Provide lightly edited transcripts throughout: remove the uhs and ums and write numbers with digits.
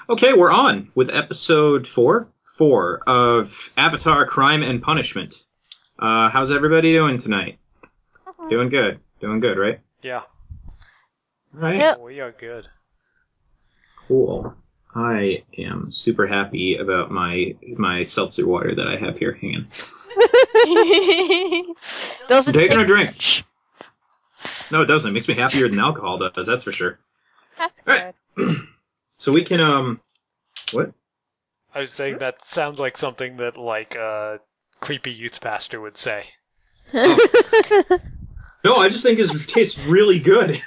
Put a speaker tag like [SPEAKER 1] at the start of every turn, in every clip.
[SPEAKER 1] Okay, we're on with episode four of Avatar: Crime and Punishment. How's everybody doing tonight? Doing good, right?
[SPEAKER 2] Yeah.
[SPEAKER 1] Right.
[SPEAKER 3] Yep.
[SPEAKER 2] We are good.
[SPEAKER 1] Cool. I am super happy about my seltzer water that I have here. Hang on.
[SPEAKER 3] Doesn't
[SPEAKER 1] Taking
[SPEAKER 3] take
[SPEAKER 1] a drink.
[SPEAKER 3] much.
[SPEAKER 1] No, it doesn't. It makes me happier than alcohol does. That's for sure.
[SPEAKER 4] That's
[SPEAKER 1] Alright.
[SPEAKER 4] good.
[SPEAKER 1] So we can what?
[SPEAKER 2] I was saying that sounds like something that a creepy youth pastor would say.
[SPEAKER 1] No, I just think it tastes really good.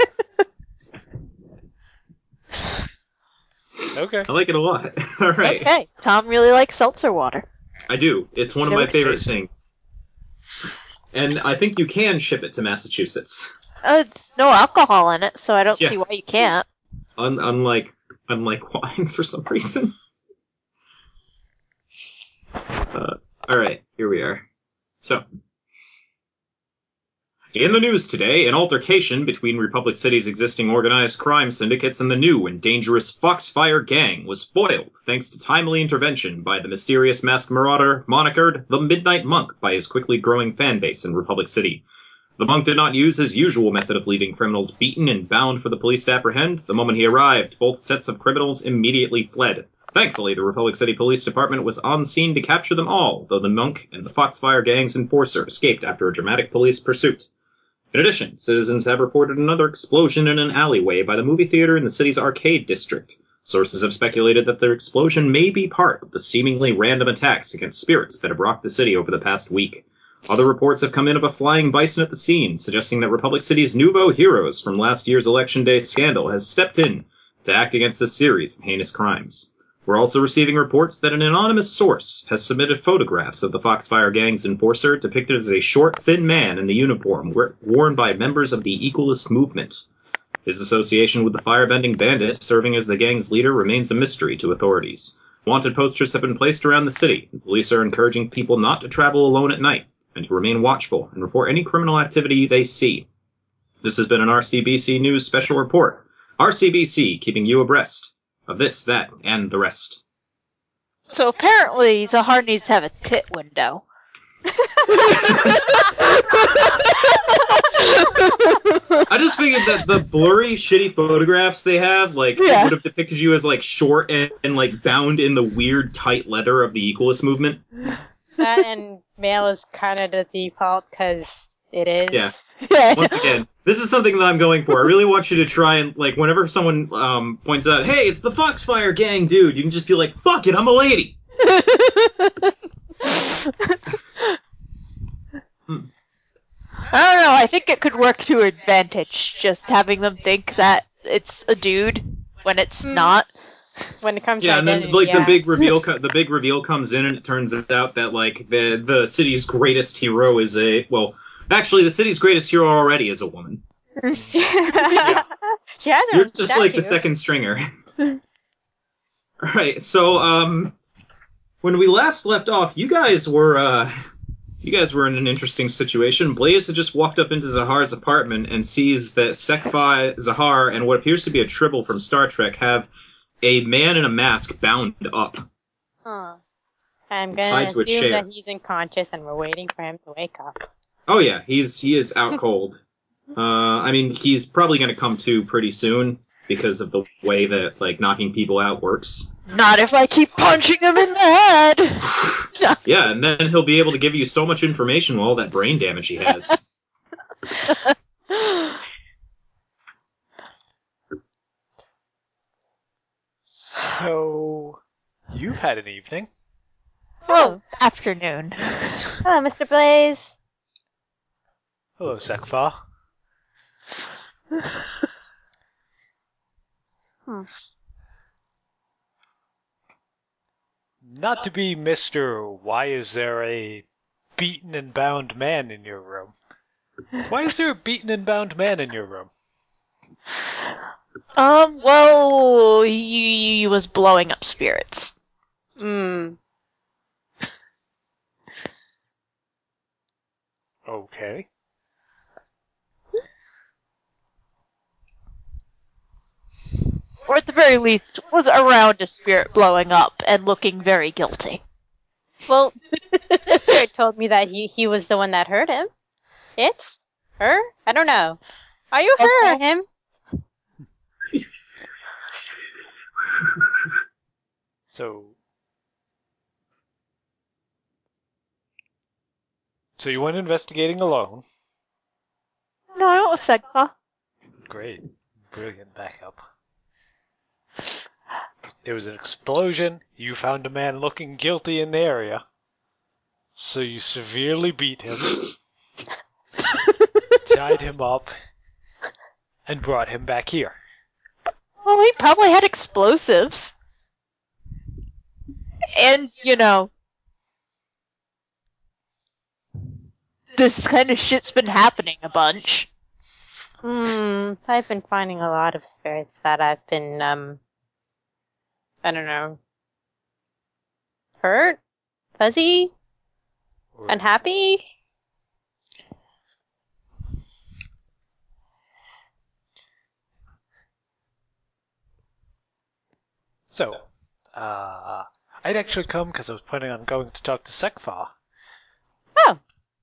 [SPEAKER 2] Okay.
[SPEAKER 1] I like it a lot. All right.
[SPEAKER 3] Okay, Tom really likes seltzer water.
[SPEAKER 1] I do. It's one of
[SPEAKER 3] So
[SPEAKER 1] my
[SPEAKER 3] it's
[SPEAKER 1] favorite
[SPEAKER 2] tasty.
[SPEAKER 1] things. And I think you can ship it to Massachusetts.
[SPEAKER 3] It's no alcohol in it, so I don't
[SPEAKER 1] Yeah.
[SPEAKER 3] see why you can't.
[SPEAKER 1] Unlike wine for some reason. Alright, here we are. So, in the news today, an altercation between Republic City's existing organized crime syndicates and the new and dangerous Foxfire Gang was foiled thanks to timely intervention by the mysterious masked marauder monikered the Midnight Monk by his quickly growing fan base in Republic City. The monk did not use his usual method of leaving criminals beaten and bound for the police to apprehend. The moment he arrived, both sets of criminals immediately fled. Thankfully, the Republic City Police Department was on scene to capture them all, though the monk and the Foxfire Gang's enforcer escaped after a dramatic police pursuit. In addition, citizens have reported another explosion in an alleyway by the movie theater in the city's arcade district. Sources have speculated that the explosion may be part of the seemingly random attacks against spirits that have rocked the city over the past week. Other reports have come in of a flying bison at the scene, suggesting that Republic City's nouveau heroes from last year's Election Day scandal has stepped in to act against a series of heinous crimes. We're also receiving reports that an anonymous source has submitted photographs of the Foxfire Gang's enforcer depicted as a short, thin man in the uniform worn by members of the Equalist movement. His association with the firebending bandit serving as the gang's leader remains a mystery to authorities. Wanted posters have been placed around the city. Police are encouraging people not to travel alone at night and to remain watchful and report any criminal activity they see. This has been an RCBC News special report. RCBC keeping you abreast of this, that, and the rest.
[SPEAKER 3] So apparently, Zahar needs to have a tit window.
[SPEAKER 1] I just figured that the blurry, shitty photographs they have, would have depicted you as, short and bound in the weird, tight leather of the Equalist movement.
[SPEAKER 4] That and male is kind of the default because it is.
[SPEAKER 1] Yeah. Once again, this is something that I'm going for. I really want you to try and, whenever someone points out, hey, it's the Foxfire Gang, dude, you can just be like, fuck it, I'm a lady.
[SPEAKER 3] I don't know, I think it could work to advantage, just having them think that it's a dude when it's not.
[SPEAKER 4] When it comes to
[SPEAKER 1] Yeah, and then
[SPEAKER 4] identity,
[SPEAKER 1] the big reveal comes in, and it turns out that the city's greatest hero is actually the city's greatest hero already is a woman.
[SPEAKER 4] Yeah. She has her
[SPEAKER 1] You're
[SPEAKER 4] own
[SPEAKER 1] just
[SPEAKER 4] statue.
[SPEAKER 1] like the second stringer. Alright, so when we last left off, you guys were in an interesting situation. Blaze had just walked up into Zahar's apartment and sees that Sekfi, Zahar, and what appears to be a Tribble from Star Trek have a man in a mask bound up.
[SPEAKER 4] Huh. I'm
[SPEAKER 1] Tied
[SPEAKER 4] gonna
[SPEAKER 1] to a
[SPEAKER 4] assume
[SPEAKER 1] chair.
[SPEAKER 4] that he's unconscious and we're waiting for him to wake up.
[SPEAKER 1] Oh yeah, he is out cold. I mean, he's probably going to come to pretty soon because of the way that knocking people out works.
[SPEAKER 3] Not if I keep punching him in the head!
[SPEAKER 1] Yeah, and then he'll be able to give you so much information with all that brain damage he has.
[SPEAKER 2] So, you've had an evening.
[SPEAKER 3] Well, afternoon.
[SPEAKER 4] Hello, Mr. Blaze.
[SPEAKER 2] Hello, Sekfa. Not to be Mr. Why is there a beaten and bound man in your room? Why is there a beaten and bound man in your room?
[SPEAKER 3] Well, he was blowing up spirits.
[SPEAKER 2] Okay.
[SPEAKER 3] or at the very least, was around a spirit blowing up and looking very guilty.
[SPEAKER 4] Well, the spirit told me that he was the one that hurt him. It? Her? I don't know. Are you her or him?
[SPEAKER 2] So you went investigating alone.
[SPEAKER 3] No, I was Segpa.
[SPEAKER 2] Great. Brilliant backup. There was an explosion. You found a man looking guilty in the area. So you severely beat him, tied him up, and brought him back here.
[SPEAKER 3] Well, he probably had explosives. And, this kind of shit's been happening a bunch.
[SPEAKER 4] I've been finding a lot of spirits that I've been, I don't know, hurt? Fuzzy? Unhappy?
[SPEAKER 2] So, I'd actually come because I was planning on going to talk to Sekfar.
[SPEAKER 4] Oh.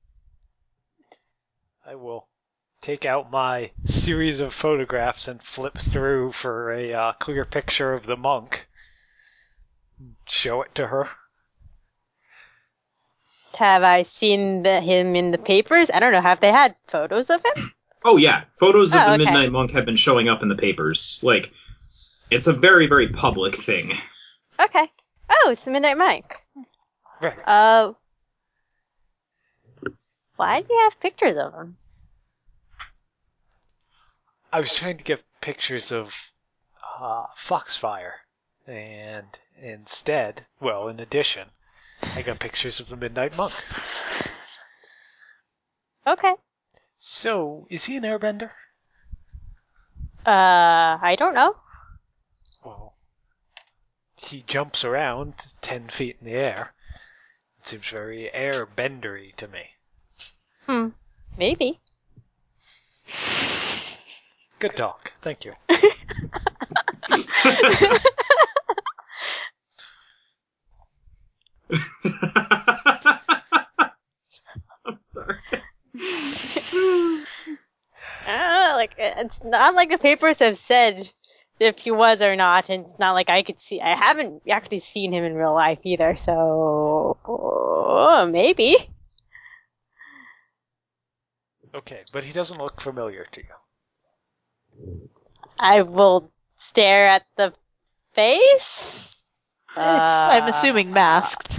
[SPEAKER 2] I will take out my series of photographs and flip through for a clear picture of the monk. Show it to her.
[SPEAKER 4] Have I seen him in the papers? I don't know. Have they had photos of him?
[SPEAKER 1] Oh, yeah. Photos of the
[SPEAKER 4] okay.
[SPEAKER 1] Midnight Monk have been showing up in the papers. Like, it's a very, very public thing.
[SPEAKER 4] Okay. Oh, it's the Midnight Monk.
[SPEAKER 2] Right.
[SPEAKER 4] Why do you have pictures of him?
[SPEAKER 2] I was trying to get pictures of Foxfire, and instead, well, in addition, I got pictures of the Midnight Monk.
[SPEAKER 4] Okay.
[SPEAKER 2] So, is he an airbender?
[SPEAKER 4] I don't know.
[SPEAKER 2] Well, he jumps around 10 feet in the air. It seems very airbendery to me.
[SPEAKER 4] Maybe.
[SPEAKER 2] Good talk. Thank you.
[SPEAKER 1] I'm sorry.
[SPEAKER 4] It's not like the papers have said if he was or not, and it's not like I could see. I haven't actually seen him in real life either, so maybe.
[SPEAKER 2] Okay, but he doesn't look familiar to you.
[SPEAKER 4] I will stare at the face.
[SPEAKER 3] I'm assuming masked.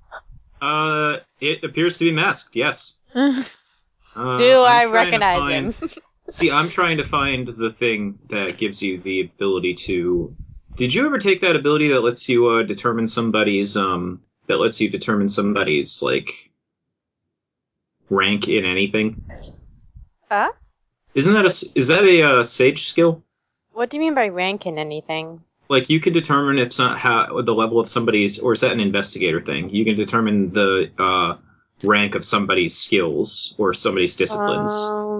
[SPEAKER 1] It appears to be masked, yes.
[SPEAKER 4] Do I recognize him?
[SPEAKER 1] See, I'm trying to find the thing that gives you the ability to... Did you ever take that ability that lets you determine somebody's, like, rank in anything?
[SPEAKER 4] Huh?
[SPEAKER 1] Is that a sage skill?
[SPEAKER 4] What do you mean by rank in anything?
[SPEAKER 1] Like, you can determine if the level of somebody's... Or is that an investigator thing? You can determine the rank of somebody's skills or somebody's disciplines.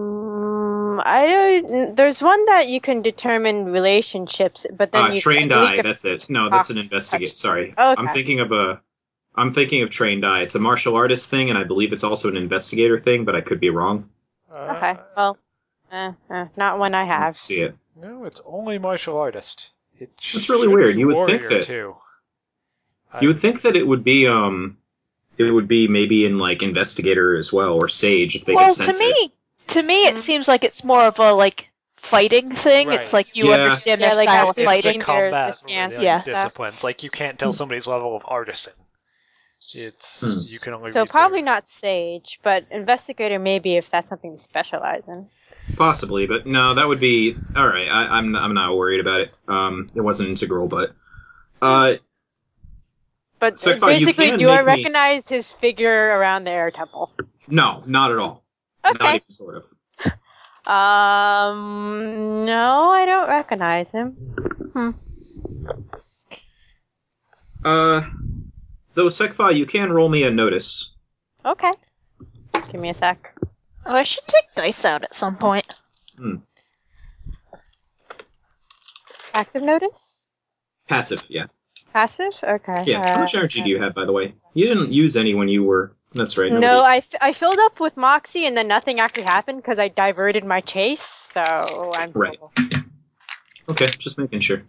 [SPEAKER 4] There's one that you can determine relationships, but then
[SPEAKER 1] trained eye. That's it. No, that's an investigator. Sorry,
[SPEAKER 4] okay.
[SPEAKER 1] I'm thinking of trained eye. It's a martial artist thing, and I believe it's also an investigator thing, but I could be wrong.
[SPEAKER 4] Okay, well, not one I have.
[SPEAKER 1] Let's see it.
[SPEAKER 2] No, it's only martial artist.
[SPEAKER 1] That's really weird. You would think that.
[SPEAKER 2] Too.
[SPEAKER 1] You would think that it would be maybe in like investigator as well or sage if they could sense it.
[SPEAKER 3] To me, it seems like it's more of a like fighting thing.
[SPEAKER 2] Right.
[SPEAKER 3] It's like you understand their
[SPEAKER 4] like
[SPEAKER 3] style of
[SPEAKER 2] It's
[SPEAKER 3] fighting.
[SPEAKER 2] the combat
[SPEAKER 3] Yeah.
[SPEAKER 2] disciplines. Like you can't tell somebody's level of artisan. It's you can only.
[SPEAKER 4] So
[SPEAKER 2] read
[SPEAKER 4] probably
[SPEAKER 2] their...
[SPEAKER 4] not sage, but investigator maybe if that's something to specialize in.
[SPEAKER 1] Possibly, but no, that would be all right. I'm not worried about it. It wasn't integral, but.
[SPEAKER 4] But
[SPEAKER 1] so
[SPEAKER 4] basically, do I recognize his figure around the air temple?
[SPEAKER 1] No, not at all.
[SPEAKER 4] Okay.
[SPEAKER 1] Not even sort of.
[SPEAKER 4] No, I don't recognize him.
[SPEAKER 1] Though Sekfa, you can roll me a notice.
[SPEAKER 4] Okay. Give me a sec.
[SPEAKER 3] Oh, I should take dice out at some point.
[SPEAKER 4] Active notice?
[SPEAKER 1] Passive, yeah.
[SPEAKER 4] Passive? Okay.
[SPEAKER 1] Yeah. How much energy do you have, by the way? You didn't use any when you were... That's right.
[SPEAKER 4] No,
[SPEAKER 1] nobody-
[SPEAKER 4] I filled up with Moxie and then nothing actually happened because I diverted my chase, so I'm
[SPEAKER 1] Right.
[SPEAKER 4] full.
[SPEAKER 1] Okay, just making sure.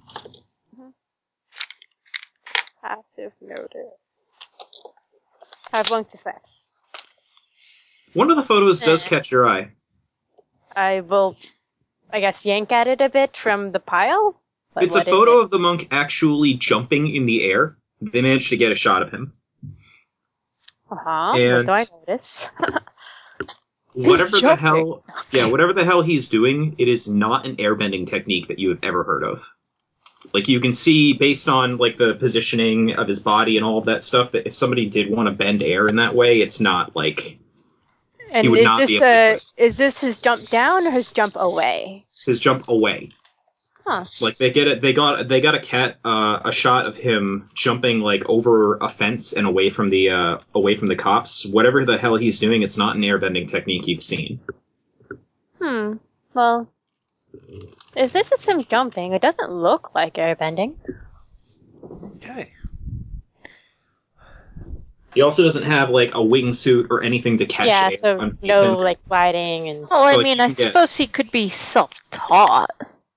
[SPEAKER 4] Passive notice. Have one success.
[SPEAKER 1] One of the photos does
[SPEAKER 4] Eh.
[SPEAKER 1] catch your eye.
[SPEAKER 4] I will, I guess, yank at it a bit from the pile. But
[SPEAKER 1] It's a
[SPEAKER 4] what is
[SPEAKER 1] photo
[SPEAKER 4] it?
[SPEAKER 1] of the monk actually jumping in the air. They managed to get a shot of him.
[SPEAKER 4] Uh-huh.
[SPEAKER 1] And-
[SPEAKER 4] What do I notice?
[SPEAKER 1] Whatever the
[SPEAKER 3] jumping.
[SPEAKER 1] hell... Yeah, whatever the hell he's doing, it is not an airbending technique that you have ever heard of. Like, you can see, based on, like, the positioning of his body and all of that stuff, that if somebody did want to bend air in that way, it's not, like...
[SPEAKER 4] And
[SPEAKER 1] would not be able to do it.
[SPEAKER 4] is this his jump down or his jump away?
[SPEAKER 1] His jump away.
[SPEAKER 4] Huh.
[SPEAKER 1] Like, they got a shot of him jumping, like, over a fence and away from the cops. Whatever the hell he's doing, it's not an airbending technique you've seen.
[SPEAKER 4] Well, if this is him jumping, it doesn't look like airbending.
[SPEAKER 2] Okay.
[SPEAKER 1] He also doesn't have, like, a wingsuit or anything to catch
[SPEAKER 4] Yeah,
[SPEAKER 1] air
[SPEAKER 4] so
[SPEAKER 1] underneath
[SPEAKER 4] no,
[SPEAKER 1] him.
[SPEAKER 4] like, gliding and...
[SPEAKER 3] Oh,
[SPEAKER 1] So,
[SPEAKER 3] I
[SPEAKER 1] like,
[SPEAKER 3] mean,
[SPEAKER 1] you
[SPEAKER 3] I
[SPEAKER 1] can get-
[SPEAKER 3] suppose he could be self-taught.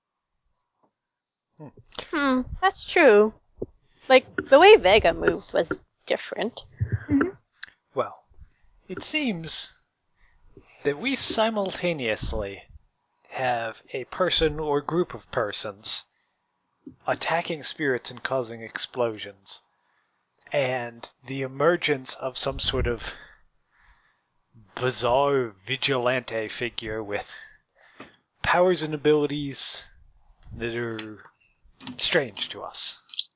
[SPEAKER 4] That's true. Like, the way Vega moved was different.
[SPEAKER 2] Well, it seems that we simultaneously have a person or group of persons attacking spirits and causing explosions, and the emergence of some sort of bizarre vigilante figure with powers and abilities that are strange to us.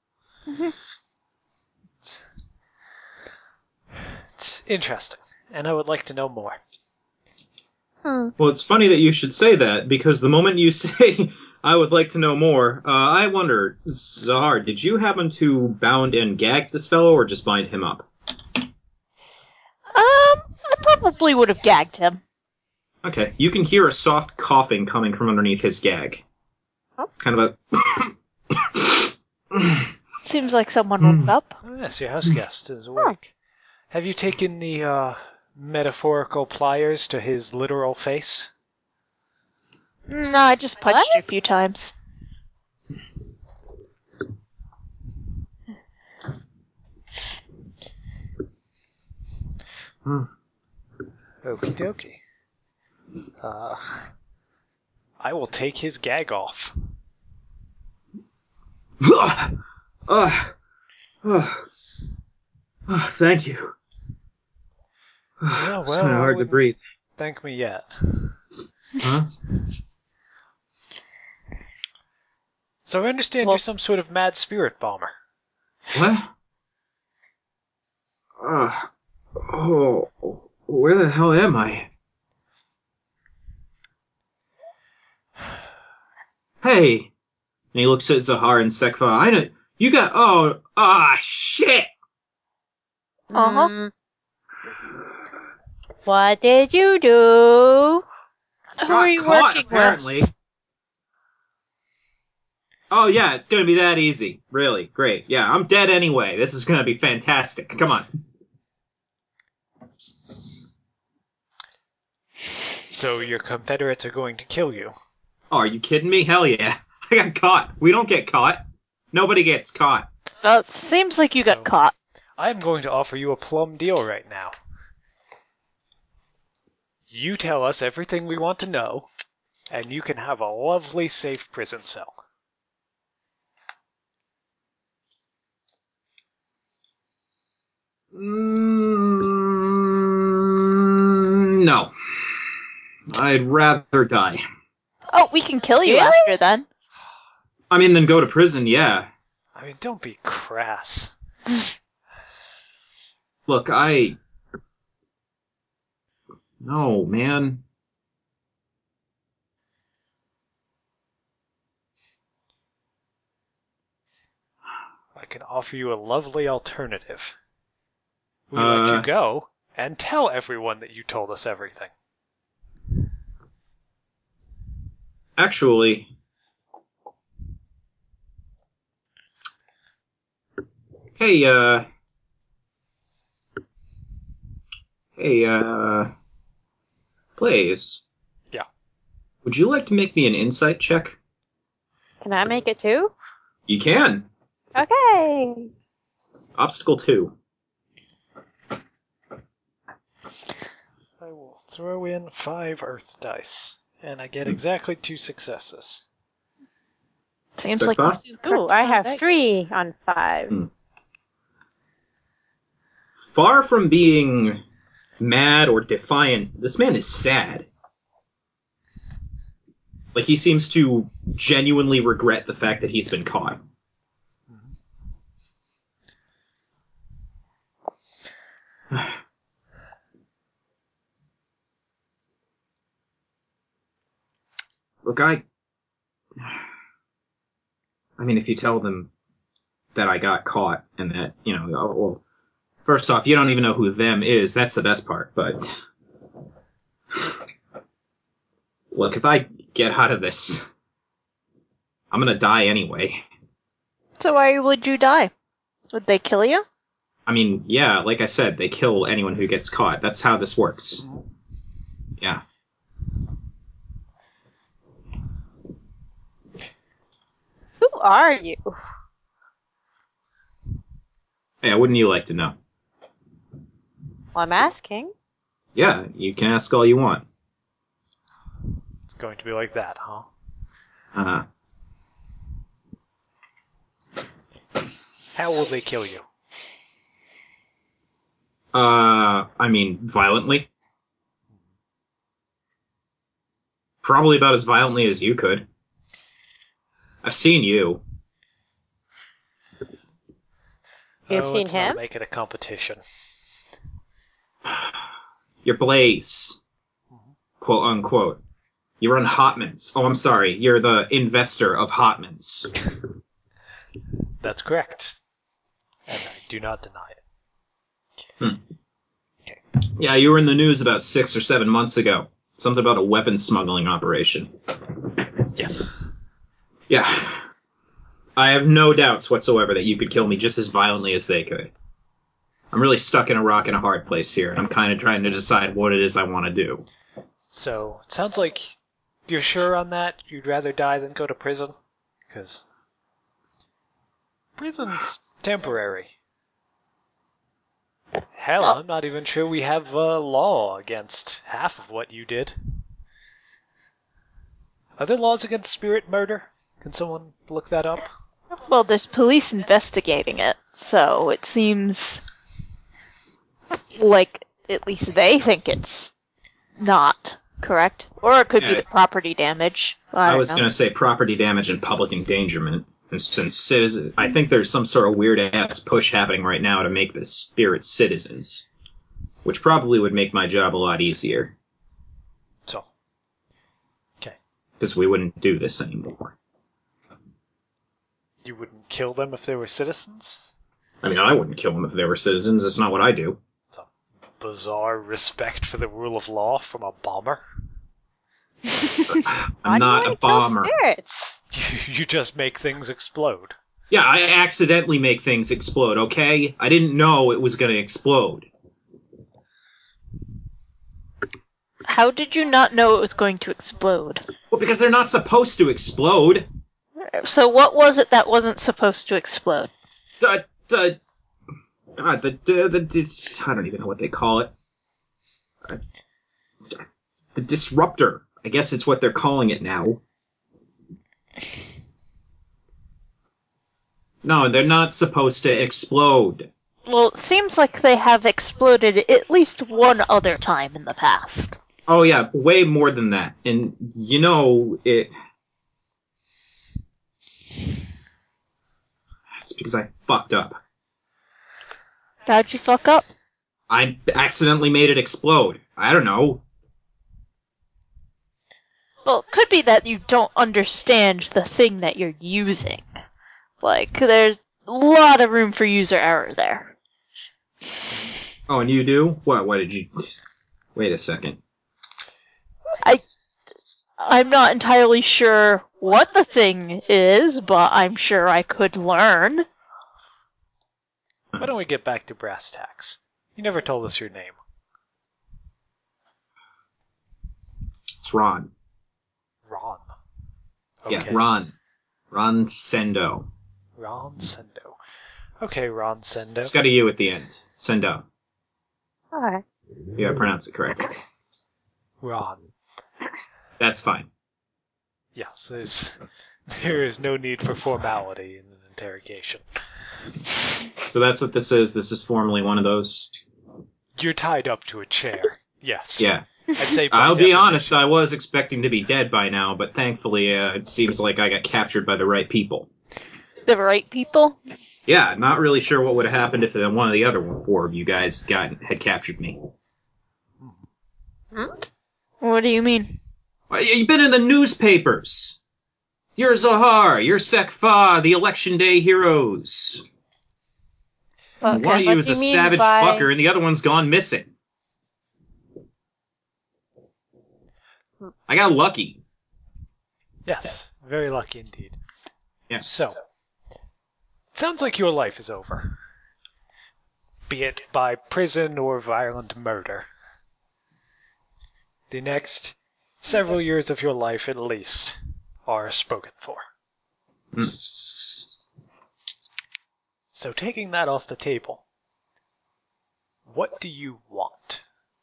[SPEAKER 2] It's interesting, and I would like to know more.
[SPEAKER 1] Well, it's funny that you should say that, because the moment you say, I would like to know more, I wonder, Zahar, did you happen to bound and gag this fellow, or just bind him up?
[SPEAKER 3] I probably would have gagged him.
[SPEAKER 1] Okay, you can hear a soft coughing coming from underneath his gag.
[SPEAKER 4] Oh.
[SPEAKER 1] Kind of a...
[SPEAKER 3] Seems like someone woke up.
[SPEAKER 2] Oh, yes, your house guest is awake. Have you taken the metaphorical pliers to his literal face?
[SPEAKER 3] No, I just punched you a few times.
[SPEAKER 2] Okie dokie. I will take his gag off.
[SPEAKER 1] Thank you.
[SPEAKER 2] Yeah,
[SPEAKER 1] It's
[SPEAKER 2] well,
[SPEAKER 1] kind of
[SPEAKER 2] I
[SPEAKER 1] hard to
[SPEAKER 2] wouldn't
[SPEAKER 1] breathe.
[SPEAKER 2] thank me yet.
[SPEAKER 1] Huh?
[SPEAKER 2] So I understand you're some sort of mad spirit bomber.
[SPEAKER 1] What? Oh, where the hell am I? Hey! And he looks at Zahar and Sekfa. I know you got. Shit!
[SPEAKER 3] Uh-huh.
[SPEAKER 4] What did you do?
[SPEAKER 3] Who
[SPEAKER 1] Got
[SPEAKER 3] are you
[SPEAKER 1] caught,
[SPEAKER 3] working
[SPEAKER 1] apparently.
[SPEAKER 3] with?
[SPEAKER 1] Oh yeah, it's gonna be that easy. Really, great. Yeah, I'm dead anyway. This is gonna be fantastic. Come on.
[SPEAKER 2] So your Confederates are going to kill you.
[SPEAKER 1] Oh, are you kidding me? Hell yeah. I got caught. We don't get caught. Nobody gets caught.
[SPEAKER 3] Well, it seems like you
[SPEAKER 2] So-
[SPEAKER 3] got caught.
[SPEAKER 2] I am going to offer you a plum deal right now. You tell us everything we want to know, and you can have a lovely, safe prison cell.
[SPEAKER 1] No. I'd rather die.
[SPEAKER 3] Oh, we can kill you
[SPEAKER 4] Really?
[SPEAKER 3] after then.
[SPEAKER 1] I mean, then go to prison, yeah.
[SPEAKER 2] I mean, don't be crass.
[SPEAKER 1] Look, No, man.
[SPEAKER 2] I can offer you a lovely alternative. We let you go and tell everyone that you told us everything.
[SPEAKER 1] Actually, Hey, Blaze.
[SPEAKER 2] Yeah.
[SPEAKER 1] Would you like to make me an insight check?
[SPEAKER 4] Can I make it too?
[SPEAKER 1] You can.
[SPEAKER 4] Okay.
[SPEAKER 1] Obstacle 2.
[SPEAKER 2] I will throw in 5 earth dice, and I get exactly 2 successes.
[SPEAKER 3] Seems
[SPEAKER 1] Is that
[SPEAKER 3] like
[SPEAKER 1] thought?
[SPEAKER 3] you
[SPEAKER 4] Ooh, I have 3 on 5.
[SPEAKER 1] Far from being mad or defiant, this man is sad. Like, he seems to genuinely regret the fact that he's been caught. Look, I mean, if you tell them that I got caught and that, well, first off, you don't even know who them is. That's the best part, but look, if I get out of this, I'm gonna die anyway.
[SPEAKER 3] So why would you die? Would they kill you?
[SPEAKER 1] I mean, yeah, like I said, they kill anyone who gets caught. That's how this works. Yeah.
[SPEAKER 4] Who are you?
[SPEAKER 1] Hey, wouldn't you like to know?
[SPEAKER 4] Well, I'm asking.
[SPEAKER 1] Yeah, you can ask all you want.
[SPEAKER 2] It's going to be like that, huh?
[SPEAKER 1] Uh-huh.
[SPEAKER 2] How will they kill you?
[SPEAKER 1] I mean, violently. Probably about as violently as you could. I've seen you.
[SPEAKER 4] You've seen
[SPEAKER 2] let's not
[SPEAKER 4] him?
[SPEAKER 2] make it a competition.
[SPEAKER 1] You're Blaze. Quote unquote. You run Hotmans. Oh, I'm sorry. You're the investor of Hotmans.
[SPEAKER 2] That's correct. And I do not deny it. Okay.
[SPEAKER 1] Yeah, you were in the news about 6 or 7 months ago. Something about a weapons smuggling operation.
[SPEAKER 2] Yes.
[SPEAKER 1] Yeah. I have no doubts whatsoever that you could kill me just as violently as they could. I'm really stuck in a rock and a hard place here, and I'm kind of trying to decide what it is I want to do.
[SPEAKER 2] So, it sounds like you're sure on that? You'd rather die than go to prison? Because prison's temporary. Hell, I'm not even sure we have a law against half of what you did. Are there laws against spirit murder? Can someone look that up?
[SPEAKER 3] Well, there's police investigating it, so it seems like at least they think it's not correct. Or it could be
[SPEAKER 1] Yeah.
[SPEAKER 3] the property damage.
[SPEAKER 1] I was
[SPEAKER 3] don't
[SPEAKER 1] going
[SPEAKER 3] know.
[SPEAKER 1] to say property damage and public endangerment. And since citizens, I think there's some sort of weird-ass push happening right now to make the spirits citizens, which probably would make my job a lot easier,
[SPEAKER 2] So, okay.
[SPEAKER 1] because we wouldn't do this anymore.
[SPEAKER 2] You wouldn't kill them if they were citizens?
[SPEAKER 1] I mean, I wouldn't kill them if they were citizens. It's not what I do.
[SPEAKER 2] It's a bizarre respect for the rule of law from a bomber.
[SPEAKER 1] I'm not a bomber.
[SPEAKER 4] Kill spirits?
[SPEAKER 2] You just make things explode.
[SPEAKER 1] Yeah, I accidentally make things explode, okay? I didn't know it was going to explode.
[SPEAKER 3] How did you not know it was going to explode?
[SPEAKER 1] Well, because they're not supposed to explode.
[SPEAKER 3] So what was it that wasn't supposed to explode?
[SPEAKER 1] I don't even know what they call it. The disruptor. I guess it's what they're calling it now. No, they're not supposed to explode.
[SPEAKER 3] Well, it seems like they have exploded at least one other time in the past.
[SPEAKER 1] Oh yeah, way more than that. And you know, it's because I fucked up.
[SPEAKER 3] How'd you fuck up?
[SPEAKER 1] I accidentally made it explode. I don't know.
[SPEAKER 3] Well, it could be that you don't understand the thing that you're using. Like, there's a lot of room for user error there.
[SPEAKER 1] Oh, and you do? What did you... Wait a second.
[SPEAKER 3] I'm not entirely sure what the thing is, but I'm sure I could learn.
[SPEAKER 2] Why don't we get back to brass tacks? You never told us your name.
[SPEAKER 1] It's Ron.
[SPEAKER 2] Ron.
[SPEAKER 1] Yeah,
[SPEAKER 2] Okay.
[SPEAKER 1] Ron. Ron Sendo.
[SPEAKER 2] Ron Sendo. Okay, Ron Sendo.
[SPEAKER 1] It's got a U at the end. Sendo.
[SPEAKER 4] Alright.
[SPEAKER 1] You gotta pronounce it correctly.
[SPEAKER 2] Ron.
[SPEAKER 1] That's fine.
[SPEAKER 2] Yes, there is no need for formality in an interrogation.
[SPEAKER 1] So that's what this is. This is formally one of those.
[SPEAKER 2] You're tied up to a chair. Yes.
[SPEAKER 1] Yeah.
[SPEAKER 2] I'd say by
[SPEAKER 1] I'll be
[SPEAKER 2] definition-
[SPEAKER 1] honest, I was expecting to be dead by now, but thankfully it seems like I got captured by the right people.
[SPEAKER 3] The right people?
[SPEAKER 1] Yeah, not really sure what would have happened if one of the other four of you guys had captured me.
[SPEAKER 3] What do you mean?
[SPEAKER 1] Well, you've been in the newspapers. You're Zahar, you're Sekfa, the Election Day heroes.
[SPEAKER 3] Okay.
[SPEAKER 1] One of you
[SPEAKER 4] What
[SPEAKER 1] is
[SPEAKER 4] do
[SPEAKER 1] a
[SPEAKER 4] you mean
[SPEAKER 1] savage
[SPEAKER 4] by-
[SPEAKER 1] fucker, and the other one's gone missing. I got lucky.
[SPEAKER 2] Yes, very lucky indeed.
[SPEAKER 1] Yeah.
[SPEAKER 2] So, it sounds like your life is over. Be it by prison or violent murder. The next several years of your life, at least, are spoken for.
[SPEAKER 1] Mm.
[SPEAKER 2] So, taking that off the table, what do you want?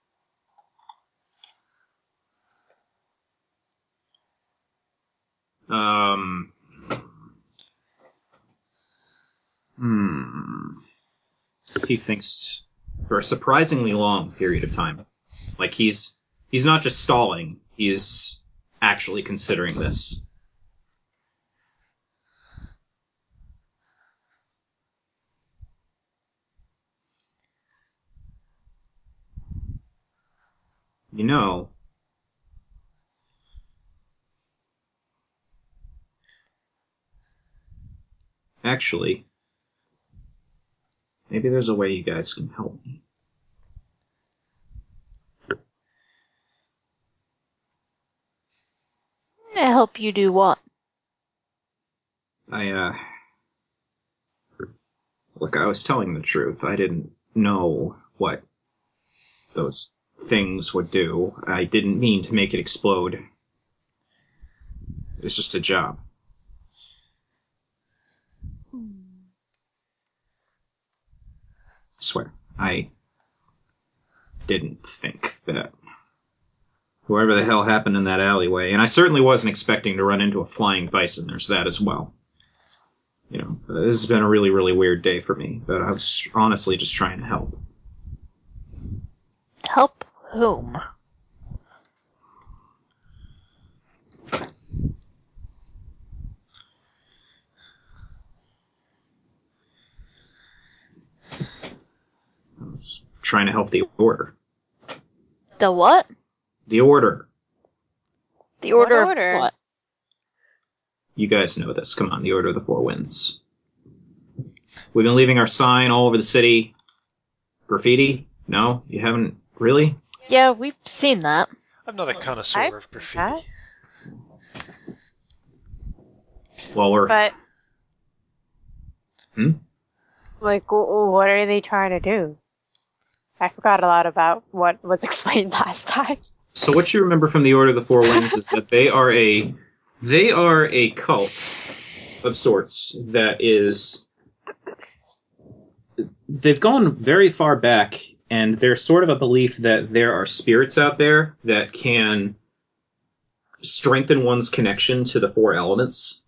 [SPEAKER 1] He thinks for a surprisingly long period of time. Like he's not just stalling, he's actually considering this. You know, actually, maybe there's a way you guys can help me.
[SPEAKER 3] To help you do what?
[SPEAKER 1] Look, I was telling the truth. I didn't know what those things would do. I didn't mean to make it explode. It was just a job. I swear, I didn't think that whoever the hell happened in that alleyway, and I certainly wasn't expecting to run into a flying bison. There's that as well. You know, this has been a really, really weird day for me, but I was honestly just trying to help.
[SPEAKER 3] Help whom?
[SPEAKER 1] I was trying to help the Order.
[SPEAKER 3] The what?
[SPEAKER 1] The Order.
[SPEAKER 3] The order
[SPEAKER 4] What order?
[SPEAKER 3] of what?
[SPEAKER 1] You guys know this. Come on, the Order of the Four Winds. We've been leaving our sign all over the city. Graffiti? No? You haven't? Really?
[SPEAKER 3] Yeah, we've seen that.
[SPEAKER 2] I'm not a connoisseur
[SPEAKER 4] I've
[SPEAKER 2] of graffiti.
[SPEAKER 4] that.
[SPEAKER 1] Well, we're...
[SPEAKER 4] But,
[SPEAKER 1] Hmm?
[SPEAKER 4] like, what are they trying to do? I forgot a lot about what was explained last time.
[SPEAKER 1] So what you remember from the Order of the Four Winds is that they are a cult of sorts that is... They've gone very far back, and they're sort of a belief that there are spirits out there that can strengthen one's connection to the four elements.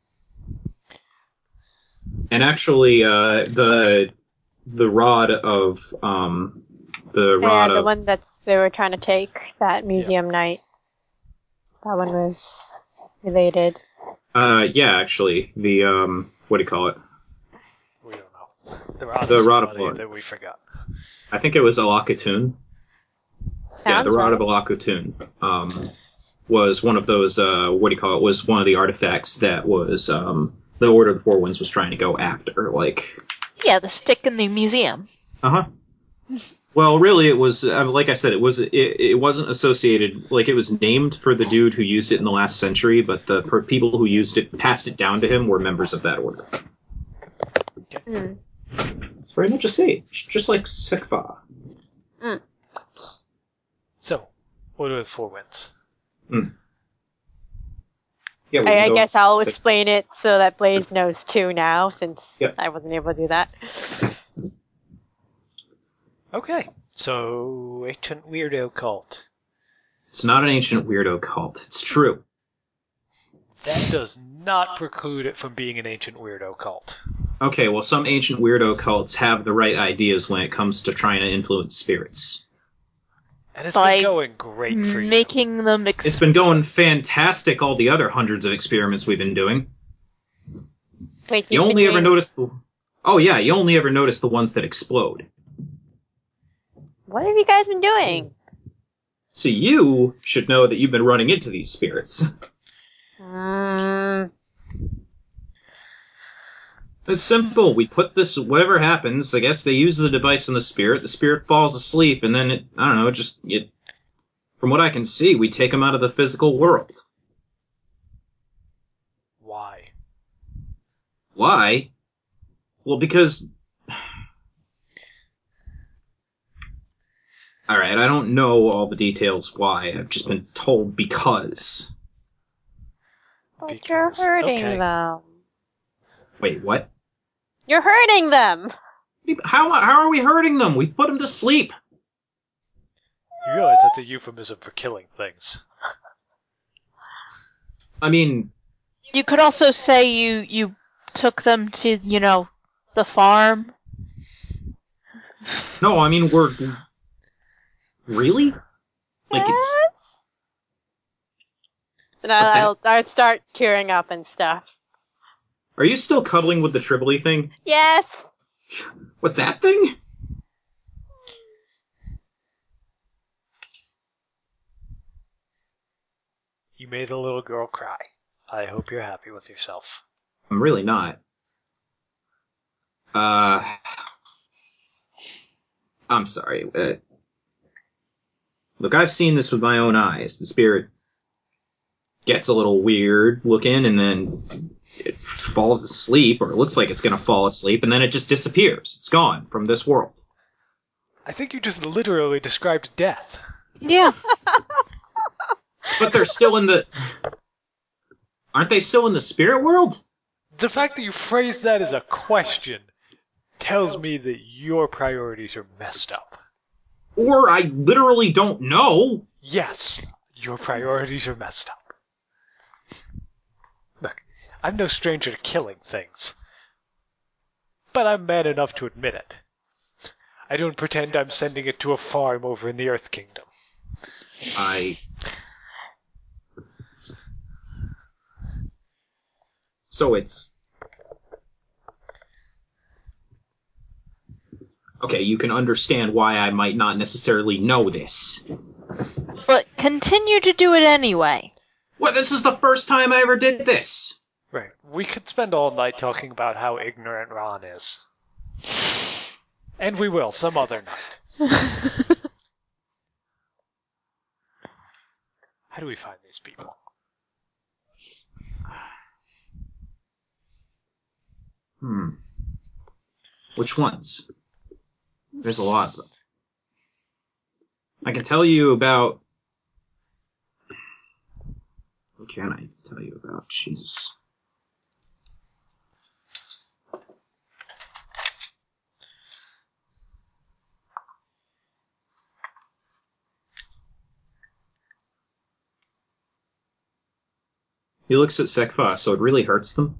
[SPEAKER 1] And actually, the rod of
[SPEAKER 4] The one they were trying to take, that museum night. That one was related.
[SPEAKER 1] yeah, actually, the what do you call it?
[SPEAKER 2] We don't know.
[SPEAKER 1] The Rod of
[SPEAKER 2] somebody
[SPEAKER 1] Blood.
[SPEAKER 2] that we forgot.
[SPEAKER 1] I think it was Alakatun. Yeah, the
[SPEAKER 4] Sounds
[SPEAKER 1] Rod of
[SPEAKER 4] right.
[SPEAKER 1] Alakatun was one of those. What do you call it? Was one of the artifacts that was the Order of the Four Winds was trying to go after. Like,
[SPEAKER 3] Yeah, the stick in the museum.
[SPEAKER 1] uh huh. Well, really, it was like I said. It wasn't associated. Like, it was named for the dude who used it in the last century, but the people who used it passed it down to him were members of that order.
[SPEAKER 4] Hmm.
[SPEAKER 1] It's very much a sage, just like Sekfa.
[SPEAKER 2] So, what are the 4 winds?
[SPEAKER 1] Yeah,
[SPEAKER 4] I guess I'll explain it so that Blaze knows too now, since
[SPEAKER 1] Yep.
[SPEAKER 4] I wasn't able to do that.
[SPEAKER 2] Okay, so ancient weirdo cult.
[SPEAKER 1] It's not an ancient weirdo cult. It's true.
[SPEAKER 2] That does not preclude it from being an ancient weirdo cult.
[SPEAKER 1] Okay, well, some ancient weirdo cults have the right ideas when it comes to trying to influence spirits.
[SPEAKER 2] And it's
[SPEAKER 3] By
[SPEAKER 2] been going great for you.
[SPEAKER 3] Making them
[SPEAKER 1] It's been going fantastic, all the other hundreds of experiments we've been doing.
[SPEAKER 4] Wait,
[SPEAKER 1] You only ever notice the... Oh, yeah, you only ever notice the ones that explode.
[SPEAKER 4] What have you guys been doing?
[SPEAKER 1] So you should know that you've been running into these spirits. It's simple. We put this, whatever happens, I guess they use the device on the spirit falls asleep, and then, from what I can see, we take them out of the physical world.
[SPEAKER 2] Why?
[SPEAKER 1] Why? Well, because... Alright, I don't know all the details why. I've just been told because.
[SPEAKER 4] But you're hurting them.
[SPEAKER 1] Wait, what?
[SPEAKER 4] You're hurting them!
[SPEAKER 1] How are we hurting them? We've put them to sleep.
[SPEAKER 2] You realize that's a euphemism for killing things.
[SPEAKER 1] I mean...
[SPEAKER 3] You could also say you took them to, the farm.
[SPEAKER 1] No, I mean, we're... Really? Like, it's...
[SPEAKER 4] And I'll start tearing up and stuff.
[SPEAKER 1] Are you still cuddling with the Tribbley thing?
[SPEAKER 4] Yes!
[SPEAKER 1] What, that thing?
[SPEAKER 2] You made a little girl cry. I hope you're happy with yourself.
[SPEAKER 1] I'm really not. I'm sorry. Look, I've seen this with my own eyes. The spirit gets a little weird looking, and then it falls asleep, or it looks like it's going to fall asleep, and then it just disappears. It's gone from this world.
[SPEAKER 2] I think you just literally described death.
[SPEAKER 3] Yeah.
[SPEAKER 1] But they're still in the... Aren't they still in the spirit world?
[SPEAKER 2] The fact that you phrased that as a question tells me that your priorities are messed up.
[SPEAKER 1] Or I literally don't know.
[SPEAKER 2] Yes, your priorities are messed up. Look, I'm no stranger to killing things. But I'm man enough to admit it. I don't pretend I'm sending it to a farm over in the Earth Kingdom.
[SPEAKER 1] So it's... Okay, you can understand why I might not necessarily know this.
[SPEAKER 3] But continue to do it anyway.
[SPEAKER 1] Well, this is the first time I ever did this.
[SPEAKER 2] Right. We could spend all night talking about how ignorant Ron is. And we will, some other night. How do we find these people?
[SPEAKER 1] Which ones? There's a lot of them. I can tell you about... What can I tell you about? Jesus. He looks at Sekfa, so it really hurts them?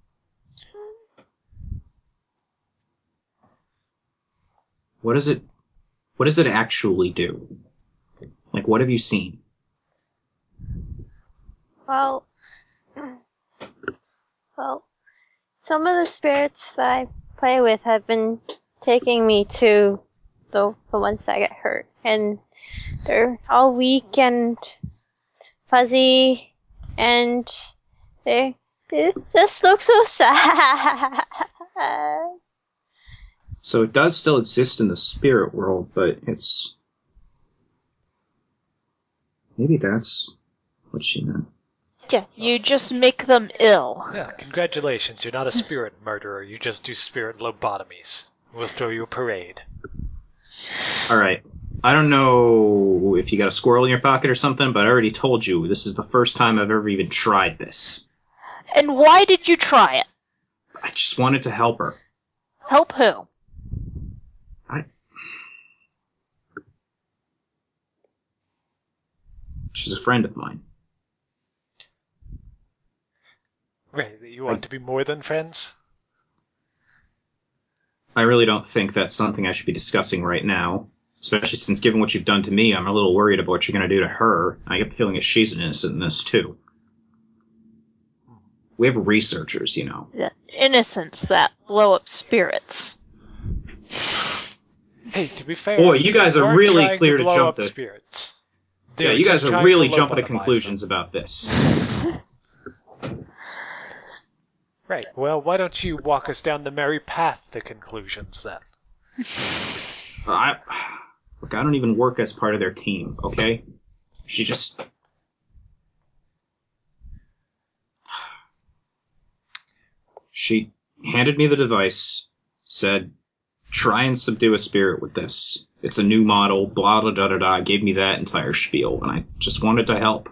[SPEAKER 1] What does it actually do? Like, what have you seen?
[SPEAKER 4] Well, some of the spirits that I play with have been taking me to the ones that get hurt, and they're all weak and fuzzy, and they just look so sad.
[SPEAKER 1] So it does still exist in the spirit world, but it's... Maybe that's what she meant.
[SPEAKER 3] Yeah, you just make them ill.
[SPEAKER 2] Yeah, congratulations, you're not a spirit murderer, you just do spirit lobotomies. We'll throw you a parade.
[SPEAKER 1] Alright. I don't know if you got a squirrel in your pocket or something, but I already told you this is the first time I've ever even tried this.
[SPEAKER 3] And why did you try it?
[SPEAKER 1] I just wanted to help her.
[SPEAKER 3] Help who?
[SPEAKER 1] She's a friend of mine.
[SPEAKER 2] Right, you want to be more than friends?
[SPEAKER 1] I really don't think that's something I should be discussing right now. Especially since, given what you've done to me, I'm a little worried about what you're going to do to her. I get the feeling that she's innocent in this, too. We have researchers, you know.
[SPEAKER 3] The innocents that blow up spirits.
[SPEAKER 2] Hey, to be fair,
[SPEAKER 1] Boy, you guys
[SPEAKER 2] they
[SPEAKER 1] are
[SPEAKER 2] weren't
[SPEAKER 1] really
[SPEAKER 2] trying
[SPEAKER 1] clear
[SPEAKER 2] to
[SPEAKER 1] to
[SPEAKER 2] blow
[SPEAKER 1] jump
[SPEAKER 2] up
[SPEAKER 1] to...
[SPEAKER 2] spirits. They
[SPEAKER 1] Yeah,
[SPEAKER 2] were
[SPEAKER 1] you guys
[SPEAKER 2] just
[SPEAKER 1] are
[SPEAKER 2] trying
[SPEAKER 1] really
[SPEAKER 2] to
[SPEAKER 1] jumping to
[SPEAKER 2] lobotomize
[SPEAKER 1] conclusions
[SPEAKER 2] them.
[SPEAKER 1] about this.
[SPEAKER 2] Right, well, why don't you walk us down the merry path to conclusions, then?
[SPEAKER 1] Look, I don't even work as part of their team, okay? She just... She handed me the device, said, try and subdue a spirit with this. It's a new model, blah, blah, blah, blah, blah. Gave me that entire spiel, and I just wanted to help.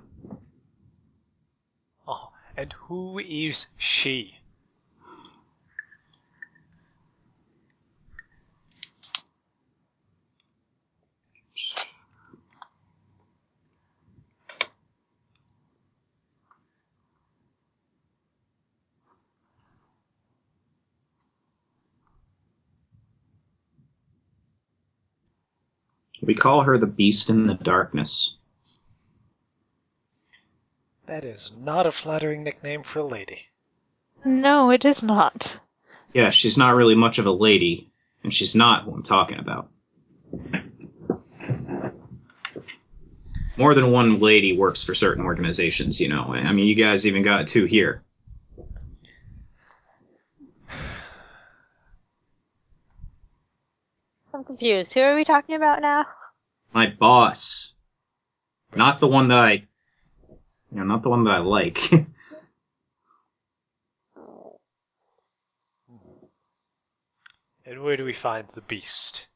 [SPEAKER 2] Oh, and who is she?
[SPEAKER 1] We call her the Beast in the Darkness.
[SPEAKER 2] That is not a flattering nickname for a lady.
[SPEAKER 3] No, it is not.
[SPEAKER 1] Yeah, she's not really much of a lady, and she's not who I'm talking about. More than one lady works for certain organizations, you know. I mean, you guys even got two here.
[SPEAKER 4] I'm confused. Who are we talking about now?
[SPEAKER 1] My boss. Not the one that I... not the one that I like.
[SPEAKER 2] And where do we find the beast?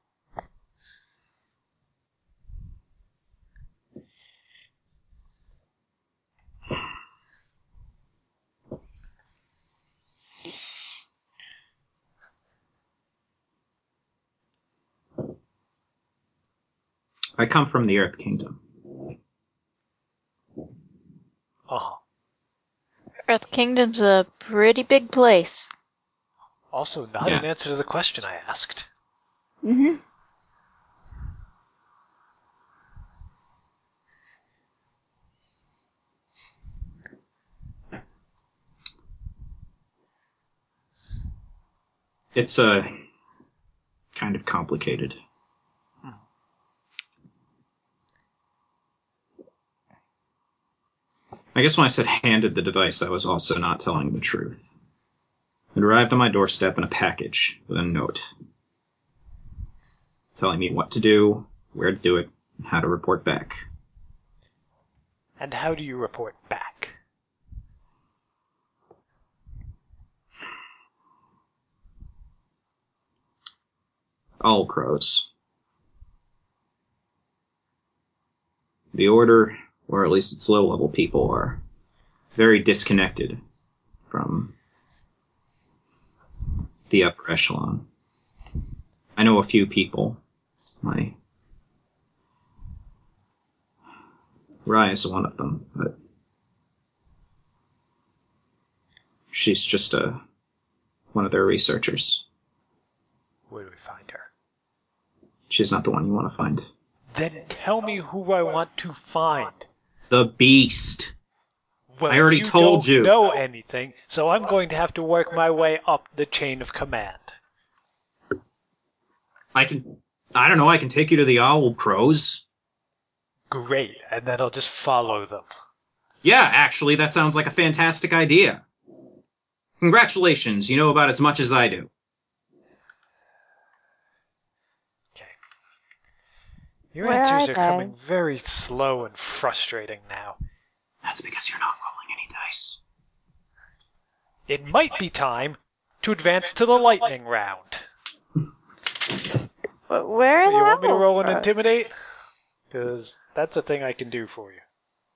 [SPEAKER 1] I come from the Earth Kingdom.
[SPEAKER 2] Uh-huh.
[SPEAKER 3] Earth Kingdom's a pretty big place.
[SPEAKER 2] Also, not an answer to the question I asked.
[SPEAKER 3] Mm-hmm.
[SPEAKER 1] It's kind of complicated. I guess when I said handed the device, I was also not telling the truth. It arrived on my doorstep in a package with a note telling me what to do, where to do it, and how to report back.
[SPEAKER 2] And how do you report back?
[SPEAKER 1] All crows. The Order, or at least its low-level people, are very disconnected from the upper echelon. I know a few people. My Rye is one of them, but she's just one of their researchers.
[SPEAKER 2] Where do we find her?
[SPEAKER 1] She's not the one you want to find.
[SPEAKER 2] Then tell me who I want to find.
[SPEAKER 1] The Beast.
[SPEAKER 2] Well,
[SPEAKER 1] I already told you.
[SPEAKER 2] You don't know anything, so I'm going to have to work my way up the chain of command.
[SPEAKER 1] I don't know, I can take you to the Owl Crows.
[SPEAKER 2] Great, and then I'll just follow them.
[SPEAKER 1] Yeah, actually, that sounds like a fantastic idea. Congratulations, you know about as much as I do.
[SPEAKER 2] Okay. Your
[SPEAKER 4] Where
[SPEAKER 2] answers
[SPEAKER 4] are
[SPEAKER 2] are
[SPEAKER 4] they?
[SPEAKER 2] coming very slow and frustrating now.
[SPEAKER 1] That's because you're not rolling any dice.
[SPEAKER 2] It might be time to advance to the lightning round.
[SPEAKER 4] Where are
[SPEAKER 2] You
[SPEAKER 4] the
[SPEAKER 2] want me to
[SPEAKER 4] owls
[SPEAKER 2] roll an
[SPEAKER 4] from?
[SPEAKER 2] intimidate? Because that's a thing I can do for you.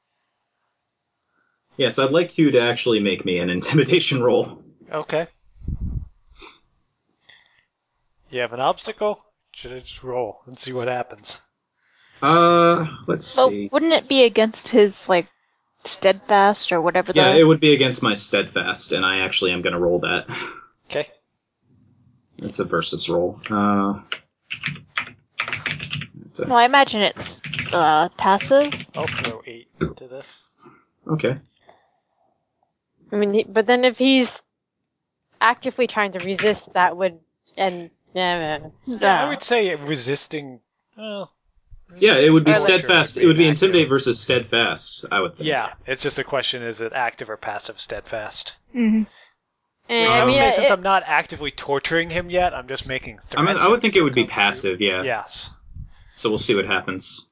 [SPEAKER 1] Yes, I'd like you to actually make me an intimidation roll.
[SPEAKER 2] Okay. You have an obstacle? Should I just roll and see what happens?
[SPEAKER 1] Let's
[SPEAKER 3] Well,
[SPEAKER 1] see.
[SPEAKER 3] wouldn't it be against his, like, steadfast or whatever
[SPEAKER 1] Yeah, it would be against my steadfast, and I actually am going to roll that.
[SPEAKER 2] Okay.
[SPEAKER 1] It's a versus roll.
[SPEAKER 3] Well, I imagine it's, passive.
[SPEAKER 2] I'll throw 8 into this.
[SPEAKER 1] Okay.
[SPEAKER 4] I mean, but then if he's actively trying to resist, that would and
[SPEAKER 2] Yeah, I would say resisting. Well,
[SPEAKER 1] Yeah, it would be
[SPEAKER 4] Or like-
[SPEAKER 1] steadfast. It would be intimidate versus steadfast, I would think.
[SPEAKER 2] Yeah, it's just a question: is it active or passive steadfast?
[SPEAKER 3] Mm-hmm.
[SPEAKER 4] And,
[SPEAKER 2] I would say since
[SPEAKER 4] it-
[SPEAKER 2] I'm not actively torturing him yet, I'm just making threats.
[SPEAKER 1] I would think it would be
[SPEAKER 2] Constitute.
[SPEAKER 1] passive, yeah.
[SPEAKER 2] Yes.
[SPEAKER 1] So we'll see what happens.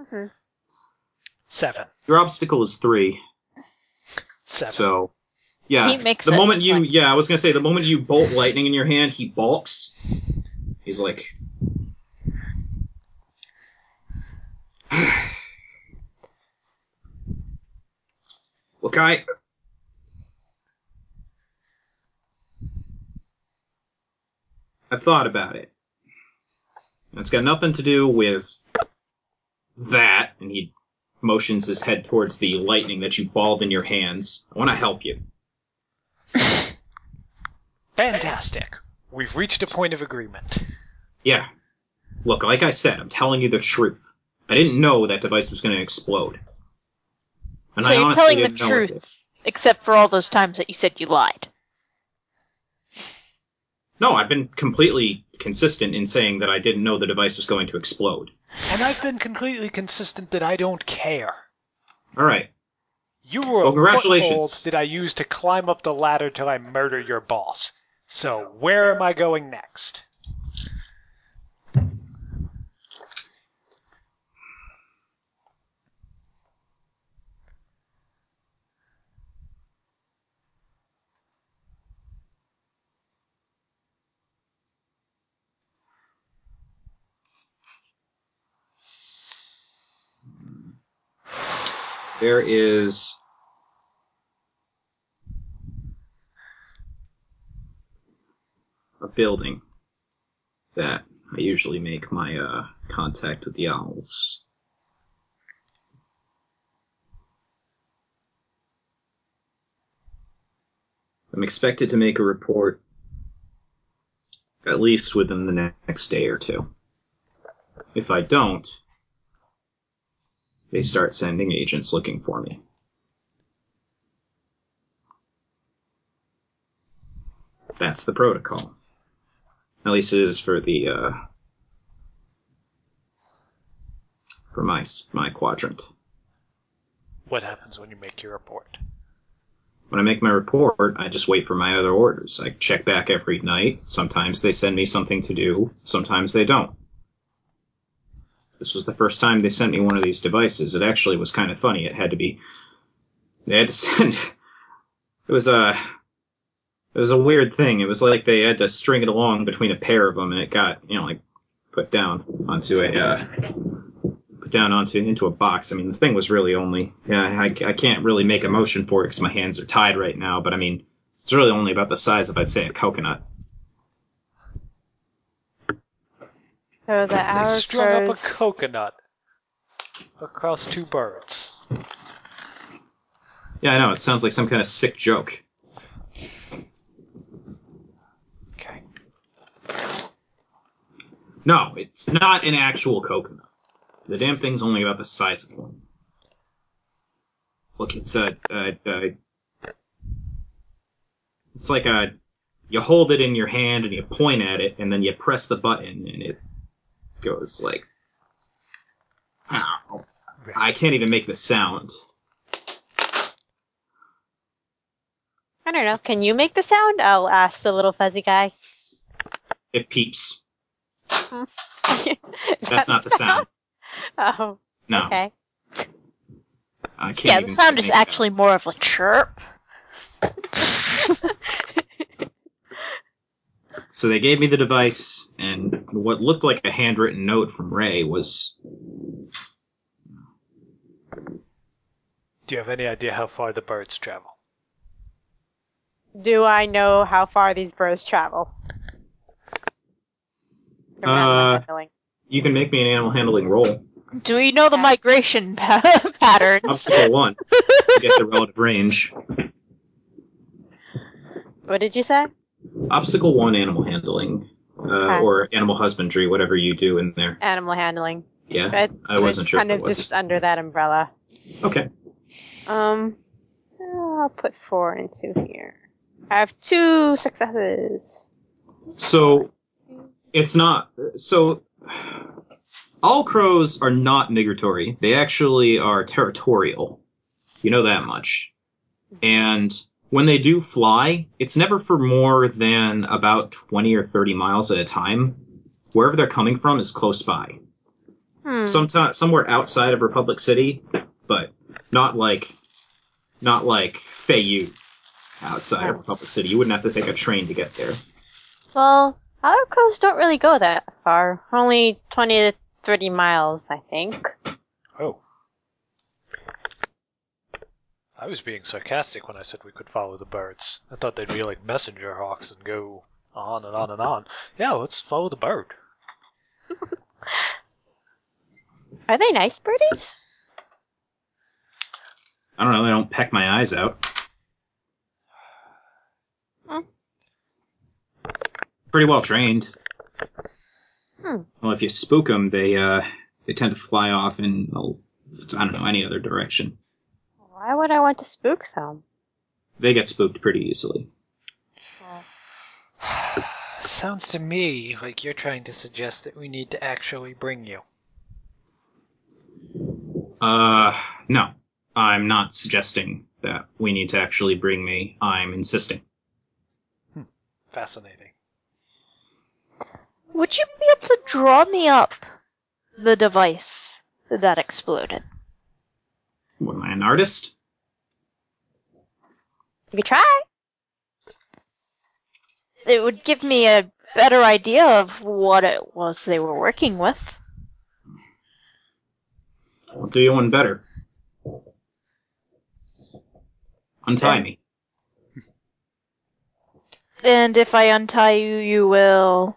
[SPEAKER 2] 7.
[SPEAKER 1] Your obstacle is 3,
[SPEAKER 2] 7.
[SPEAKER 1] so... Yeah,
[SPEAKER 3] He makes
[SPEAKER 1] the
[SPEAKER 3] it,
[SPEAKER 1] moment
[SPEAKER 3] it's
[SPEAKER 1] you...
[SPEAKER 3] fine.
[SPEAKER 1] Yeah, I was gonna say, the moment you bolt lightning in your hand, he balks. He's like... Look, I've thought about it. It's got nothing to do with that, and he motions his head towards the lightning that you balled in your hands. I want to help you.
[SPEAKER 2] Fantastic. We've reached a point of agreement.
[SPEAKER 1] Yeah. Look, like I said, I'm telling you the truth. I didn't know that device was going to explode. And
[SPEAKER 3] So
[SPEAKER 1] I
[SPEAKER 3] you're
[SPEAKER 1] honestly
[SPEAKER 3] telling the
[SPEAKER 1] didn't know it did.
[SPEAKER 3] truth, except for all those times that you said you lied.
[SPEAKER 1] No, I've been completely consistent in saying that I didn't know the device was going to explode.
[SPEAKER 2] And I've been completely consistent that I don't care.
[SPEAKER 1] All right.
[SPEAKER 2] You were
[SPEAKER 1] Well,
[SPEAKER 2] a
[SPEAKER 1] congratulations.
[SPEAKER 2] foothold that I used to climb up the ladder till I murder your boss. So where am I going next?
[SPEAKER 1] There is a building that I usually make my contact with the owls. I'm expected to make a report at least within the next day or two. If I don't, they start sending agents looking for me. That's the protocol. At least it is for the for my quadrant.
[SPEAKER 2] What happens when you make your report?
[SPEAKER 1] When I make my report, I just wait for my other orders. I check back every night. Sometimes they send me something to do. Sometimes they don't. This was the first time they sent me one of these devices. It actually was kind of funny. They had to send... It was a weird thing. It was like they had to string it along between a pair of them, and it got, put down into a box. I mean, the thing was really only... Yeah, I can't really make a motion for it because my hands are tied right now, but I mean, it's really only about the size of, I'd say, a coconut.
[SPEAKER 4] So the
[SPEAKER 2] They
[SPEAKER 4] hour
[SPEAKER 2] strung up a
[SPEAKER 4] crows.
[SPEAKER 2] coconut across 2 birds.
[SPEAKER 1] Yeah, I know. It sounds like some kind of sick joke.
[SPEAKER 2] Okay.
[SPEAKER 1] No, it's not an actual coconut. The damn thing's only about the size of one. Look, it's like you hold it in your hand and you point at it, and then you press the button, and it goes like, ow. I can't even make the sound.
[SPEAKER 4] I don't know. Can you make the sound? I'll ask the little fuzzy guy.
[SPEAKER 1] It peeps.
[SPEAKER 4] Is
[SPEAKER 1] That's
[SPEAKER 4] that
[SPEAKER 1] not the sound.
[SPEAKER 4] Oh.
[SPEAKER 1] No.
[SPEAKER 4] Okay.
[SPEAKER 1] I can't
[SPEAKER 3] Yeah,
[SPEAKER 1] even
[SPEAKER 3] the sound is
[SPEAKER 1] make that.
[SPEAKER 3] actually more of a chirp.
[SPEAKER 1] So they gave me the device, and what looked like a handwritten note from Ray was...
[SPEAKER 2] Do you have any idea how far the birds travel?
[SPEAKER 4] Do I know how far these birds travel? From animal handling.
[SPEAKER 1] You can make me an animal handling roll.
[SPEAKER 3] Do we know the migration patterns?
[SPEAKER 1] Obstacle 1 to get the relative range.
[SPEAKER 4] What did you say?
[SPEAKER 1] Obstacle 1, animal handling. Or animal husbandry, whatever you do in there.
[SPEAKER 4] Animal handling.
[SPEAKER 1] Yeah, I wasn't sure
[SPEAKER 4] kind
[SPEAKER 1] if it
[SPEAKER 4] of
[SPEAKER 1] was.
[SPEAKER 4] just under that umbrella.
[SPEAKER 1] Okay.
[SPEAKER 4] I'll put 4 into here. I have 2 successes.
[SPEAKER 1] So, it's not... So, all crows are not migratory. They actually are territorial. You know that much. And when they do fly, it's never for more than about 20 or 30 miles at a time. Wherever they're coming from is close by. Somewhere outside of Republic City, but not like Fayette outside of Republic City. You wouldn't have to take a train to get there.
[SPEAKER 4] Well, other crows don't really go that far. Only 20 to 30 miles, I think.
[SPEAKER 2] Oh. I was being sarcastic when I said we could follow the birds. I thought they'd be like messenger hawks and go on and on and on. Yeah, let's follow the bird.
[SPEAKER 4] Are they nice birdies?
[SPEAKER 1] I don't know, they don't peck my eyes out. Pretty well trained. Well, if you spook them, they tend to fly off in, I don't know, any other direction.
[SPEAKER 4] Why would I want to spook them?
[SPEAKER 1] They get spooked pretty easily.
[SPEAKER 2] Sounds to me like you're trying to suggest that we need to actually bring you.
[SPEAKER 1] No. I'm not suggesting that we need to actually bring me. I'm insisting.
[SPEAKER 2] Fascinating.
[SPEAKER 3] Would you be able to draw me up the device that exploded?
[SPEAKER 1] What, am I an artist?
[SPEAKER 4] You could try.
[SPEAKER 3] It would give me a better idea of what it was they were working with.
[SPEAKER 1] I'll do you one better. Untie me.
[SPEAKER 3] And if I untie you, you will...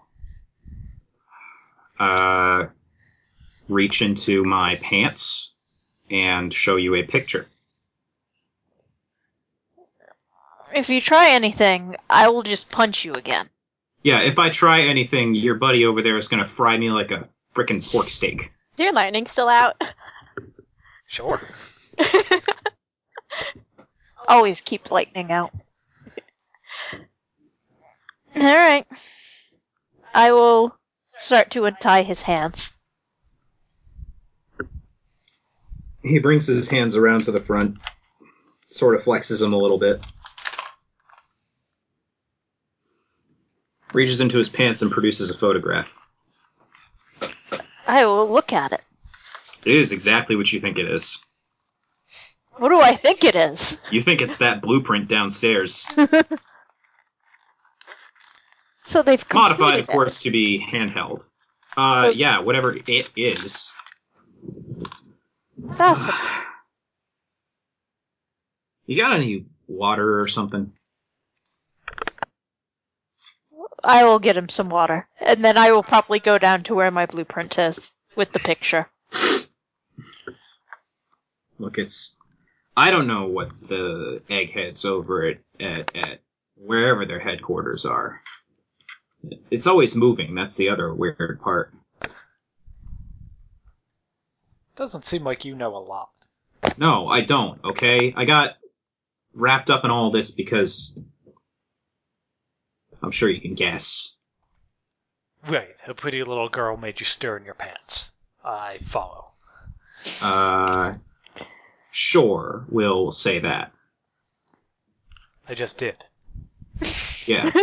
[SPEAKER 1] Reach into my pants and show you a picture.
[SPEAKER 3] If you try anything, I will just punch you again.
[SPEAKER 1] Yeah, if I try anything, your buddy over there is gonna fry me like a frickin' pork steak.
[SPEAKER 4] Is your lightning still out?
[SPEAKER 2] Sure.
[SPEAKER 3] Always keep lightning out. Alright. I will start to untie his hands.
[SPEAKER 1] He brings his hands around to the front, sort of flexes them a little bit. Reaches into his pants and produces a photograph.
[SPEAKER 3] I will look at it.
[SPEAKER 1] It is exactly what you think it is.
[SPEAKER 3] What do I think it is?
[SPEAKER 1] You think it's that blueprint downstairs.
[SPEAKER 3] So they've
[SPEAKER 1] Modified, of
[SPEAKER 3] completed it.
[SPEAKER 1] course, to be handheld. Yeah, whatever it is.
[SPEAKER 3] Fascinating.
[SPEAKER 1] You got any water or something?
[SPEAKER 3] I will get him some water, and then I will probably go down to where my blueprint is with the picture.
[SPEAKER 1] Look, I don't know what the eggheads over at wherever their headquarters are. It's always moving. That's the other weird part.
[SPEAKER 2] Doesn't seem like you know a lot.
[SPEAKER 1] No, I don't, okay? I got wrapped up in all this because I'm sure you can guess.
[SPEAKER 2] Right, a pretty little girl made you stir in your pants. I follow.
[SPEAKER 1] Sure, we'll say that.
[SPEAKER 2] I just did.
[SPEAKER 1] Yeah.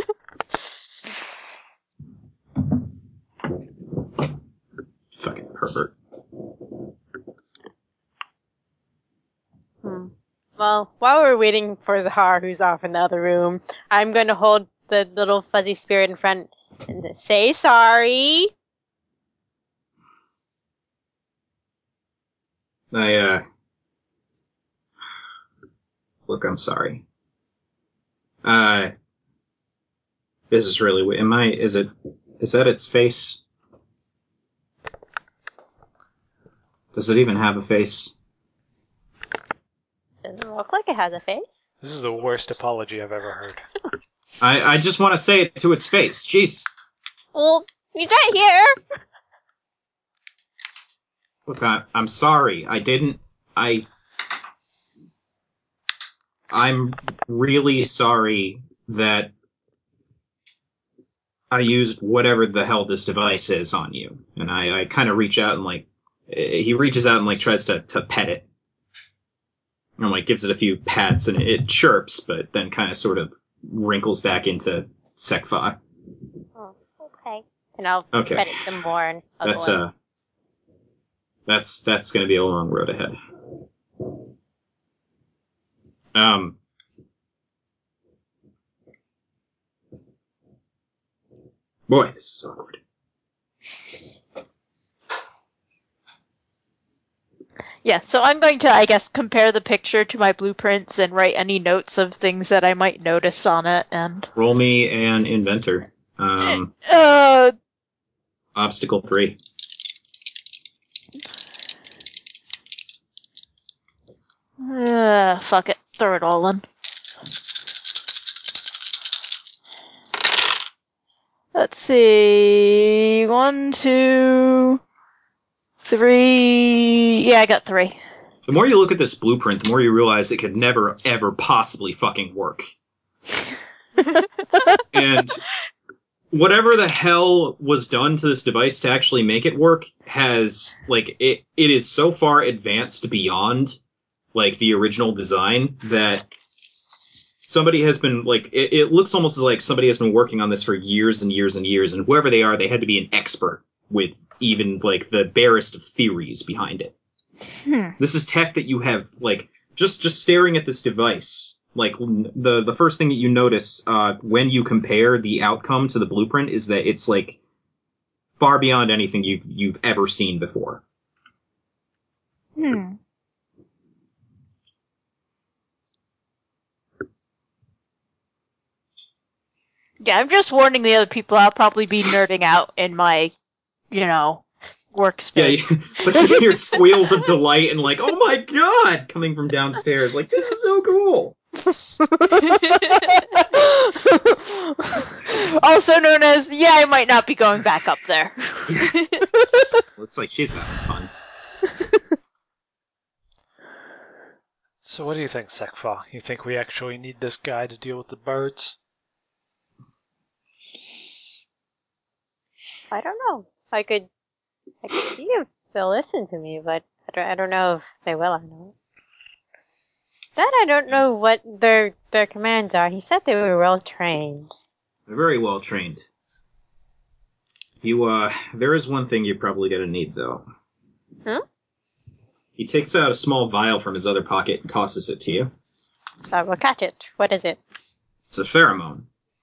[SPEAKER 1] Fucking pervert.
[SPEAKER 4] Well, while we're waiting for Zahar, who's off in the other room, I'm going to hold the little fuzzy spirit in front and say sorry.
[SPEAKER 1] Look, I'm sorry. This is really weird. Is that its face? Does it even have a face?
[SPEAKER 4] Doesn't look like it has a face.
[SPEAKER 2] This is the worst apology I've ever heard.
[SPEAKER 1] I just want to say it to its face. Jesus.
[SPEAKER 4] Well, he's right here.
[SPEAKER 1] Look, I'm sorry. I'm really sorry that I used whatever the hell this device is on you. And I kind of reach out and, he reaches out and, tries to pet it. And, gives it a few pats, and it chirps, but then kind of sort of wrinkles back into Sekfa.
[SPEAKER 4] Oh, okay. And I'll
[SPEAKER 1] Okay.
[SPEAKER 4] pet it some more. And
[SPEAKER 1] That's going to be a long road ahead. Boy, this is awkward.
[SPEAKER 3] Yeah, so I'm going to, I guess, compare the picture to my blueprints and write any notes of things that I might notice on it, and...
[SPEAKER 1] Roll me an inventor. Obstacle 3.
[SPEAKER 3] Fuck it. Throw it all in. Let's see... 1, 2... 3... Yeah, I got 3.
[SPEAKER 1] The more you look at this blueprint, the more you realize it could never, ever possibly fucking work. And whatever the hell was done to this device to actually make it work has, it is so far advanced beyond, the original design that somebody has been, it looks almost as like somebody has been working on this for years and years and years, and whoever they are, they had to be an expert with even, the barest of theories behind it. This is tech that you have, just staring at this device, the first thing that you notice, when you compare the outcome to the blueprint is that it's, far beyond anything you've ever seen before.
[SPEAKER 3] Yeah, I'm just warning the other people I'll probably be nerding out in my, workspace.
[SPEAKER 1] Yeah, but you hear squeals of delight and oh my god, coming from downstairs. This is so cool.
[SPEAKER 3] Also known as, I might not be going back up there.
[SPEAKER 1] Looks like she's having fun.
[SPEAKER 2] So what do you think, Sekfa? You think we actually need this guy to deal with the birds?
[SPEAKER 4] I don't know. I could see if they'll listen to me, but I don't know if they will or not. Then I don't know what their commands are. He said they were well trained.
[SPEAKER 1] They're very well trained. There is one thing you're probably gonna need, though.
[SPEAKER 4] Hmm?
[SPEAKER 1] He takes out a small vial from his other pocket and tosses it to you.
[SPEAKER 4] I will catch it. What is it?
[SPEAKER 1] It's a pheromone.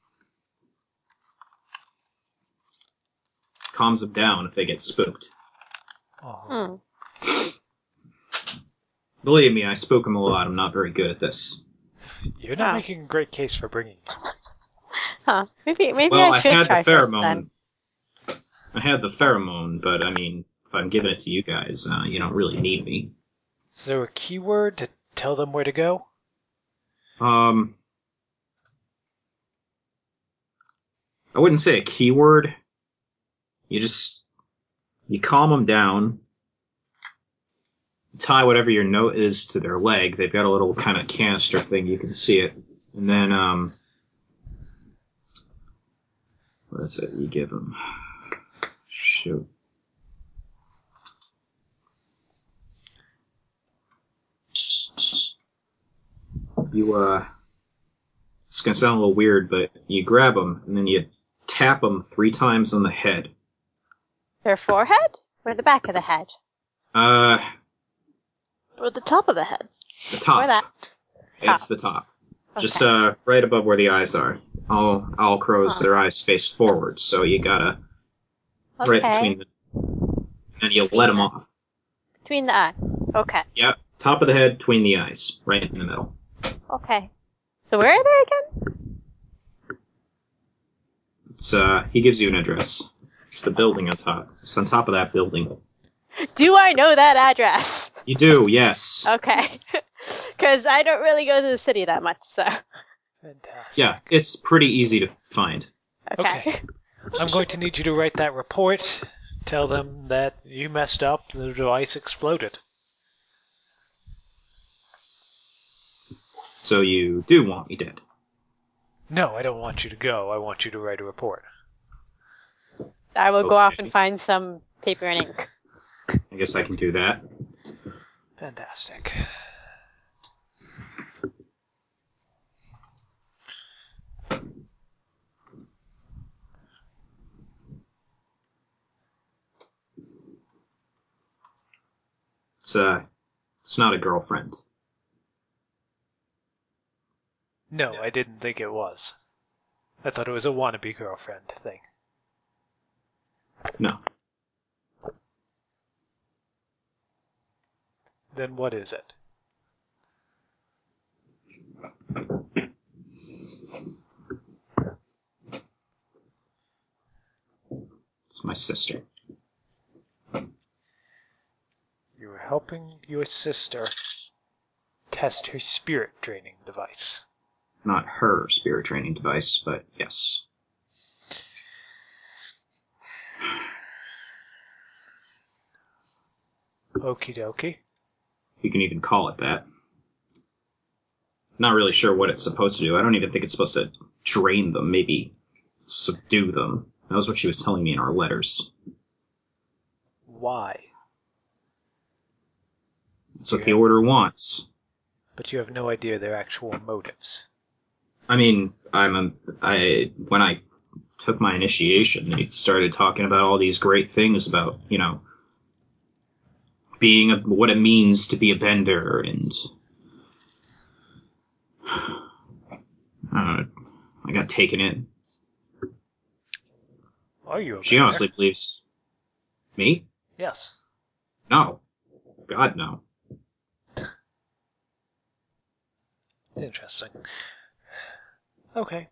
[SPEAKER 1] Calms them down if they get spooked.
[SPEAKER 2] Oh.
[SPEAKER 1] Believe me, I spook them a lot. I'm not very good at this.
[SPEAKER 2] You're not making a great case for bringing him.
[SPEAKER 4] Huh. Maybe
[SPEAKER 1] Well,
[SPEAKER 4] I should
[SPEAKER 1] had
[SPEAKER 4] try
[SPEAKER 1] the pheromone.
[SPEAKER 4] then.
[SPEAKER 1] I had the pheromone, but if I'm giving it to you guys, you don't really need me.
[SPEAKER 2] Is there a keyword to tell them where to go?
[SPEAKER 1] I wouldn't say a keyword. You calm them down, tie whatever your note is to their leg. They've got a little kind of canister thing, you can see it. And then, what is it you give them? Shoot. It's gonna sound a little weird, but you grab them, and then you tap them 3 times on the head.
[SPEAKER 4] Their forehead? Or the back of the head?
[SPEAKER 3] Or the top of the head.
[SPEAKER 1] The top.
[SPEAKER 4] Or that?
[SPEAKER 1] It's the top.
[SPEAKER 4] Okay.
[SPEAKER 1] Just right above where the eyes are. All crows, their eyes face forward, so you gotta right between them. And you let them off.
[SPEAKER 4] Between the eyes. Okay.
[SPEAKER 1] Yep. Top of the head, between the eyes. Right in the middle.
[SPEAKER 4] Okay. So where are they again?
[SPEAKER 1] It's, he gives you an address. It's the building on top. It's on top of that building.
[SPEAKER 4] Do I know that address?
[SPEAKER 1] You do, yes.
[SPEAKER 4] Okay. Because I don't really go to the city that much, so.
[SPEAKER 2] Fantastic.
[SPEAKER 1] Yeah, it's pretty easy to find.
[SPEAKER 2] Okay. I'm going to need you to write that report. Tell them that you messed up, the device exploded.
[SPEAKER 1] So you do want me dead.
[SPEAKER 2] No, I don't want you to go. I want you to write a report.
[SPEAKER 4] I will go off
[SPEAKER 1] Okay.
[SPEAKER 4] and find some paper and ink.
[SPEAKER 1] I guess I can do that.
[SPEAKER 2] Fantastic.
[SPEAKER 1] It's not a girlfriend.
[SPEAKER 2] No, I didn't think it was. I thought it was a wannabe girlfriend thing.
[SPEAKER 1] No.
[SPEAKER 2] Then what is it?
[SPEAKER 1] It's my sister.
[SPEAKER 2] You were helping your sister test her spirit draining device.
[SPEAKER 1] Not her spirit training device, but yes.
[SPEAKER 2] Okie dokie.
[SPEAKER 1] You can even call it that. Not really sure what it's supposed to do. I don't even think it's supposed to drain them, maybe subdue them. That was what she was telling me in our letters.
[SPEAKER 2] Why?
[SPEAKER 1] That's what the Order wants.
[SPEAKER 2] But you have no idea their actual motives.
[SPEAKER 1] I mean, when I took my initiation, they started talking about all these great things about, what it means to be a bender, and I got taken in.
[SPEAKER 2] Are you a
[SPEAKER 1] She
[SPEAKER 2] bender?
[SPEAKER 1] honestly believes me?
[SPEAKER 2] Yes.
[SPEAKER 1] No. God, no.
[SPEAKER 2] Interesting. Okay.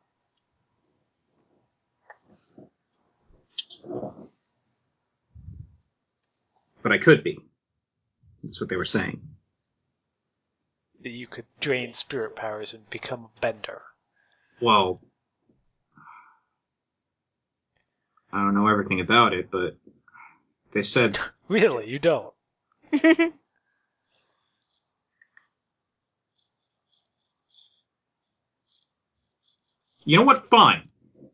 [SPEAKER 1] But I could be. That's what they were saying.
[SPEAKER 2] That you could drain spirit powers and become a bender.
[SPEAKER 1] Well, I don't know everything about it, but they said,
[SPEAKER 2] Really, you don't?
[SPEAKER 1] you know what? Fine.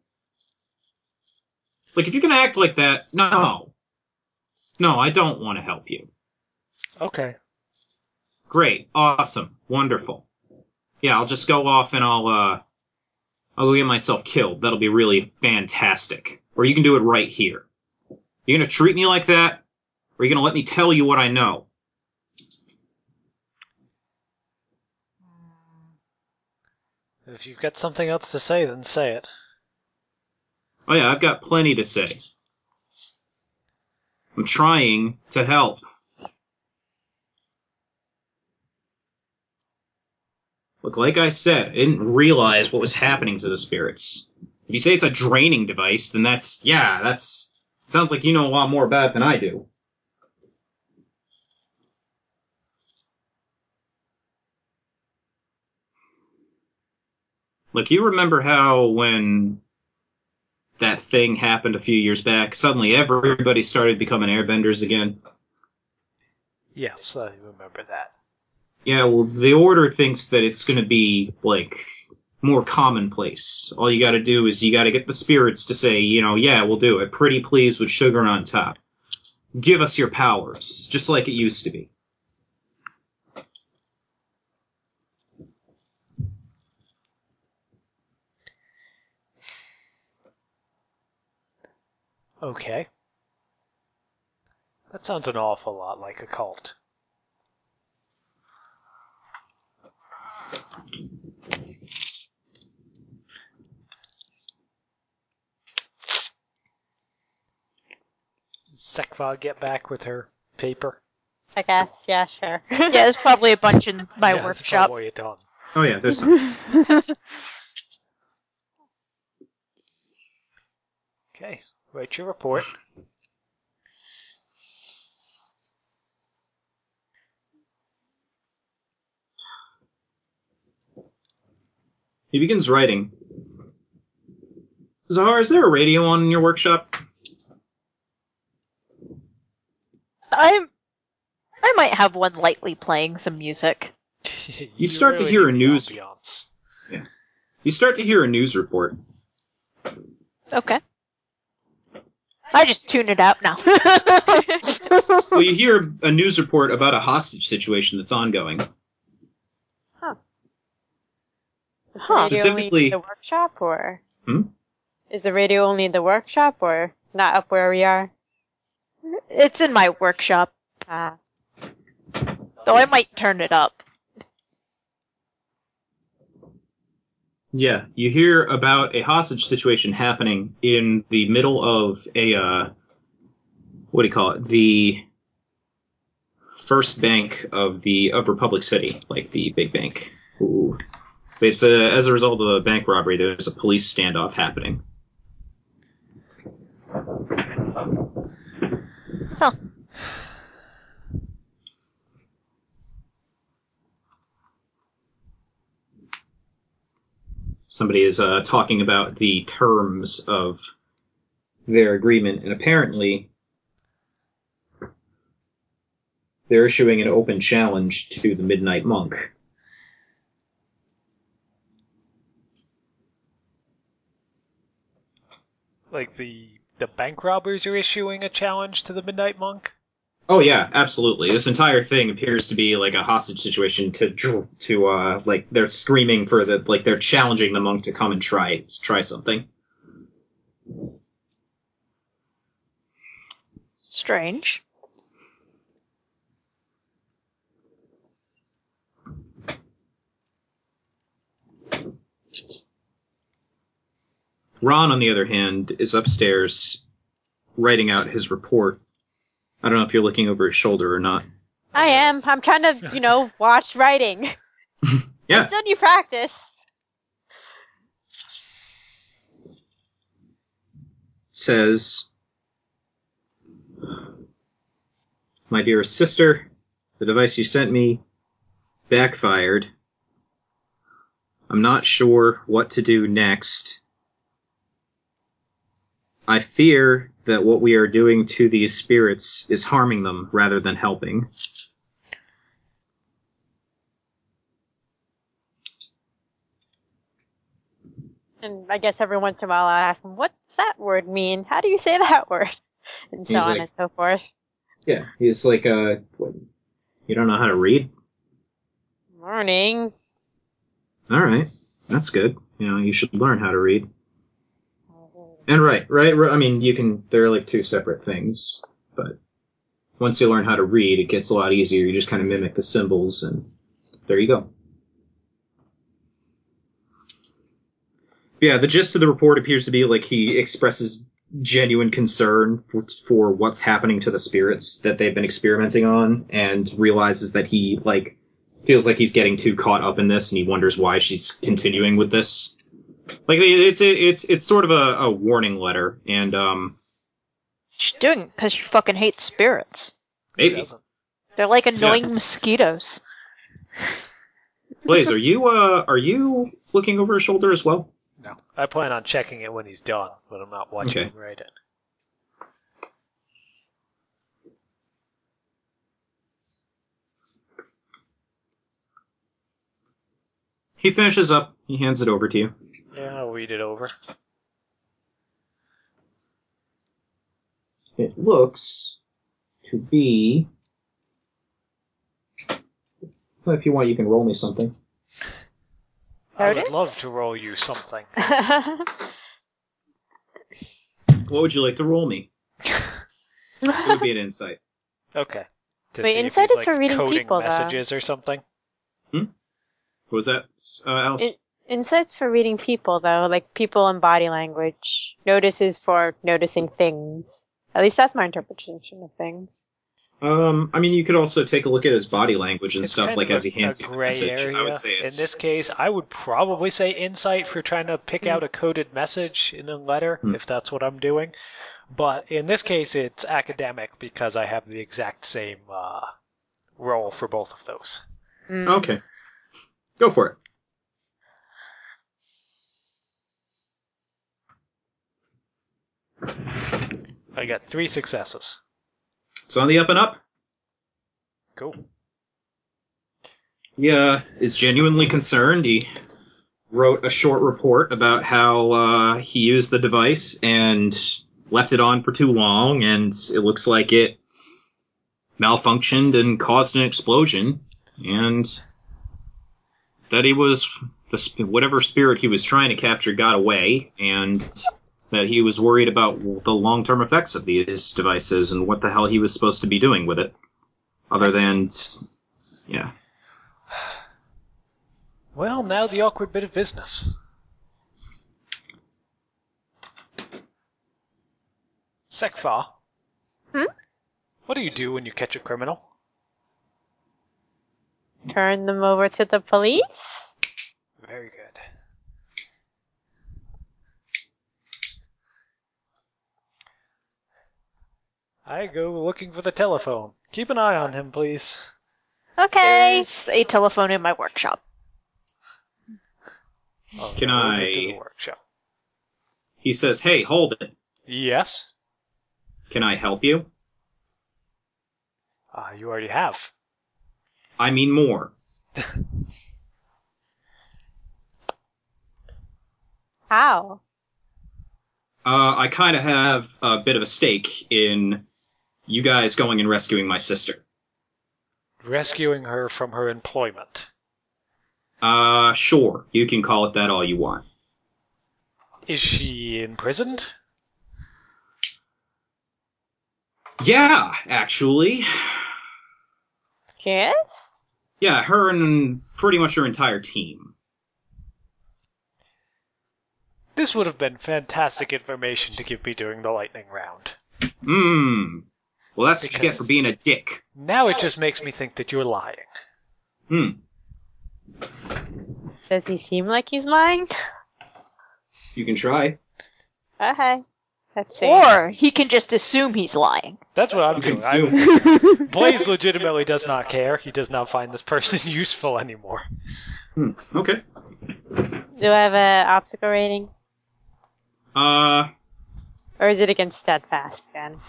[SPEAKER 1] Like, if you're gonna act like that, no. No, I don't want to help you.
[SPEAKER 2] Okay.
[SPEAKER 1] Great. Awesome. Wonderful. Yeah, I'll just go off and I'll go get myself killed. That'll be really fantastic. Or you can do it right here. You gonna treat me like that? Or are you gonna let me tell you what I know?
[SPEAKER 2] If you've got something else to say, then say it.
[SPEAKER 1] Oh yeah, I've got plenty to say. I'm trying to help. Look, like I said, I didn't realize what was happening to the spirits. If you say it's a draining device, then that's... Sounds like you know a lot more about it than I do. Look, you remember how when that thing happened a few years back, suddenly everybody started becoming airbenders again?
[SPEAKER 2] Yes, I remember that.
[SPEAKER 1] Yeah, well, the Order thinks that it's gonna be, more commonplace. All you gotta do is you gotta get the spirits to say, yeah, we'll do it. Pretty please with sugar on top. Give us your powers, just like it used to be.
[SPEAKER 2] Okay. That sounds an awful lot like a cult. Sekva get back with her paper?
[SPEAKER 4] I guess. Yeah, sure.
[SPEAKER 3] Yeah, there's probably a bunch in my
[SPEAKER 2] Yeah, that's
[SPEAKER 3] workshop.
[SPEAKER 2] probably what you're done.
[SPEAKER 1] Oh yeah, there's time.
[SPEAKER 2] Okay, write your report.
[SPEAKER 1] He begins writing. Zahar, is there a radio on in your workshop?
[SPEAKER 3] I might have one lightly playing some music.
[SPEAKER 1] You start to hear a
[SPEAKER 2] need the
[SPEAKER 1] news-
[SPEAKER 2] ambiance.
[SPEAKER 1] You start to hear a news report.
[SPEAKER 3] Okay. I just tune it out now.
[SPEAKER 1] Well, you hear a news report about a hostage situation that's ongoing.
[SPEAKER 4] Huh. Radio only
[SPEAKER 1] Specifically-
[SPEAKER 4] in the workshop, or?
[SPEAKER 1] Hmm?
[SPEAKER 4] Is the radio only in the workshop, or not up where we are?
[SPEAKER 3] It's in my workshop,
[SPEAKER 4] Ah.
[SPEAKER 3] though I might turn it up.
[SPEAKER 1] Yeah, you hear about a hostage situation happening in the middle of a, what do you call it? The first bank of Republic City, like the big bank. Ooh. It's as a result of a bank robbery, there's a police standoff happening.
[SPEAKER 3] Huh.
[SPEAKER 1] Somebody is talking about the terms of their agreement, and apparently they're issuing an open challenge to the Midnight Monk.
[SPEAKER 2] Like the bank robbers are issuing a challenge to the Midnight Monk?
[SPEAKER 1] Oh yeah, absolutely. This entire thing appears to be like a hostage situation to like they're screaming for they're challenging the monk to come and try something.
[SPEAKER 3] Strange.
[SPEAKER 1] Ron, on the other hand, is upstairs writing out his report. I don't know if you're looking over his shoulder or not.
[SPEAKER 4] I am. I'm trying to, watch writing.
[SPEAKER 1] Yeah.
[SPEAKER 4] I still need practice.
[SPEAKER 1] Says, "My dearest sister, the device you sent me backfired. I'm not sure what to do next. I fear that what we are doing to these spirits is harming them rather than helping.
[SPEAKER 4] And I guess every once in a while I ask him, what's that word mean? How do you say that word? And so
[SPEAKER 1] He's
[SPEAKER 4] on
[SPEAKER 1] like-
[SPEAKER 4] and so forth.
[SPEAKER 1] Yeah, he's like, what, you don't know how to read?
[SPEAKER 4] Morning.
[SPEAKER 1] Alright, that's good. You should learn how to read. And right, I mean, they're like two separate things, but once you learn how to read, it gets a lot easier. You just kind of mimic the symbols, and there you go. Yeah, the gist of the report appears to be like he expresses genuine concern for what's happening to the spirits that they've been experimenting on, and realizes that he, feels like he's getting too caught up in this, and he wonders why she's continuing with this. Like, it's sort of a warning letter, and,
[SPEAKER 3] She's doing it because she fucking hates spirits.
[SPEAKER 1] maybe.
[SPEAKER 2] Who doesn't?
[SPEAKER 3] They're like annoying mosquitoes.
[SPEAKER 1] Blaze, are you looking over his shoulder as well?
[SPEAKER 2] No. I plan on checking it when he's done, but I'm not watching
[SPEAKER 1] Okay.
[SPEAKER 2] him write it.
[SPEAKER 1] He finishes up, he hands it over to you.
[SPEAKER 2] Yeah, I'll read it over.
[SPEAKER 1] It looks to be... Well, if you want, you can roll me something.
[SPEAKER 2] I
[SPEAKER 4] Noted?
[SPEAKER 2] would love to roll you something.
[SPEAKER 1] What would you like to roll me? It would be an insight.
[SPEAKER 2] Okay. To
[SPEAKER 4] Wait,
[SPEAKER 2] see if
[SPEAKER 4] insight
[SPEAKER 2] he's,
[SPEAKER 4] is for reading
[SPEAKER 2] coding
[SPEAKER 4] people, though.
[SPEAKER 2] messages or something.
[SPEAKER 1] What was that, Alice?
[SPEAKER 4] Insights for reading people, though, like people and body language. Notice is for noticing things. At least that's my interpretation of things.
[SPEAKER 1] I mean, you could also take a look at his body language and
[SPEAKER 2] It's
[SPEAKER 1] stuff,
[SPEAKER 2] kind
[SPEAKER 1] like
[SPEAKER 2] of
[SPEAKER 1] as he
[SPEAKER 2] a
[SPEAKER 1] hands you the
[SPEAKER 2] gray
[SPEAKER 1] message.
[SPEAKER 2] area.
[SPEAKER 1] I would say
[SPEAKER 2] In
[SPEAKER 1] it's
[SPEAKER 2] this case, I would probably say insight for trying to pick out a coded message in a letter, if that's what I'm doing. But in this case, it's academic because I have the exact same roll for both of those.
[SPEAKER 1] okay. Go for it.
[SPEAKER 2] I got 3 successes.
[SPEAKER 1] It's on the up and up.
[SPEAKER 2] Cool.
[SPEAKER 1] He is genuinely concerned. He wrote a short report about how he used the device and left it on for too long, and it looks like it malfunctioned and caused an explosion, and that he was whatever spirit he was trying to capture got away, and that he was worried about the long-term effects of these devices and what the hell he was supposed to be doing with it, other than, yeah.
[SPEAKER 2] Well, now the awkward bit of business. Sekfa. What do you do when you catch a criminal?
[SPEAKER 4] Turn them over to the police?
[SPEAKER 2] Very good. I go looking for the telephone. Keep an eye on him, please.
[SPEAKER 4] Okay.
[SPEAKER 3] There's a telephone in my workshop.
[SPEAKER 2] I'll
[SPEAKER 1] Can
[SPEAKER 2] go over
[SPEAKER 1] I-
[SPEAKER 2] to the workshop.
[SPEAKER 1] He says, "Hey, hold it.
[SPEAKER 2] Yes?
[SPEAKER 1] Can I help you?
[SPEAKER 2] You already have.
[SPEAKER 1] I mean more."
[SPEAKER 4] How?
[SPEAKER 1] I kind of have a bit of a stake in you guys going and rescuing my sister.
[SPEAKER 2] Rescuing her from her employment.
[SPEAKER 1] Sure. You can call it that all you want.
[SPEAKER 2] Is she imprisoned?
[SPEAKER 1] Yeah, actually.
[SPEAKER 4] Yes?
[SPEAKER 1] Yeah, her and pretty much her entire team.
[SPEAKER 2] This would have been fantastic information to give me during the lightning round.
[SPEAKER 1] Well, that's what you get for being a dick.
[SPEAKER 2] Now it just makes me think that you're lying.
[SPEAKER 4] Does he seem like he's lying?
[SPEAKER 1] You can try.
[SPEAKER 4] Okay. Let's see.
[SPEAKER 3] Or he can just assume he's lying.
[SPEAKER 2] That's what I'm
[SPEAKER 1] You can
[SPEAKER 2] doing.
[SPEAKER 1] assume.
[SPEAKER 2] Blaze legitimately does not care. He does not find this person useful anymore.
[SPEAKER 1] Okay.
[SPEAKER 4] Do I have an obstacle rating? Or is it against steadfast again?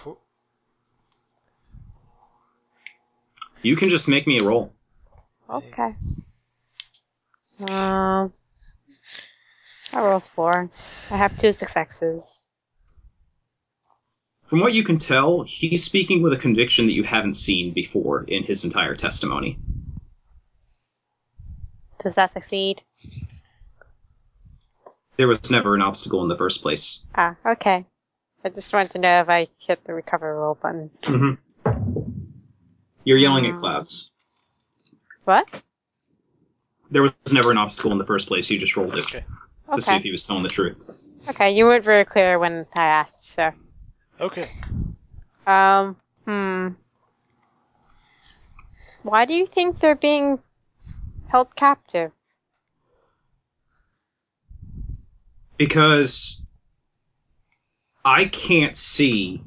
[SPEAKER 1] You can just make me a roll.
[SPEAKER 4] Okay. I rolled 4. I have 2 successes.
[SPEAKER 1] From what you can tell, he's speaking with a conviction that you haven't seen before in his entire testimony.
[SPEAKER 4] Does that succeed?
[SPEAKER 1] There was never an obstacle in the first place.
[SPEAKER 4] Ah, okay. I just wanted to know if I hit the recover roll button.
[SPEAKER 1] You're yelling at clouds.
[SPEAKER 4] What?
[SPEAKER 1] There was never an obstacle in the first place. You just rolled it
[SPEAKER 2] Okay.
[SPEAKER 1] to see if he was telling the truth.
[SPEAKER 4] Okay, you weren't very clear when I asked, so.
[SPEAKER 2] Okay.
[SPEAKER 4] Why do you think they're being held captive?
[SPEAKER 1] Because I can't see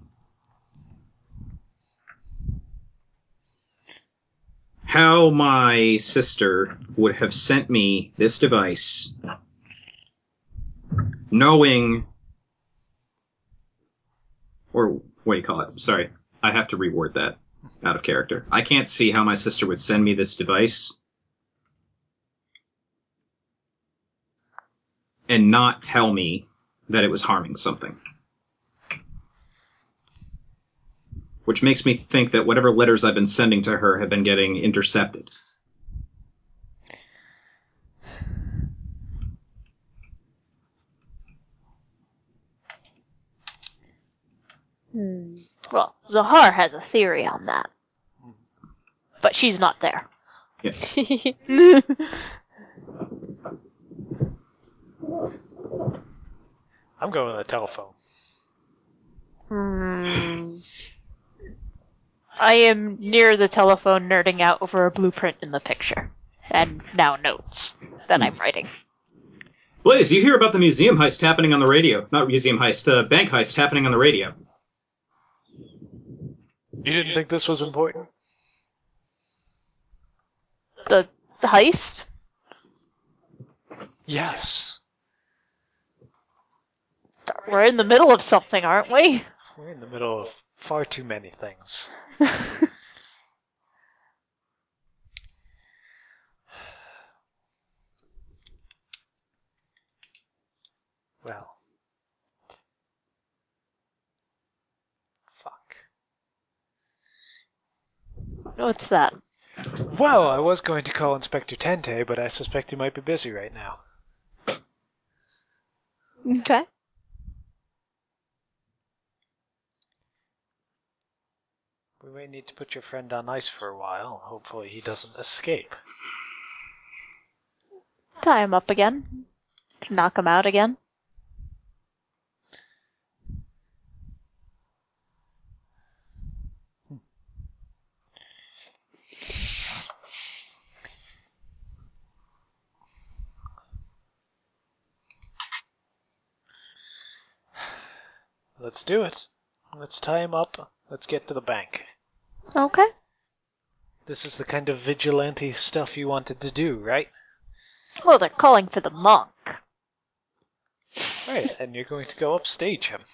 [SPEAKER 1] how my sister would have sent me this device knowing... Or, what do you call it? Sorry, I have to reword that out of character. I can't see how my sister would send me this device and not tell me that it was harming something. Which makes me think that whatever letters I've been sending to her have been getting intercepted.
[SPEAKER 3] Well, Zahar has a theory on that. But she's not there.
[SPEAKER 1] Yeah.
[SPEAKER 2] I'm going to the telephone.
[SPEAKER 3] I am near the telephone nerding out over a blueprint in the picture. And now notes that I'm writing.
[SPEAKER 1] Blaze, you hear about the museum heist happening on the radio. Not museum heist, bank heist happening on the radio.
[SPEAKER 2] You didn't think this was important?
[SPEAKER 3] The heist?
[SPEAKER 2] Yes.
[SPEAKER 3] We're in the middle of something, aren't we?
[SPEAKER 2] We're in the middle of far too many things. Well. Fuck.
[SPEAKER 3] What's that?
[SPEAKER 2] Well, I was going to call Inspector Tente, but I suspect he might be busy right now.
[SPEAKER 3] Okay.
[SPEAKER 2] We may need to put your friend on ice for a while. Hopefully he doesn't escape.
[SPEAKER 3] Tie him up again. Knock him out again.
[SPEAKER 2] Let's do it. Let's tie him up. Let's get to the bank.
[SPEAKER 3] Okay.
[SPEAKER 2] This is the kind of vigilante stuff you wanted to do, right?
[SPEAKER 3] Well, they're calling for the monk.
[SPEAKER 2] Right, and you're going to go upstage him.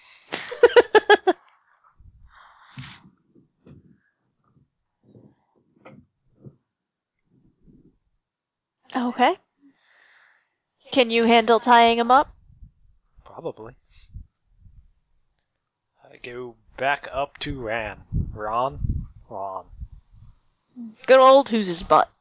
[SPEAKER 3] Okay. Can you handle tying him up?
[SPEAKER 2] Probably. I go back up to Ron.
[SPEAKER 3] Good old who's his butt.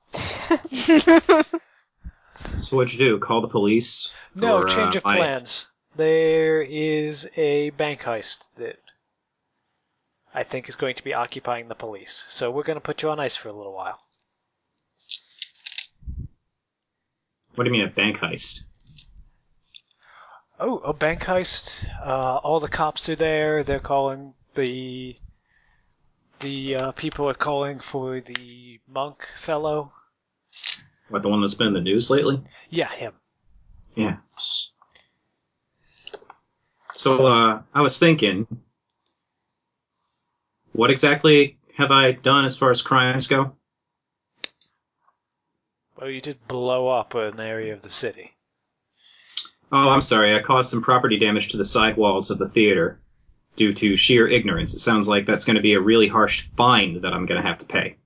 [SPEAKER 1] So what'd you do? Call the police?
[SPEAKER 2] No,
[SPEAKER 1] for,
[SPEAKER 2] change of plans. There is a bank heist that I think is going to be occupying the police. So we're going to put you on ice for a little while.
[SPEAKER 1] What do you mean a bank heist?
[SPEAKER 2] Oh, a bank heist. All the cops are there. They're calling the people are calling for the monk fellow.
[SPEAKER 1] What, the one that's been in the news lately?
[SPEAKER 2] Yeah, him.
[SPEAKER 1] Yeah. So, I was thinking, what exactly have I done as far as crimes go?
[SPEAKER 2] Well, you did blow up an area of the city.
[SPEAKER 1] Oh, I'm sorry, I caused some property damage to the side walls of the theater due to sheer ignorance. It sounds like that's going to be a really harsh fine that I'm going to have to pay.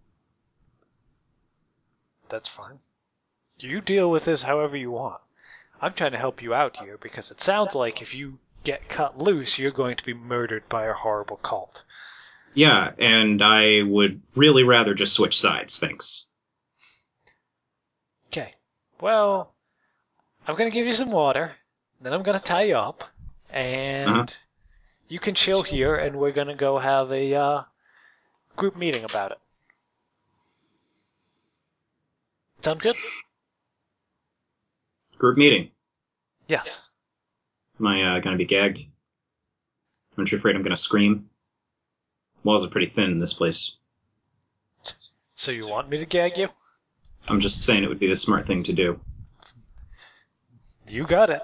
[SPEAKER 2] That's fine. You deal with this however you want. I'm trying to help you out here because it sounds like if you get cut loose, you're going to be murdered by a horrible cult.
[SPEAKER 1] Yeah, and I would really rather just switch sides, thanks.
[SPEAKER 2] Okay. Well, I'm going to give you some water, then I'm going to tie you up, and you can chill here, and we're going to go have a group meeting about it. Sound good?
[SPEAKER 1] Group meeting.
[SPEAKER 2] Yes.
[SPEAKER 1] Am I going to be gagged? Aren't you afraid I'm going to scream? Walls are pretty thin in this place.
[SPEAKER 2] So you want me to gag you?
[SPEAKER 1] I'm just saying it would be the smart thing to do.
[SPEAKER 2] You got it.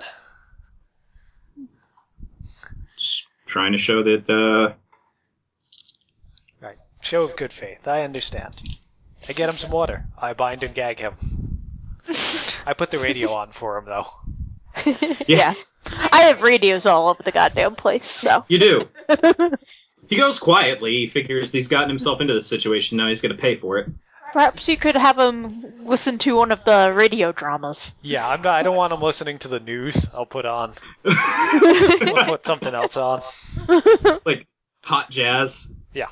[SPEAKER 1] Just trying to show that,
[SPEAKER 2] Right. Show of good faith. I understand. I get him some water. I bind and gag him. I put the radio on for him, though.
[SPEAKER 3] Yeah. I have radios all over the goddamn place, so.
[SPEAKER 1] You do. He goes quietly. He figures he's gotten himself into this situation. Now he's going to pay for it.
[SPEAKER 3] Perhaps you could have him listen to one of the radio dramas.
[SPEAKER 2] Yeah, I don't want him listening to the news. I'll put something else on.
[SPEAKER 1] Like, hot jazz.
[SPEAKER 2] Yeah.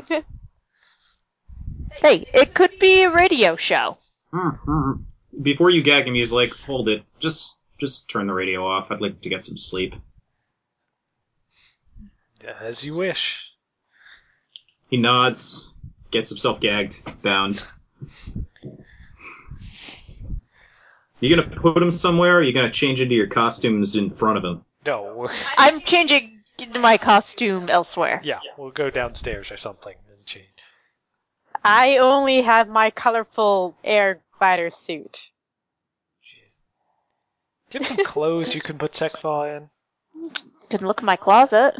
[SPEAKER 3] Hey, it could be a radio show.
[SPEAKER 1] Before you gag him, he's like, hold it. Just turn the radio off. I'd like to get some sleep.
[SPEAKER 2] As you wish.
[SPEAKER 1] He nods, gets himself gagged, bound. You gonna put him somewhere, or are you gonna change into your costumes in front of him?
[SPEAKER 2] No.
[SPEAKER 3] I'm changing my costume elsewhere.
[SPEAKER 2] Yeah, we'll go downstairs or something and change.
[SPEAKER 4] I only have my colorful air glider suit.
[SPEAKER 2] Jeez. Do you have some clothes you can put Sekfal in?
[SPEAKER 3] You can look in my closet.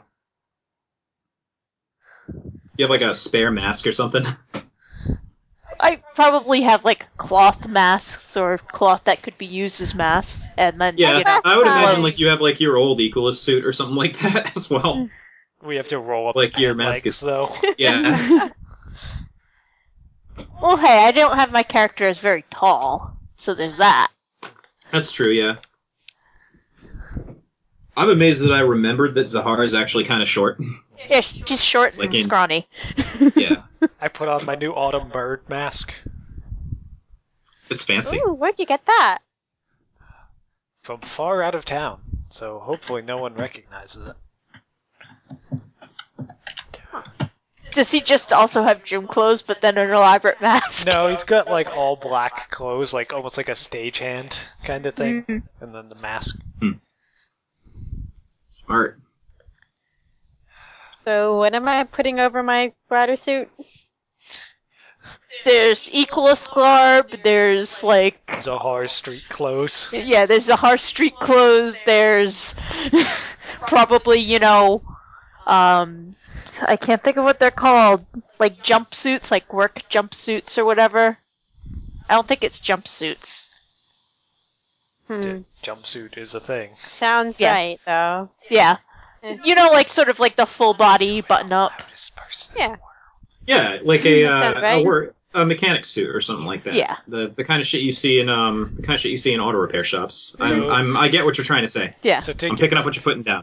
[SPEAKER 1] You have like a spare mask or something?
[SPEAKER 3] I probably have like cloth masks or cloth that could be used as masks, and then
[SPEAKER 1] Yeah,
[SPEAKER 3] you know,
[SPEAKER 1] I would imagine
[SPEAKER 3] clothes.
[SPEAKER 1] like you have like your old Equalist suit or something like that as well.
[SPEAKER 2] We have to roll up
[SPEAKER 1] Like
[SPEAKER 2] the
[SPEAKER 1] your
[SPEAKER 2] pant
[SPEAKER 1] mask
[SPEAKER 2] legs,
[SPEAKER 1] is-
[SPEAKER 2] though.
[SPEAKER 1] Yeah.
[SPEAKER 3] Well, hey, I don't have my character as very tall, so there's that.
[SPEAKER 1] That's true, yeah. I'm amazed that I remembered that Zahara is actually kind of short.
[SPEAKER 3] Yeah, she's short
[SPEAKER 1] Like
[SPEAKER 3] and
[SPEAKER 1] in-
[SPEAKER 3] scrawny.
[SPEAKER 1] Yeah.
[SPEAKER 2] I put on my new autumn bird mask
[SPEAKER 1] It's fancy.
[SPEAKER 4] Ooh, where'd you get that?
[SPEAKER 2] from far out of town, so hopefully no one recognizes it.
[SPEAKER 3] Does he just also have gym clothes, but then an elaborate mask?
[SPEAKER 2] No, he's got like all black clothes, like almost like a stagehand kind of thing,
[SPEAKER 3] Mhm.
[SPEAKER 2] and then the mask.
[SPEAKER 1] Smart.
[SPEAKER 4] So what am I putting over my glider suit?
[SPEAKER 3] There's Equalist garb, there's like...
[SPEAKER 2] Zohar street clothes.
[SPEAKER 3] Yeah, there's the Har Street clothes, there's probably, you know, I can't think of what they're called. Like jumpsuits, like work jumpsuits or whatever. I don't think it's jumpsuits.
[SPEAKER 2] Jumpsuit is a thing.
[SPEAKER 4] Sounds
[SPEAKER 3] Yeah.
[SPEAKER 4] right, though.
[SPEAKER 3] Yeah. You know, like sort of like the full body button up.
[SPEAKER 2] Loudest person.
[SPEAKER 4] Yeah.
[SPEAKER 1] Yeah, like a
[SPEAKER 4] Sounds right.
[SPEAKER 1] a mechanic suit or something like that.
[SPEAKER 3] Yeah.
[SPEAKER 1] The kind of shit you see in auto repair shops.
[SPEAKER 2] So-
[SPEAKER 1] I get what you're trying to say.
[SPEAKER 3] Yeah.
[SPEAKER 2] So take
[SPEAKER 1] I'm picking up what you're putting down.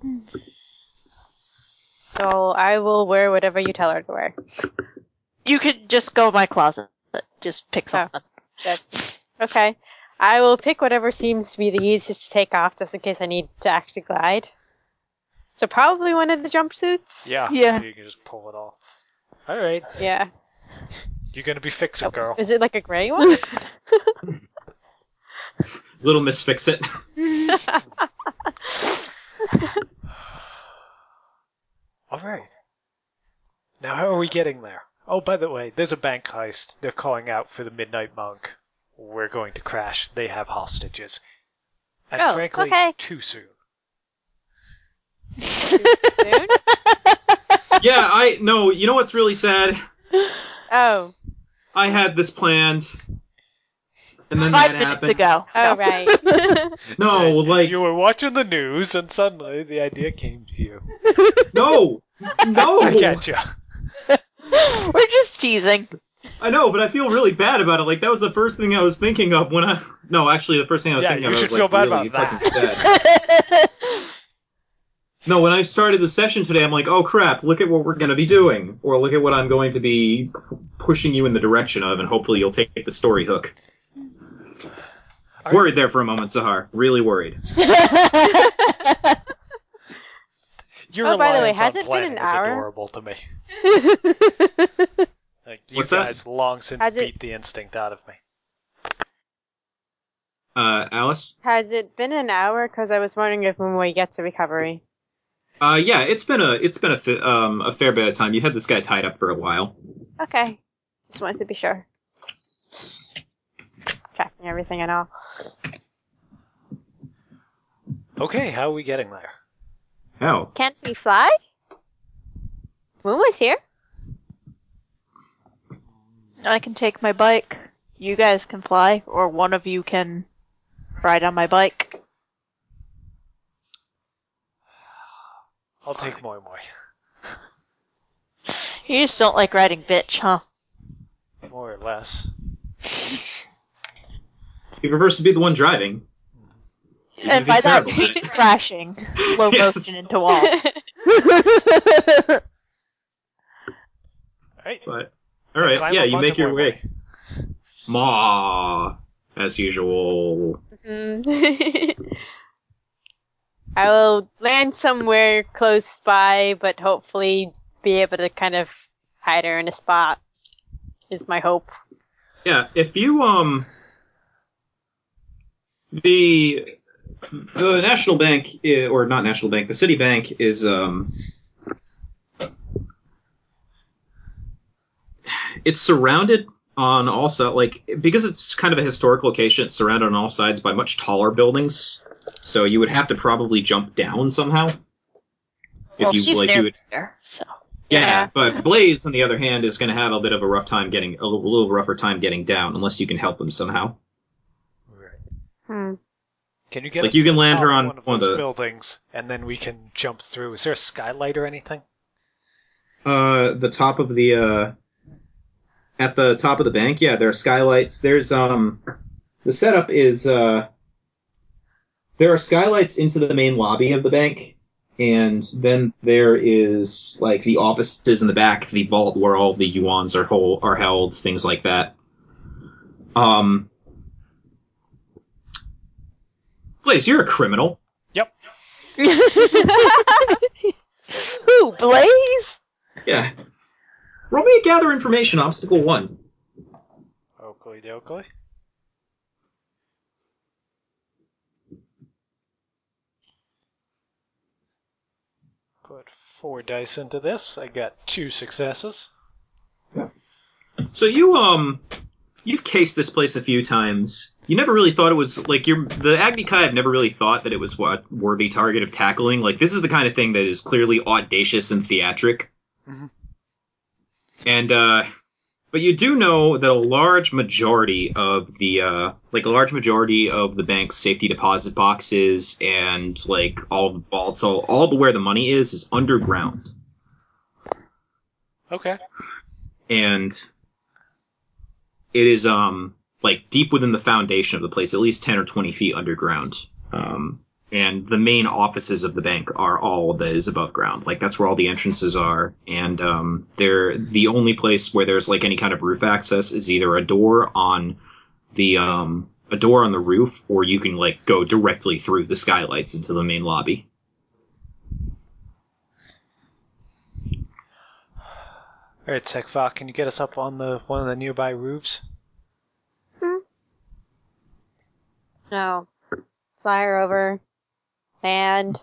[SPEAKER 4] So I will wear whatever you tell her to wear.
[SPEAKER 3] You could just go in my closet. Just pick something.
[SPEAKER 4] That's okay. I will pick whatever seems to be the easiest to take off, just in case I need to actually glide. So probably one of the jumpsuits.
[SPEAKER 2] Yeah.
[SPEAKER 3] Yeah.
[SPEAKER 2] You can just pull it off. All right.
[SPEAKER 4] Yeah.
[SPEAKER 2] You're gonna be fixing, girl.
[SPEAKER 4] Is it like a gray one?
[SPEAKER 1] Little Miss Fix It.
[SPEAKER 2] All right. Now, how are we getting there? Oh, by the way, there's a bank heist. They're calling out for the Midnight Monk. We're going to crash. They have hostages. And
[SPEAKER 4] Oh,
[SPEAKER 2] frankly,
[SPEAKER 4] okay.
[SPEAKER 2] too soon.
[SPEAKER 4] Soon?
[SPEAKER 1] Yeah, no, you know what's really sad?
[SPEAKER 4] Oh.
[SPEAKER 1] I had this planned, and then
[SPEAKER 3] 5
[SPEAKER 1] that
[SPEAKER 3] minutes
[SPEAKER 1] happened.
[SPEAKER 3] ago.
[SPEAKER 4] Oh,
[SPEAKER 3] No.
[SPEAKER 4] right.
[SPEAKER 1] No, like
[SPEAKER 2] You were watching the news, and suddenly the idea came to you.
[SPEAKER 1] no, no.
[SPEAKER 2] I get you.
[SPEAKER 3] We're just teasing.
[SPEAKER 1] I know, but I feel really bad about it. Like that was the first thing I was thinking of when I. No, actually, the first thing I was
[SPEAKER 2] Yeah,
[SPEAKER 1] thinking
[SPEAKER 2] you
[SPEAKER 1] of. I
[SPEAKER 2] should
[SPEAKER 1] was
[SPEAKER 2] feel
[SPEAKER 1] like,
[SPEAKER 2] bad
[SPEAKER 1] really
[SPEAKER 2] about
[SPEAKER 1] fucking sad. No, when I started the session today, I'm like, oh crap, look at what we're going to be doing. Or look at what I'm going to be pushing you in the direction of, and hopefully you'll take the story hook.
[SPEAKER 2] Are-
[SPEAKER 1] Worried there for a moment, Sahar. Really worried.
[SPEAKER 2] Your
[SPEAKER 4] Oh, by the way,
[SPEAKER 2] reliance
[SPEAKER 4] has
[SPEAKER 2] on
[SPEAKER 4] it been
[SPEAKER 2] planning
[SPEAKER 4] an
[SPEAKER 2] is
[SPEAKER 4] hour?
[SPEAKER 2] adorable to me. Like, you
[SPEAKER 1] What's that?
[SPEAKER 2] guys long since
[SPEAKER 4] Has it-
[SPEAKER 2] beat the instinct out of me.
[SPEAKER 1] Alice?
[SPEAKER 4] Has it been an hour? Because I was wondering if Momoy gets a recovery.
[SPEAKER 1] Yeah, it's been a fair bit of time. You had this guy tied up for a while.
[SPEAKER 4] Okay. Just wanted to be sure. Checking everything and all.
[SPEAKER 2] Okay, how are we getting there?
[SPEAKER 1] How?
[SPEAKER 4] Can't we fly? Momoy's here.
[SPEAKER 3] I can take my bike. You guys can fly, or one of you can ride on my bike.
[SPEAKER 2] I'll take Moi Moi.
[SPEAKER 3] You just don't like riding bitch, huh?
[SPEAKER 2] More or less.
[SPEAKER 1] He prefers to be the one driving. Even
[SPEAKER 3] And
[SPEAKER 1] if
[SPEAKER 3] by
[SPEAKER 1] he's
[SPEAKER 3] that,
[SPEAKER 1] terrible
[SPEAKER 3] I
[SPEAKER 1] at
[SPEAKER 3] mean
[SPEAKER 1] it.
[SPEAKER 3] crashing slow
[SPEAKER 1] Yes.
[SPEAKER 3] motion into walls.
[SPEAKER 2] Alright.
[SPEAKER 1] But alright,
[SPEAKER 2] Climb
[SPEAKER 1] yeah,
[SPEAKER 2] up
[SPEAKER 1] you
[SPEAKER 2] onto
[SPEAKER 1] make your
[SPEAKER 2] Moi
[SPEAKER 1] way.
[SPEAKER 2] Moi.
[SPEAKER 1] Ma, as usual.
[SPEAKER 4] I will land somewhere close by, but hopefully be able to kind of hide her in a spot. Is my hope.
[SPEAKER 1] Yeah, if you the National Bank or not National Bank, the City Bank is It's surrounded on all sides, because it's kind of a historic location, it's surrounded on all sides by much taller buildings. So you would have to probably jump down somehow.
[SPEAKER 3] Well, she's
[SPEAKER 1] you would.
[SPEAKER 3] there, so.
[SPEAKER 1] Yeah, but Blaze, on the other hand, is going to have a bit of a little rougher time getting down, unless you can help him somehow.
[SPEAKER 2] Right. Can you get
[SPEAKER 1] like
[SPEAKER 2] us
[SPEAKER 1] you
[SPEAKER 2] to
[SPEAKER 1] can
[SPEAKER 2] the
[SPEAKER 1] land
[SPEAKER 2] top
[SPEAKER 1] her
[SPEAKER 2] of
[SPEAKER 1] on
[SPEAKER 2] one of
[SPEAKER 1] one of
[SPEAKER 2] those
[SPEAKER 1] the
[SPEAKER 2] buildings, and then we can jump through? Is there a skylight or anything?
[SPEAKER 1] the top of the at the top of the bank. Yeah, there are skylights. There's the setup is there are skylights into the main lobby of the bank. And then there is like the offices in the back, the vault where all the yuans are held, things like that. Blaze, you're a criminal.
[SPEAKER 2] Yep.
[SPEAKER 3] Who, Blaze?
[SPEAKER 1] Yeah. Roll me a gather information, obstacle 1.
[SPEAKER 2] Oakley dokley. Put 4 dice into this. I got 2 successes.
[SPEAKER 1] So you've cased this place a few times. You never really thought it was the Agni Kai have never really thought that it was a worthy target of tackling. Like, this is the kind of thing that is clearly audacious and theatric.
[SPEAKER 2] Mm-hmm.
[SPEAKER 1] And but you do know that a large majority of the bank's safety deposit boxes and like all the vaults, all the where the money is underground.
[SPEAKER 2] Okay.
[SPEAKER 1] And it is deep within the foundation of the place, at least 10 or 20 feet underground. And the main offices of the bank are all that is above ground. Like, that's where all the entrances are. And they're the only place where there's like any kind of roof access is either a door on the roof, or you can like go directly through the skylights into the main lobby.
[SPEAKER 2] All right, Sekfok, can you get us up on one of the nearby roofs?
[SPEAKER 4] No. Fly her over. And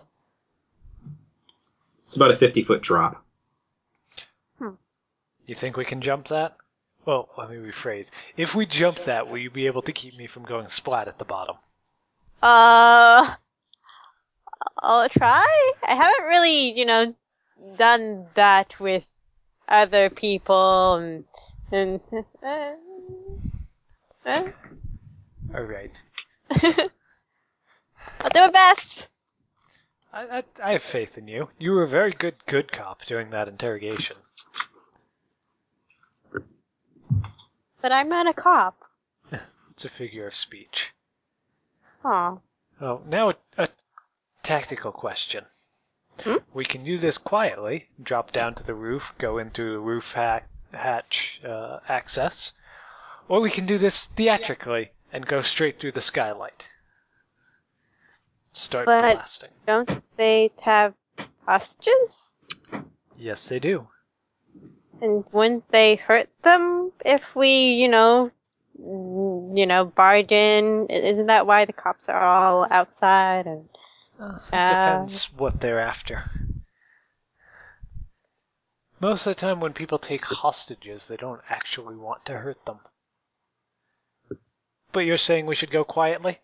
[SPEAKER 1] It's about a 50-foot drop.
[SPEAKER 2] You think we can jump that? Well, let me rephrase. If we jump that, will you be able to keep me from going splat at the bottom?
[SPEAKER 4] I'll try. I haven't really, done that with other people and
[SPEAKER 2] All right.
[SPEAKER 4] I'll do my best.
[SPEAKER 2] I have faith in you. You were a very good cop during that interrogation.
[SPEAKER 4] But I'm not a cop.
[SPEAKER 2] It's a figure of speech.
[SPEAKER 4] Aw.
[SPEAKER 2] Oh, now a tactical question. We can do this quietly, drop down to the roof, go into the roof hatch access, or we can do this theatrically and go straight through the skylight. Start blasting.
[SPEAKER 4] Don't they have hostages?
[SPEAKER 2] Yes, they do.
[SPEAKER 4] And wouldn't they hurt them if we, barge in? Isn't that why the cops are all outside? And
[SPEAKER 2] Depends what they're after. Most of the time when people take hostages, they don't actually want to hurt them. But you're saying we should go quietly?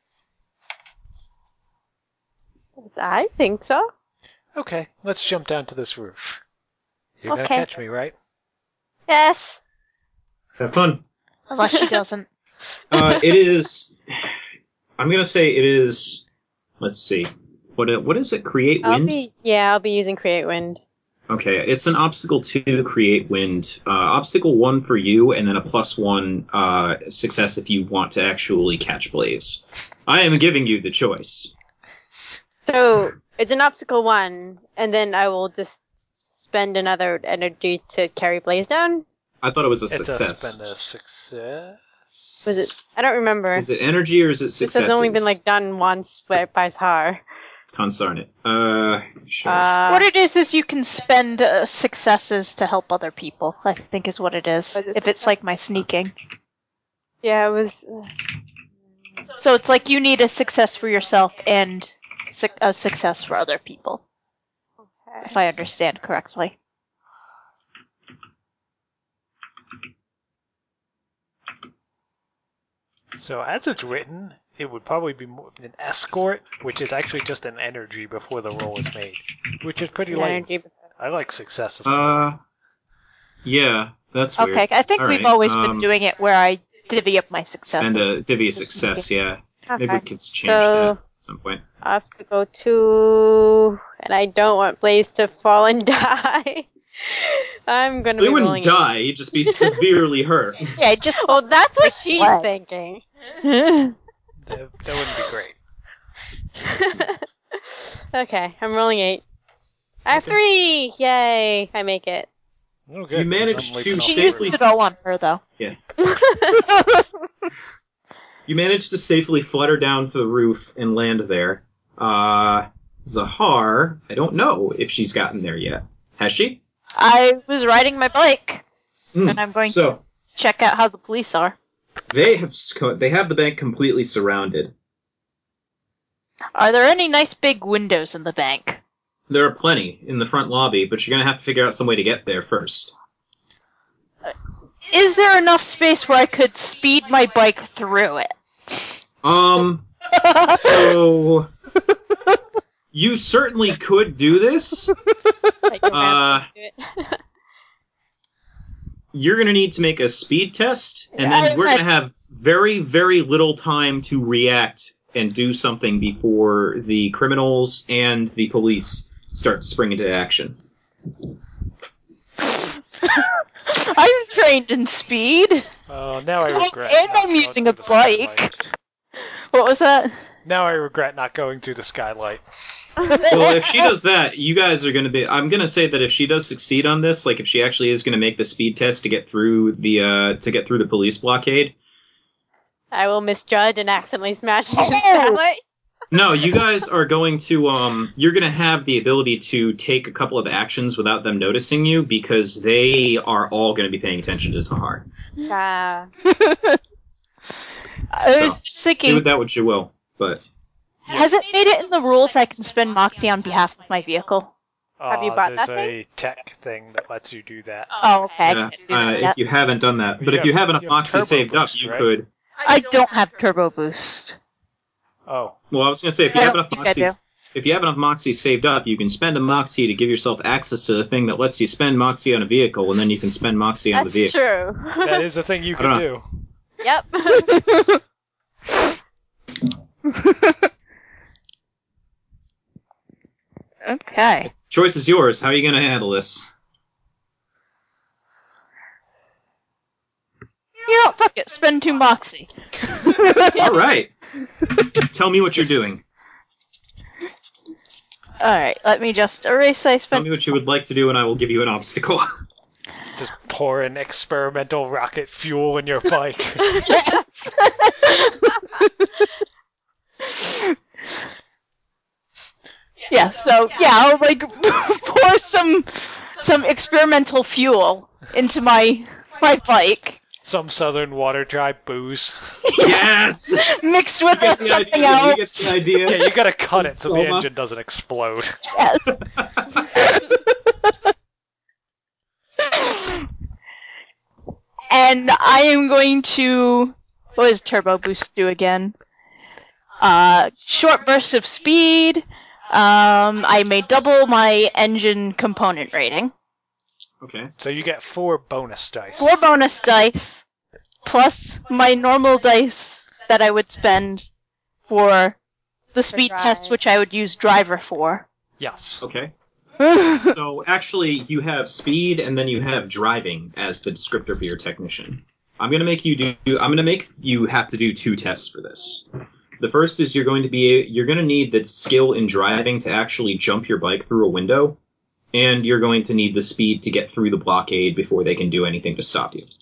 [SPEAKER 4] I think so.
[SPEAKER 2] Okay, let's jump down to this roof. You're gonna catch me, right?
[SPEAKER 4] Yes.
[SPEAKER 1] Have fun.
[SPEAKER 3] Unless she doesn't.
[SPEAKER 1] It is. I'm gonna say it is. Let's see. What is it? Create wind?
[SPEAKER 4] I'll be using create wind.
[SPEAKER 1] Okay, it's an obstacle 2 create wind. Obstacle 1 for you, and then a +1 success if you want to actually catch Blaze. I am giving you the choice.
[SPEAKER 4] So it's an obstacle 1, and then I will just spend another energy to carry Blaze down.
[SPEAKER 1] I thought it was a
[SPEAKER 2] It's
[SPEAKER 1] success.
[SPEAKER 2] spend a success.
[SPEAKER 4] Was it? I don't remember.
[SPEAKER 1] Is it energy or is it success?
[SPEAKER 4] This has only been done once by Zahar.
[SPEAKER 1] Consarn it. Sure.
[SPEAKER 3] What it is you can spend successes to help other people, I think is what it is. If it's like my sneaking.
[SPEAKER 4] Yeah, it was.
[SPEAKER 3] So it's like you need a success for yourself and a success for other people.
[SPEAKER 4] Okay.
[SPEAKER 3] If I understand correctly.
[SPEAKER 2] So as it's written, it would probably be more an escort, which is actually just an energy before the roll is made, which is pretty lame. I like successes.
[SPEAKER 1] Yeah, that's weird.
[SPEAKER 3] Okay, I think
[SPEAKER 1] All
[SPEAKER 3] we've
[SPEAKER 1] right,
[SPEAKER 3] always been doing it where I divvy up my successes.
[SPEAKER 1] Spend a divvy a success, yeah. Maybe we
[SPEAKER 4] Okay.
[SPEAKER 1] could change that at some point.
[SPEAKER 4] I have to go 2, and I don't want Blaze to fall and die. I'm gonna
[SPEAKER 1] Well,
[SPEAKER 4] be
[SPEAKER 1] you wouldn't
[SPEAKER 4] rolling
[SPEAKER 1] die, you'd just be severely hurt.
[SPEAKER 3] Yeah, just
[SPEAKER 4] Well, that's what she's
[SPEAKER 3] What?
[SPEAKER 4] thinking.
[SPEAKER 2] That wouldn't be great.
[SPEAKER 4] Okay, I'm rolling 8. I have 3! Yay! I make it.
[SPEAKER 2] Oh, good,
[SPEAKER 1] You managed
[SPEAKER 2] 'cause I'm
[SPEAKER 1] to
[SPEAKER 2] leaping off
[SPEAKER 3] she
[SPEAKER 2] the
[SPEAKER 1] safely-
[SPEAKER 3] used
[SPEAKER 2] roof.
[SPEAKER 3] it all on her, though.
[SPEAKER 1] You managed to safely flutter down to the roof and land there. Zahar, I don't know if she's gotten there yet. Has she?
[SPEAKER 3] I was riding my bike,
[SPEAKER 1] Hmm.
[SPEAKER 3] and I'm going to
[SPEAKER 1] So,
[SPEAKER 3] check out how the police are.
[SPEAKER 1] they have the bank completely surrounded.
[SPEAKER 3] Are there any nice big windows in the bank?
[SPEAKER 1] There are plenty in the front lobby, but you're going to have to figure out some way to get there first.
[SPEAKER 3] Is there enough space where I could speed my bike through it?
[SPEAKER 1] So you certainly could do this.
[SPEAKER 4] I don't have to do it.
[SPEAKER 1] You're going to need to make a speed test, and then
[SPEAKER 3] I-
[SPEAKER 1] we're going to have very, very little time to react and do something before the criminals and the police start to spring into action.
[SPEAKER 3] I'm trained in speed.
[SPEAKER 2] Oh, now I
[SPEAKER 3] Oh,
[SPEAKER 2] regret.
[SPEAKER 3] and
[SPEAKER 2] not
[SPEAKER 3] I'm
[SPEAKER 2] going
[SPEAKER 3] using
[SPEAKER 2] through
[SPEAKER 3] a
[SPEAKER 2] the skylight.
[SPEAKER 3] bike. What was that?
[SPEAKER 2] Now I regret not going through the skylight.
[SPEAKER 1] Well, if she does that, you guys are going to be... I'm going to say that if she does succeed on this, like if she actually is going to make the speed test to get through the police blockade,
[SPEAKER 4] I will misjudge and accidentally smash into the
[SPEAKER 3] Oh!
[SPEAKER 4] skylight.
[SPEAKER 1] no, you guys are going to, you're going to have the ability to take a couple of actions without them noticing you, because they are all going to be paying attention to Zahar.
[SPEAKER 4] Ah.
[SPEAKER 3] I was
[SPEAKER 1] So,
[SPEAKER 3] just
[SPEAKER 1] Do
[SPEAKER 3] thinking,
[SPEAKER 1] with that what you will, but...
[SPEAKER 3] has it made it in the rules I can spend Moxie on behalf of my vehicle?
[SPEAKER 4] Have you bought
[SPEAKER 2] there's
[SPEAKER 4] that
[SPEAKER 2] a tech thing that lets you do that.
[SPEAKER 3] Oh, okay.
[SPEAKER 1] Yeah,
[SPEAKER 3] I can do that.
[SPEAKER 1] if you haven't done that. But
[SPEAKER 2] You
[SPEAKER 1] if you
[SPEAKER 2] have-
[SPEAKER 1] have enough
[SPEAKER 2] you have
[SPEAKER 1] Moxie
[SPEAKER 2] Turbo
[SPEAKER 1] saved up,
[SPEAKER 2] Boost,
[SPEAKER 1] you
[SPEAKER 2] right?
[SPEAKER 1] could...
[SPEAKER 3] I don't have turbo boost.
[SPEAKER 2] Oh,
[SPEAKER 1] Well, I was going to say, if you
[SPEAKER 3] I
[SPEAKER 1] have
[SPEAKER 3] don't
[SPEAKER 1] enough
[SPEAKER 3] think I
[SPEAKER 1] Moxie...
[SPEAKER 3] do.
[SPEAKER 1] If you have enough Moxie saved up, you can spend a Moxie to give yourself access to the thing that lets you spend Moxie on a vehicle, and then you can spend Moxie on the
[SPEAKER 4] That's
[SPEAKER 1] vehicle.
[SPEAKER 4] true.
[SPEAKER 2] that is a thing you
[SPEAKER 1] I don't
[SPEAKER 2] can do.
[SPEAKER 4] Yep.
[SPEAKER 3] Okay.
[SPEAKER 1] Choice is yours. How are you going to handle this?
[SPEAKER 3] You know, fuck it. Spend 2 Moxie.
[SPEAKER 1] All right. Tell me what you're doing.
[SPEAKER 3] Alright, let me just erase I
[SPEAKER 1] Tell
[SPEAKER 3] spent.
[SPEAKER 1] me what you would like to do, and I will give you an obstacle.
[SPEAKER 2] Just pour in experimental rocket fuel in your bike.
[SPEAKER 3] Yes! yeah, so, yeah, I'll, like, pour some experimental fuel into my bike,
[SPEAKER 2] Some Southern water type booze.
[SPEAKER 1] Yes!
[SPEAKER 3] mixed with
[SPEAKER 1] You get the
[SPEAKER 3] something
[SPEAKER 1] idea. You
[SPEAKER 3] else.
[SPEAKER 1] get the idea.
[SPEAKER 2] Yeah, you gotta cut it so the
[SPEAKER 1] Soma.
[SPEAKER 2] engine doesn't explode.
[SPEAKER 3] Yes. And I am going to... What does Turbo Boost do again? Short burst of speed. I may double my engine component rating.
[SPEAKER 1] Okay.
[SPEAKER 2] So you get 4 bonus dice.
[SPEAKER 3] 4 bonus dice, plus my normal dice that I would spend for the speed
[SPEAKER 4] drive.
[SPEAKER 3] test, which I would use driver for.
[SPEAKER 2] Yes.
[SPEAKER 1] Okay. So, actually, you have speed, and then you have driving as the descriptor for your technician. I'm going to make you have to do 2 tests for this. The first is you're going to need the skill in driving to actually jump your bike through a window, and you're going to need the speed to get through the blockade before they can do anything to stop you.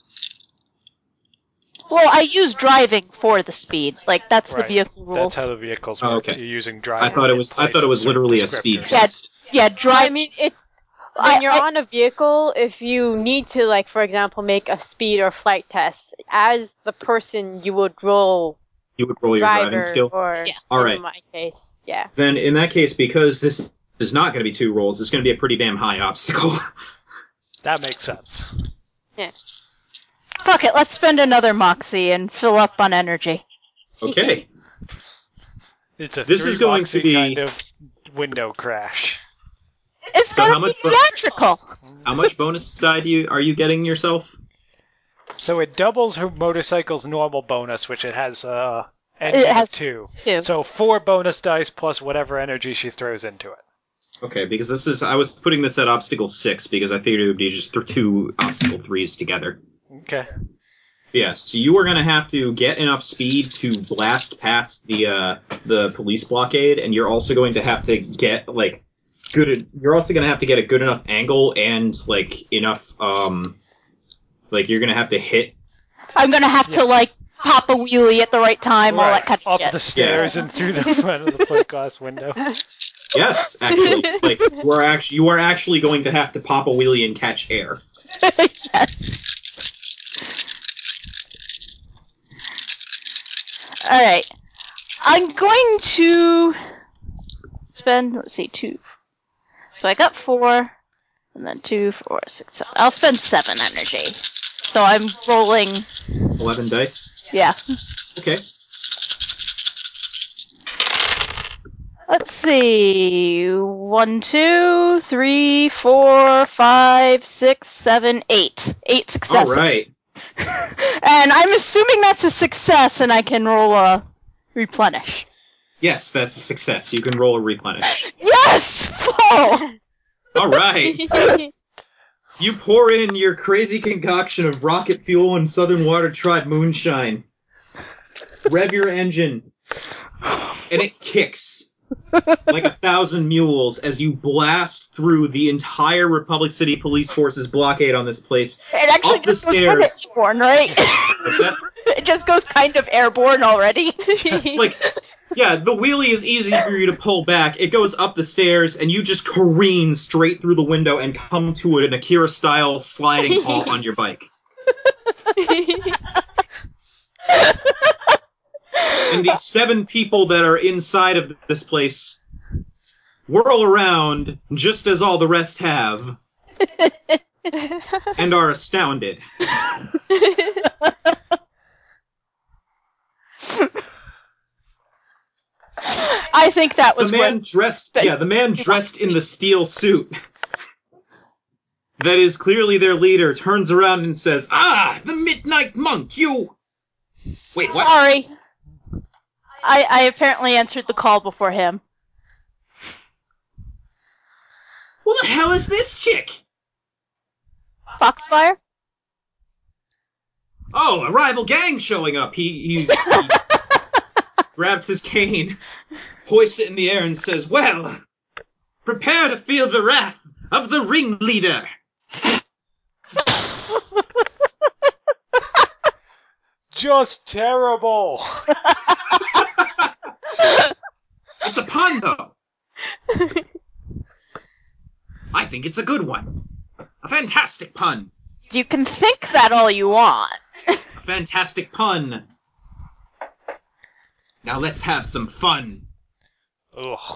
[SPEAKER 3] Well, I use driving for the speed. Like, that's the
[SPEAKER 2] Right.
[SPEAKER 3] vehicle rules.
[SPEAKER 2] That's how the vehicles work.
[SPEAKER 1] Okay.
[SPEAKER 2] You're using driving.
[SPEAKER 1] I thought it was literally a speed
[SPEAKER 3] Yeah.
[SPEAKER 1] test.
[SPEAKER 3] Yeah, drive.
[SPEAKER 4] I mean, it's when you're
[SPEAKER 3] I-
[SPEAKER 4] on a vehicle, if you need to, like, for example, make a speed or flight test, as the person, you would roll
[SPEAKER 1] You would roll your
[SPEAKER 4] driver
[SPEAKER 1] driving skill.
[SPEAKER 4] or,
[SPEAKER 3] Yeah.
[SPEAKER 1] All
[SPEAKER 4] in
[SPEAKER 1] right.
[SPEAKER 4] my case, yeah.
[SPEAKER 1] Then, in that case, because this is not going to be 2 rolls, it's going to be a pretty damn high obstacle.
[SPEAKER 2] That makes sense.
[SPEAKER 4] Yeah.
[SPEAKER 3] Fuck it, let's spend another Moxie and fill up on energy.
[SPEAKER 1] Okay.
[SPEAKER 2] It's a
[SPEAKER 1] This is going to be-
[SPEAKER 2] kind of window crash.
[SPEAKER 3] It's
[SPEAKER 1] So how
[SPEAKER 3] gonna be
[SPEAKER 1] much bo-
[SPEAKER 3] theatrical.
[SPEAKER 1] How much bonus die are you getting yourself?
[SPEAKER 2] So it doubles her motorcycle's normal bonus, which it has engine
[SPEAKER 3] It has
[SPEAKER 2] of 2.
[SPEAKER 3] 2.
[SPEAKER 2] So 4 bonus dice plus whatever energy she throws into it.
[SPEAKER 1] Okay, because I was putting this at obstacle 6 because I figured it would be just 2 obstacle 3s together.
[SPEAKER 2] Okay.
[SPEAKER 1] Yeah, so you are going to have to get enough speed to blast past the police blockade, and you're also going to have to get You're also going to have to get a good enough angle and enough you're going to have to hit.
[SPEAKER 3] I'm gonna have to, pop a wheelie at the right time, all that kind of
[SPEAKER 2] Up
[SPEAKER 3] shit.
[SPEAKER 2] the stairs and through the front of the plate glass window.
[SPEAKER 1] Yes, actually, you are actually going to have to pop a wheelie and catch air.
[SPEAKER 3] Yes. Alright. I'm going to spend, 2. So I got 4, and then 2, 4, 6, 7. I'll spend 7 energy. So I'm rolling,
[SPEAKER 1] 11 dice.
[SPEAKER 3] yeah.
[SPEAKER 1] Okay.
[SPEAKER 3] Let's see. 1, 2, 3, 4, 5, 6, 7, 8. 8 successes.
[SPEAKER 1] All right.
[SPEAKER 3] And I'm assuming that's a success, and I can roll a replenish.
[SPEAKER 1] Yes, that's a success. You can roll a replenish.
[SPEAKER 3] Yes! Oh!
[SPEAKER 1] All right. You pour in your crazy concoction of rocket fuel and Southern Water Tribe moonshine. Rev your engine. And it kicks like 1,000 mules as you blast through the entire Republic City Police Force's blockade on this place.
[SPEAKER 3] It actually
[SPEAKER 1] Up the
[SPEAKER 3] just goes kind of
[SPEAKER 1] stairs.
[SPEAKER 3] airborne, right?
[SPEAKER 1] What's that?
[SPEAKER 3] It just goes kind of airborne already.
[SPEAKER 1] Yeah, the wheelie is easy for you to pull back. It goes up the stairs, and you just careen straight through the window and come to an Akira-style sliding halt on your bike. And the 7 people that are inside of this place whirl around just as all the rest have, and are astounded.
[SPEAKER 3] I think that was
[SPEAKER 1] The man dressed in the steel suit that is clearly their leader turns around and says, "Ah, the Midnight Monk, you..." Wait, what?
[SPEAKER 3] Sorry. I apparently answered the call before him.
[SPEAKER 1] Who the hell is this chick?
[SPEAKER 3] Foxfire?
[SPEAKER 1] Oh, a rival gang showing up. He grabs his cane, hoists it in the air, and says, "Well, prepare to feel the wrath of the ringleader."
[SPEAKER 2] Just terrible.
[SPEAKER 1] It's a pun, though. I think it's a good one. A fantastic pun.
[SPEAKER 3] You can think that all you want.
[SPEAKER 1] A fantastic pun. Now let's have some fun.
[SPEAKER 2] Ugh.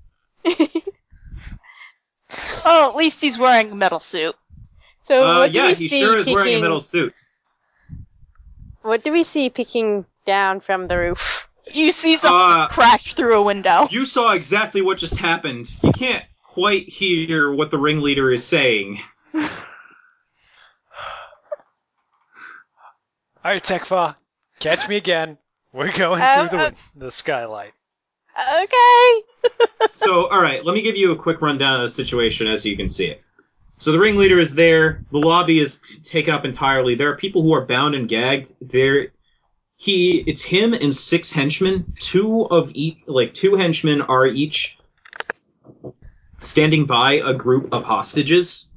[SPEAKER 3] Oh, at least he's wearing a metal suit.
[SPEAKER 4] So what do
[SPEAKER 1] Yeah,
[SPEAKER 4] we
[SPEAKER 1] he
[SPEAKER 4] see
[SPEAKER 1] sure is wearing a
[SPEAKER 4] peeking-
[SPEAKER 1] metal suit.
[SPEAKER 4] What do we see peeking down from the roof?
[SPEAKER 3] You see something crash through a window.
[SPEAKER 1] You saw exactly what just happened. You can't quite hear what the ringleader is saying.
[SPEAKER 2] Alright, Tekfa, catch me again. We're going through the skylight.
[SPEAKER 4] Okay.
[SPEAKER 1] So, alright, let me give you a quick rundown of the situation as you can see it. So the ringleader is there, the lobby is taken up entirely, there are people who are bound and gagged, it's him and 6 henchmen, 2 henchmen are each standing by a group of hostages.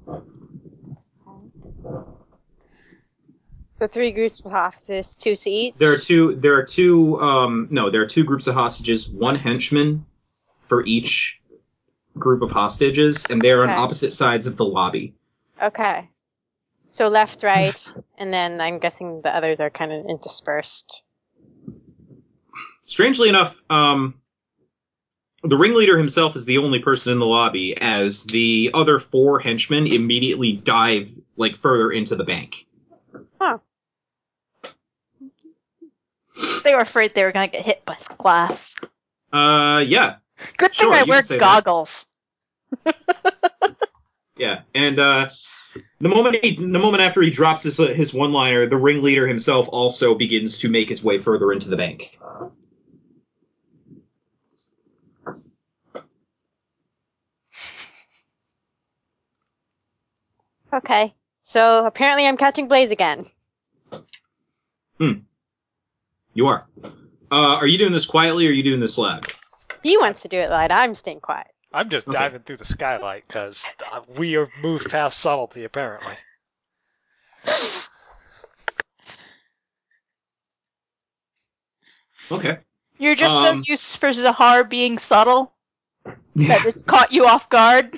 [SPEAKER 4] So 3 groups of hostages, 2 to each.
[SPEAKER 1] There are two groups of hostages, 1 henchman for each group of hostages, and they're on opposite sides of the lobby.
[SPEAKER 4] Okay. So left, right, and then I'm guessing the others are kind of interspersed.
[SPEAKER 1] Strangely enough, the ringleader himself is the only person in the lobby, as the other 4 henchmen immediately dive, further into the bank.
[SPEAKER 4] Huh.
[SPEAKER 3] They were afraid they were going to get hit by glass.
[SPEAKER 1] Yeah.
[SPEAKER 3] Good thing
[SPEAKER 1] Sure,
[SPEAKER 3] I
[SPEAKER 1] you
[SPEAKER 3] wear
[SPEAKER 1] can say that.
[SPEAKER 3] goggles.
[SPEAKER 1] Yeah, and the moment after he drops his one-liner, the ringleader himself also begins to make his way further into the bank.
[SPEAKER 4] Okay. So apparently I'm catching Blaze again.
[SPEAKER 1] You are. Are you doing this quietly, or are you doing this loud?
[SPEAKER 4] He wants to do it loud. I'm staying quiet.
[SPEAKER 2] I'm just
[SPEAKER 1] Okay.
[SPEAKER 2] diving through the skylight because we are moved past subtlety, apparently.
[SPEAKER 1] Okay.
[SPEAKER 3] You're just so used for Zahar being subtle
[SPEAKER 1] Yeah.
[SPEAKER 3] that it's caught you off guard.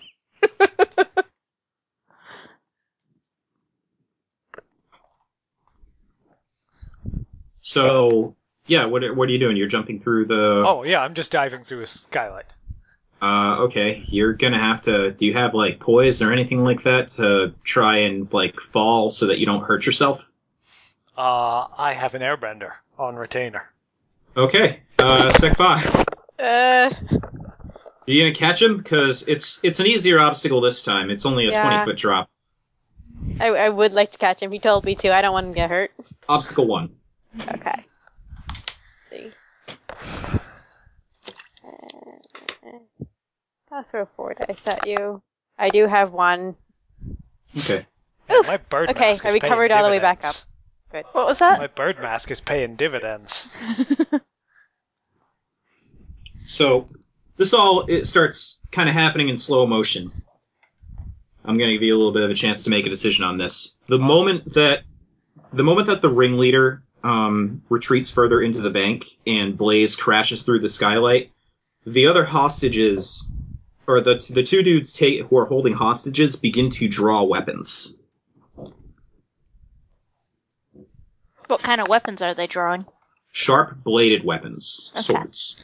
[SPEAKER 1] So, yeah, what are you doing? You're jumping through the...
[SPEAKER 2] Oh, yeah, I'm just diving through a skylight.
[SPEAKER 1] Okay. You're gonna have to... Do you have, like, poise or anything like that to try and, like, fall so that you don't hurt yourself?
[SPEAKER 2] I have an airbender on retainer.
[SPEAKER 1] Okay. Sec 5.
[SPEAKER 4] Uh,
[SPEAKER 1] Are you gonna catch him? Because it's an easier obstacle this time. It's only a
[SPEAKER 4] Yeah.
[SPEAKER 1] 20-foot drop.
[SPEAKER 4] I would like to catch him. He told me to. I don't want him to get hurt.
[SPEAKER 1] Obstacle 1.
[SPEAKER 4] Okay. Let's see. I'll throw 4 dice at you. I do have 1.
[SPEAKER 1] Okay.
[SPEAKER 2] Man, my bird
[SPEAKER 4] Okay,
[SPEAKER 2] mask
[SPEAKER 4] I
[SPEAKER 2] is paying
[SPEAKER 4] recovered all the way back
[SPEAKER 2] dividends.
[SPEAKER 4] Good.
[SPEAKER 3] What was that?
[SPEAKER 2] My bird mask is paying dividends.
[SPEAKER 1] So, it starts kind of happening in slow motion. I'm going to give you a little bit of a chance to make a decision on this. The moment that the ringleader retreats further into the bank and Blaze crashes through the skylight, the other hostages, or the two dudes who are holding hostages, begin to draw weapons.
[SPEAKER 3] What kind of weapons are they drawing?
[SPEAKER 1] Sharp bladed weapons,
[SPEAKER 3] Okay.
[SPEAKER 1] swords.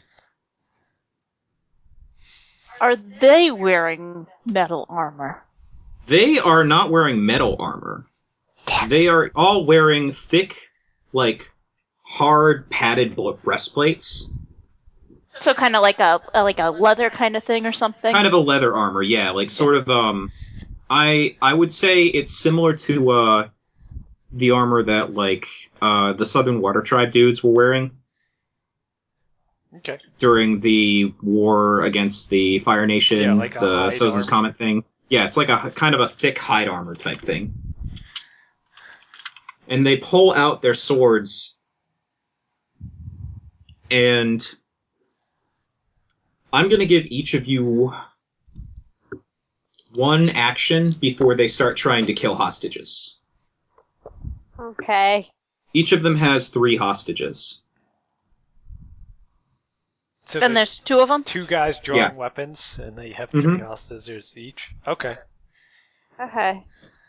[SPEAKER 3] Are they wearing metal armor?
[SPEAKER 1] They are not wearing metal armor.
[SPEAKER 3] Damn.
[SPEAKER 1] They are all wearing thick, like, hard padded breastplates.
[SPEAKER 3] So kind of like a leather kind of thing or something?
[SPEAKER 1] Kind of a leather armor, yeah. Like, sort of, I would say it's similar to, the armor that, like, the Southern Water Tribe dudes were wearing.
[SPEAKER 2] Okay.
[SPEAKER 1] During the war against the Fire Nation,
[SPEAKER 2] Yeah, like a
[SPEAKER 1] the
[SPEAKER 2] hide
[SPEAKER 1] Sozin's
[SPEAKER 2] armor.
[SPEAKER 1] Comet thing. Yeah, it's like a kind of a thick hide armor type thing. And they pull out their swords, and I'm going to give each of you one action before they start trying to kill hostages.
[SPEAKER 4] Okay.
[SPEAKER 1] Each of them has 3 hostages.
[SPEAKER 2] So
[SPEAKER 3] Then there's 2 of them?
[SPEAKER 2] 2 guys drawing
[SPEAKER 1] Yeah.
[SPEAKER 2] weapons, and they have
[SPEAKER 1] Mhm.
[SPEAKER 2] 3 hostages each. Okay.
[SPEAKER 4] Okay.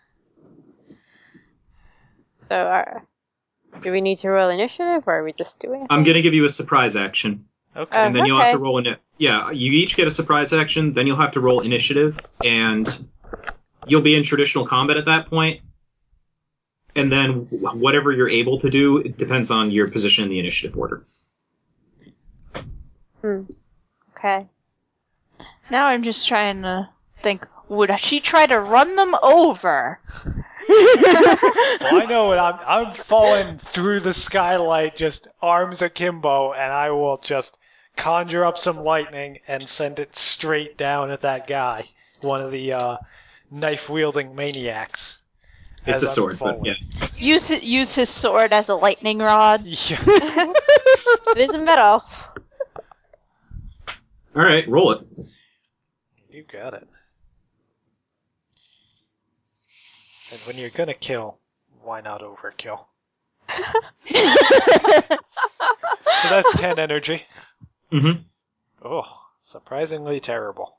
[SPEAKER 4] So, do we need to roll initiative, or are we just doing it?
[SPEAKER 1] I'm going to give you a surprise action.
[SPEAKER 2] Okay.
[SPEAKER 1] And then you'll have
[SPEAKER 4] Okay.
[SPEAKER 1] to roll yeah, you each get a surprise action, then you'll have to roll initiative, and you'll be in traditional combat at that point. And then whatever you're able to do, it depends on your position in the initiative order.
[SPEAKER 4] Okay.
[SPEAKER 3] Now I'm just trying to think, would she try to run them over?
[SPEAKER 2] Well, I know what I'm falling through the skylight, just arms akimbo, and I will just conjure up some lightning and send it straight down at that guy, one of the knife-wielding maniacs.
[SPEAKER 1] It's
[SPEAKER 2] as
[SPEAKER 1] a
[SPEAKER 2] I'm
[SPEAKER 1] sword, but
[SPEAKER 2] falling.
[SPEAKER 1] yeah.
[SPEAKER 3] Use his sword as a lightning rod.
[SPEAKER 2] Yeah.
[SPEAKER 4] It is in metal.
[SPEAKER 1] Alright, roll it.
[SPEAKER 2] You got it. And when you're gonna kill, why not overkill? So that's 10 energy.
[SPEAKER 1] Mm-hmm.
[SPEAKER 2] Oh, surprisingly terrible.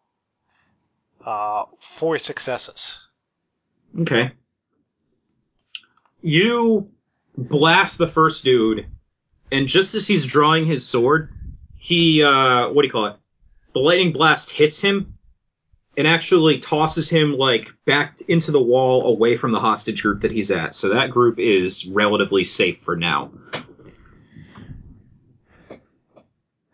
[SPEAKER 2] 4 successes.
[SPEAKER 1] Okay. You blast the first dude, and just as he's drawing his sword, he, what do you call it? The lightning blast hits him, and actually tosses him, like, back into the wall away from the hostage group that he's at. So that group is relatively safe for now.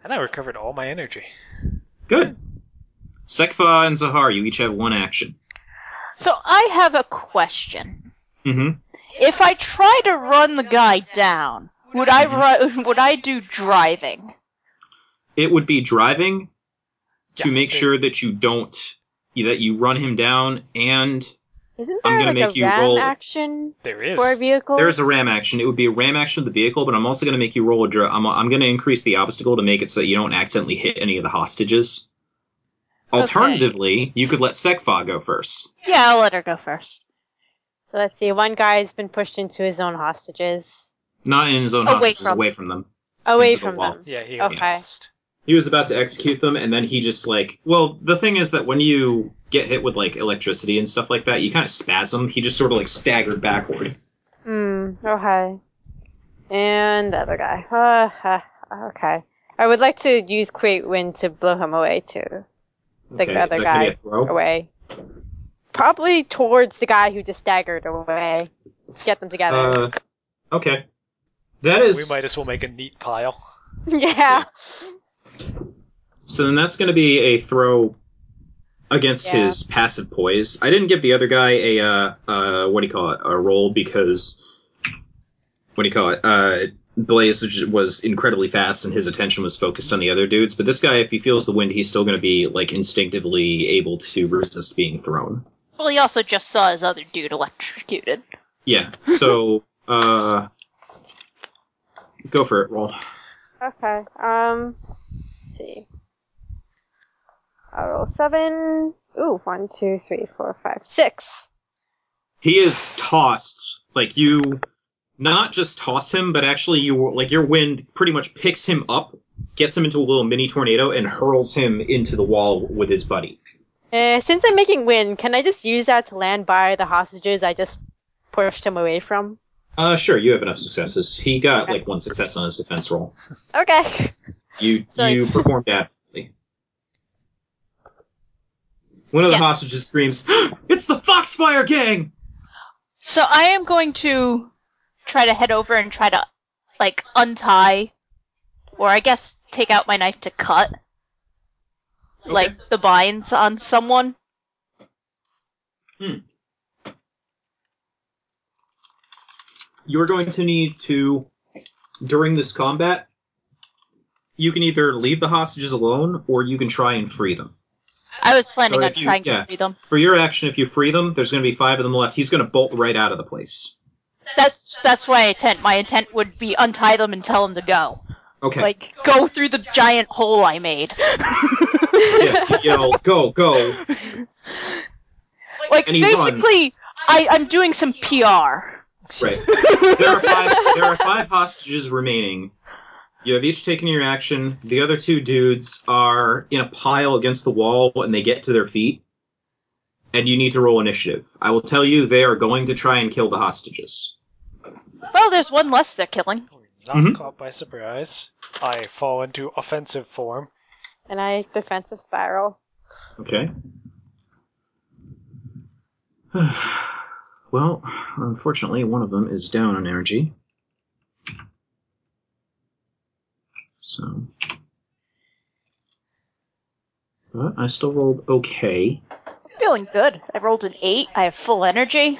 [SPEAKER 2] And I recovered all my energy.
[SPEAKER 1] Good. Sekfa and Zahar, you each have one action.
[SPEAKER 3] So I have a question.
[SPEAKER 1] Mm-hmm.
[SPEAKER 3] If I try to run the guy down, would I do driving?
[SPEAKER 1] It would be driving to
[SPEAKER 2] Yeah,
[SPEAKER 1] make sure that you run him down, and
[SPEAKER 4] Isn't
[SPEAKER 1] I'm
[SPEAKER 4] there
[SPEAKER 1] gonna
[SPEAKER 4] like
[SPEAKER 1] make
[SPEAKER 4] a
[SPEAKER 1] you
[SPEAKER 4] ram
[SPEAKER 1] roll.
[SPEAKER 4] action
[SPEAKER 2] There is.
[SPEAKER 4] for a vehicle?
[SPEAKER 1] There's a ram action. It would be a ram action of the vehicle, but I'm also going to make you roll I'm going to increase the obstacle to make it so that you don't accidentally hit any of the hostages. Alternatively, you could let Sekfa go first.
[SPEAKER 3] Yeah, I'll let her go first.
[SPEAKER 4] So let's see. One guy's been pushed into his own hostages.
[SPEAKER 1] Not in his own hostages, away from them.
[SPEAKER 4] Away
[SPEAKER 1] Into the
[SPEAKER 4] from
[SPEAKER 1] wall.
[SPEAKER 4] them.
[SPEAKER 2] Yeah, he
[SPEAKER 4] Okay.
[SPEAKER 2] lost.
[SPEAKER 1] He was about to execute them, and then he just well, the thing is that when you get hit with electricity and stuff like that, you kind of spasm. He just sort of staggered backward.
[SPEAKER 4] Okay. And the other guy. Okay. I would like to use Create Wind to blow him away, too. Like the other
[SPEAKER 1] is that gonna be
[SPEAKER 4] guy
[SPEAKER 1] a throw?
[SPEAKER 4] away. Probably towards the guy who just staggered away. Get them together.
[SPEAKER 1] Okay. That is...
[SPEAKER 2] We might as well make a neat pile.
[SPEAKER 4] Yeah.
[SPEAKER 1] So then that's going to be a throw against his passive poise. I didn't give the other guy a roll because Blaze was incredibly fast and his attention was focused on the other dudes. But this guy, if he feels the wind, he's still going to be instinctively able to resist being thrown.
[SPEAKER 3] Well, he also just saw his other dude electrocuted.
[SPEAKER 1] Yeah. So go for it. Roll.
[SPEAKER 4] Okay. Let's see. I'll roll 7. Ooh, 1, 2, 3, 4, 5, 6.
[SPEAKER 1] He is tossed. You not just toss him, but actually your wind pretty much picks him up, gets him into a little mini tornado, and hurls him into the wall with his buddy.
[SPEAKER 4] Since I'm making wind, can I just use that to land by the hostages I just pushed him away from?
[SPEAKER 1] Sure, you have enough successes. He got one success on his defense roll.
[SPEAKER 4] Okay.
[SPEAKER 1] You performed admirably. One of the hostages screams, "It's the Foxfire Gang!"
[SPEAKER 3] So I am going to try to head over and try to, untie, or I guess take out my knife to cut, the binds on someone.
[SPEAKER 1] You're going to need to, during this combat, you can either leave the hostages alone, or you can try and free them.
[SPEAKER 3] I was planning on trying to free them.
[SPEAKER 1] For your action, if you free them, there's going to be 5 of them left. He's going to bolt right out of the place.
[SPEAKER 3] That's my intent. My intent would be untie them and tell them to go.
[SPEAKER 1] Okay.
[SPEAKER 3] Go through the giant hole I made.
[SPEAKER 1] Yeah, yell, go. And he
[SPEAKER 3] basically, I'm doing some PR.
[SPEAKER 1] Right. There are 5 hostages remaining. You have each taken your action. The other 2 dudes are in a pile against the wall, and they get to their feet. And you need to roll initiative. I will tell you, they are going to try and kill the hostages.
[SPEAKER 3] Well, there's one less they're killing.
[SPEAKER 2] Not caught by surprise. I fall into offensive form.
[SPEAKER 4] And I defensive spiral.
[SPEAKER 1] Okay. Well, unfortunately, one of them is down on energy. So. But I still rolled okay.
[SPEAKER 3] I'm feeling good. I rolled an 8. I have full energy.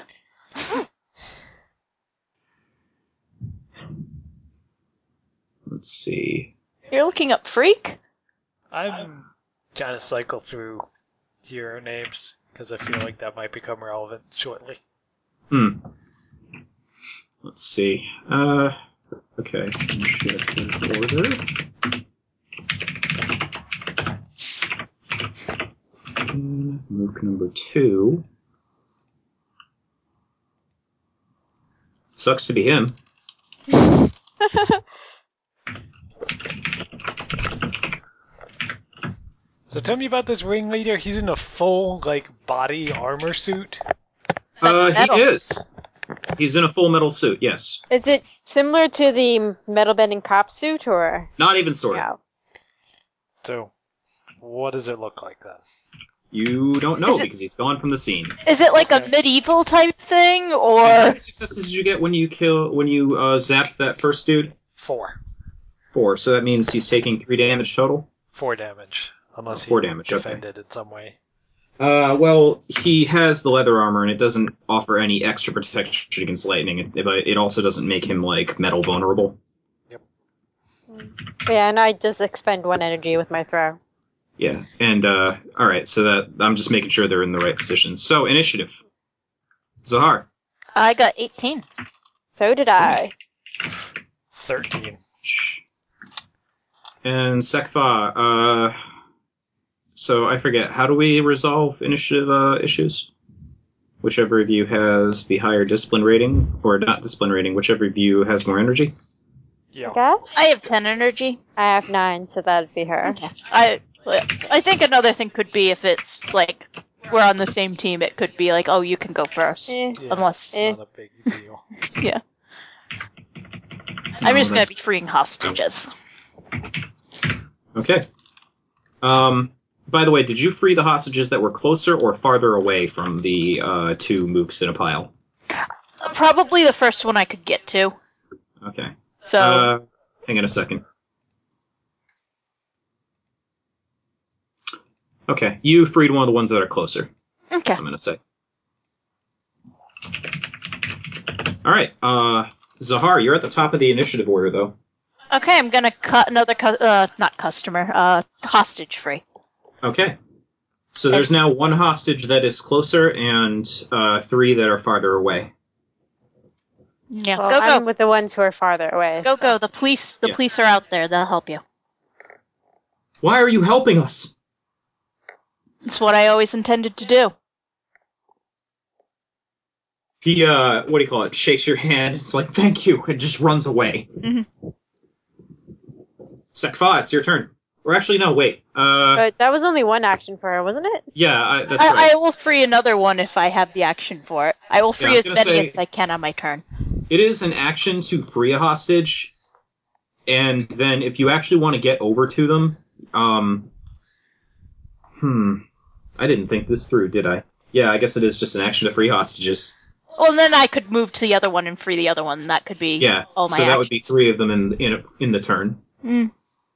[SPEAKER 1] Let's see.
[SPEAKER 3] You're looking up Freak?
[SPEAKER 2] I'm trying to cycle through hero names, because I feel like that might become relevant shortly.
[SPEAKER 1] Let's see. Okay. Shift order. Move number 2. Sucks to be him.
[SPEAKER 2] So tell me about this ringleader. He's in a full, body armor suit.
[SPEAKER 1] He is. He's in a full metal suit, yes.
[SPEAKER 4] Is it similar to the metal bending cop suit, or?
[SPEAKER 1] Not even sort of.
[SPEAKER 4] Yeah.
[SPEAKER 2] So, what does it look like then?
[SPEAKER 1] You don't know because he's gone from the scene.
[SPEAKER 3] Is it a medieval type thing, or?
[SPEAKER 1] How many successes did you get when you zapped that first dude?
[SPEAKER 2] 4.
[SPEAKER 1] 4, so that means he's taking 3 damage total?
[SPEAKER 2] 4 damage. Unless he
[SPEAKER 1] 4 damage, okay.
[SPEAKER 2] defended in some way.
[SPEAKER 1] Well, he has the leather armor, and it doesn't offer any extra protection against lightning, but it also doesn't make him, like, metal vulnerable.
[SPEAKER 4] Yeah, and I just expend 1 energy with my throw.
[SPEAKER 1] Yeah, and, alright, so that, I'm just making sure they're in the right position. So, initiative. Zahar.
[SPEAKER 3] I got 18.
[SPEAKER 4] So did I.
[SPEAKER 2] 13.
[SPEAKER 1] And Sekfa, so I forget, how do we resolve initiative issues? Whichever of you has the higher discipline rating, or not discipline rating, whichever of you has more energy.
[SPEAKER 2] Yeah.
[SPEAKER 4] Okay.
[SPEAKER 3] I have 10 energy.
[SPEAKER 4] I have 9, so that'd be her.
[SPEAKER 3] Okay. I think another thing could be if it's like we're on the same team, it could be like, oh, you can go first.
[SPEAKER 4] Eh.
[SPEAKER 2] Yeah,
[SPEAKER 3] Unless,
[SPEAKER 2] it's not a big deal.
[SPEAKER 3] yeah. I'm just gonna
[SPEAKER 1] that's-
[SPEAKER 3] be freeing hostages.
[SPEAKER 1] Okay. By the way, did you free the hostages that were closer or farther away from the 2 mooks in a pile?
[SPEAKER 3] Probably the first one I could get to.
[SPEAKER 1] Okay.
[SPEAKER 3] So,
[SPEAKER 1] Hang on a second. Okay, you freed one of the ones that are closer,
[SPEAKER 3] okay.
[SPEAKER 1] I'm gonna say. Alright, Zahar, you're at the top of the initiative order, though.
[SPEAKER 3] Okay, I'm gonna cut another, hostage free.
[SPEAKER 1] Okay. So there's now 1 hostage that is closer and 3 that are farther away.
[SPEAKER 3] Yeah,
[SPEAKER 4] Well, I'm
[SPEAKER 3] go.
[SPEAKER 4] with the ones who are farther away.
[SPEAKER 3] Go. The police are out there. They'll help you.
[SPEAKER 1] Why are you helping us?
[SPEAKER 3] It's what I always intended to do.
[SPEAKER 1] He, what do you call it, shakes your hand, it's like, thank you, and just runs away.
[SPEAKER 3] Mm-hmm.
[SPEAKER 1] Sekfa, it's your turn. Or actually, no, wait.
[SPEAKER 4] But that was only 1 action for her, wasn't it?
[SPEAKER 1] Yeah, that's right.
[SPEAKER 3] I will free another one if I have the action for it. I will free
[SPEAKER 1] I was
[SPEAKER 3] as
[SPEAKER 1] gonna
[SPEAKER 3] many
[SPEAKER 1] say-
[SPEAKER 3] as I can on my turn.
[SPEAKER 1] It is an action to free a hostage, and then if you actually want to get over to them, I didn't think this through, did I? Yeah, I guess it is just an action to free hostages.
[SPEAKER 3] Well, then I could move to the other one and free the other one. That could be
[SPEAKER 1] Yeah,
[SPEAKER 3] all my
[SPEAKER 1] so that
[SPEAKER 3] actions.
[SPEAKER 1] would be 3 of them in the turn.
[SPEAKER 3] Mm.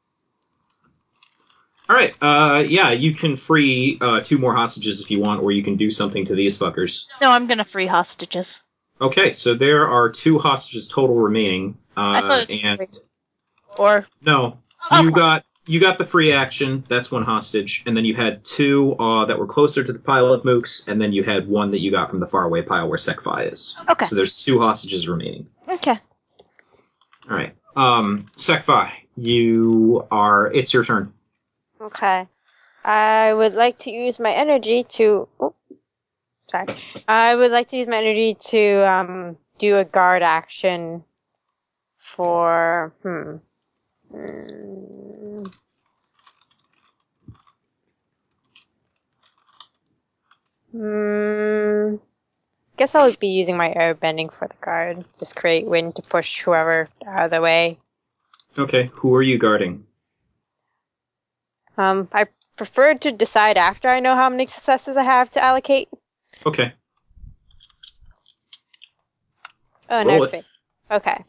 [SPEAKER 1] Alright, yeah, you can free 2 more hostages if you want, or you can do something to these fuckers.
[SPEAKER 3] No, I'm gonna free hostages.
[SPEAKER 1] Okay, so there are 2 hostages total remaining.
[SPEAKER 3] I thought it was
[SPEAKER 1] and
[SPEAKER 3] 3. Or
[SPEAKER 1] no,
[SPEAKER 3] Okay.
[SPEAKER 1] you got the free action. That's 1 hostage, and then you had 2 that were closer to the pile of mooks, and then you had 1 that you got from the faraway pile where Sekfi is.
[SPEAKER 3] Okay.
[SPEAKER 1] So there's 2 hostages remaining.
[SPEAKER 3] Okay.
[SPEAKER 1] All right, Sekfi, it's your turn.
[SPEAKER 4] Okay. I would like to use my energy to... Oh, sorry. I would like to use my energy to do a guard action for... Guess I'll be using my air bending for the guard. Just create wind to push whoever out of the way.
[SPEAKER 1] Okay, who are you guarding?
[SPEAKER 4] I prefer to decide after I know how many successes I have to allocate.
[SPEAKER 1] Okay.
[SPEAKER 4] Oh,
[SPEAKER 1] Roll
[SPEAKER 4] no.
[SPEAKER 1] it.
[SPEAKER 4] Okay.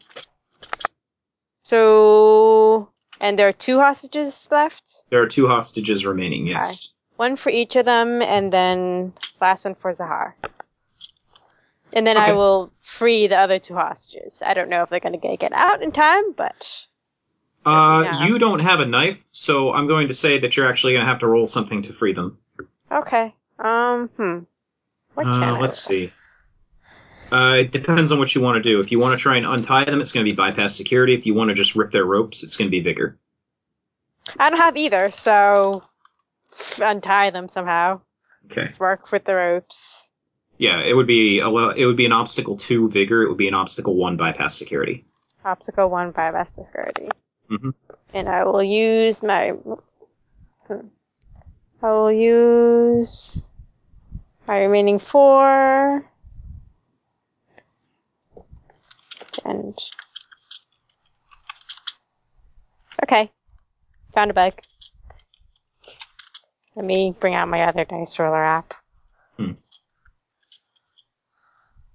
[SPEAKER 4] So, and there are 2 hostages left?
[SPEAKER 1] There are 2 hostages remaining, yes.
[SPEAKER 4] 1 for each of them, and then last one for Zahar. And then
[SPEAKER 1] Okay.
[SPEAKER 4] I will free the other 2 hostages. I don't know if they're going to get out in time, but... Yeah.
[SPEAKER 1] You don't have a knife, so I'm going to say that you're actually going to have to roll something to free them.
[SPEAKER 4] Okay. What can I
[SPEAKER 1] Let's
[SPEAKER 4] roll?
[SPEAKER 1] see. It depends on what you want to do. If you want to try and untie them, it's going to be bypass security. If you want to just rip their ropes, it's going to be vigor.
[SPEAKER 4] I don't have either, so untie them somehow.
[SPEAKER 1] Okay.
[SPEAKER 4] Let's work with the ropes.
[SPEAKER 1] Yeah, it would be an obstacle 2 vigor. It would be an obstacle 1 bypass security.
[SPEAKER 4] Obstacle 1 bypass security.
[SPEAKER 1] Mm-hmm.
[SPEAKER 4] And I will use my... I will use my remaining 4. And... Okay. Found a bug. Let me bring out my other dice roller app.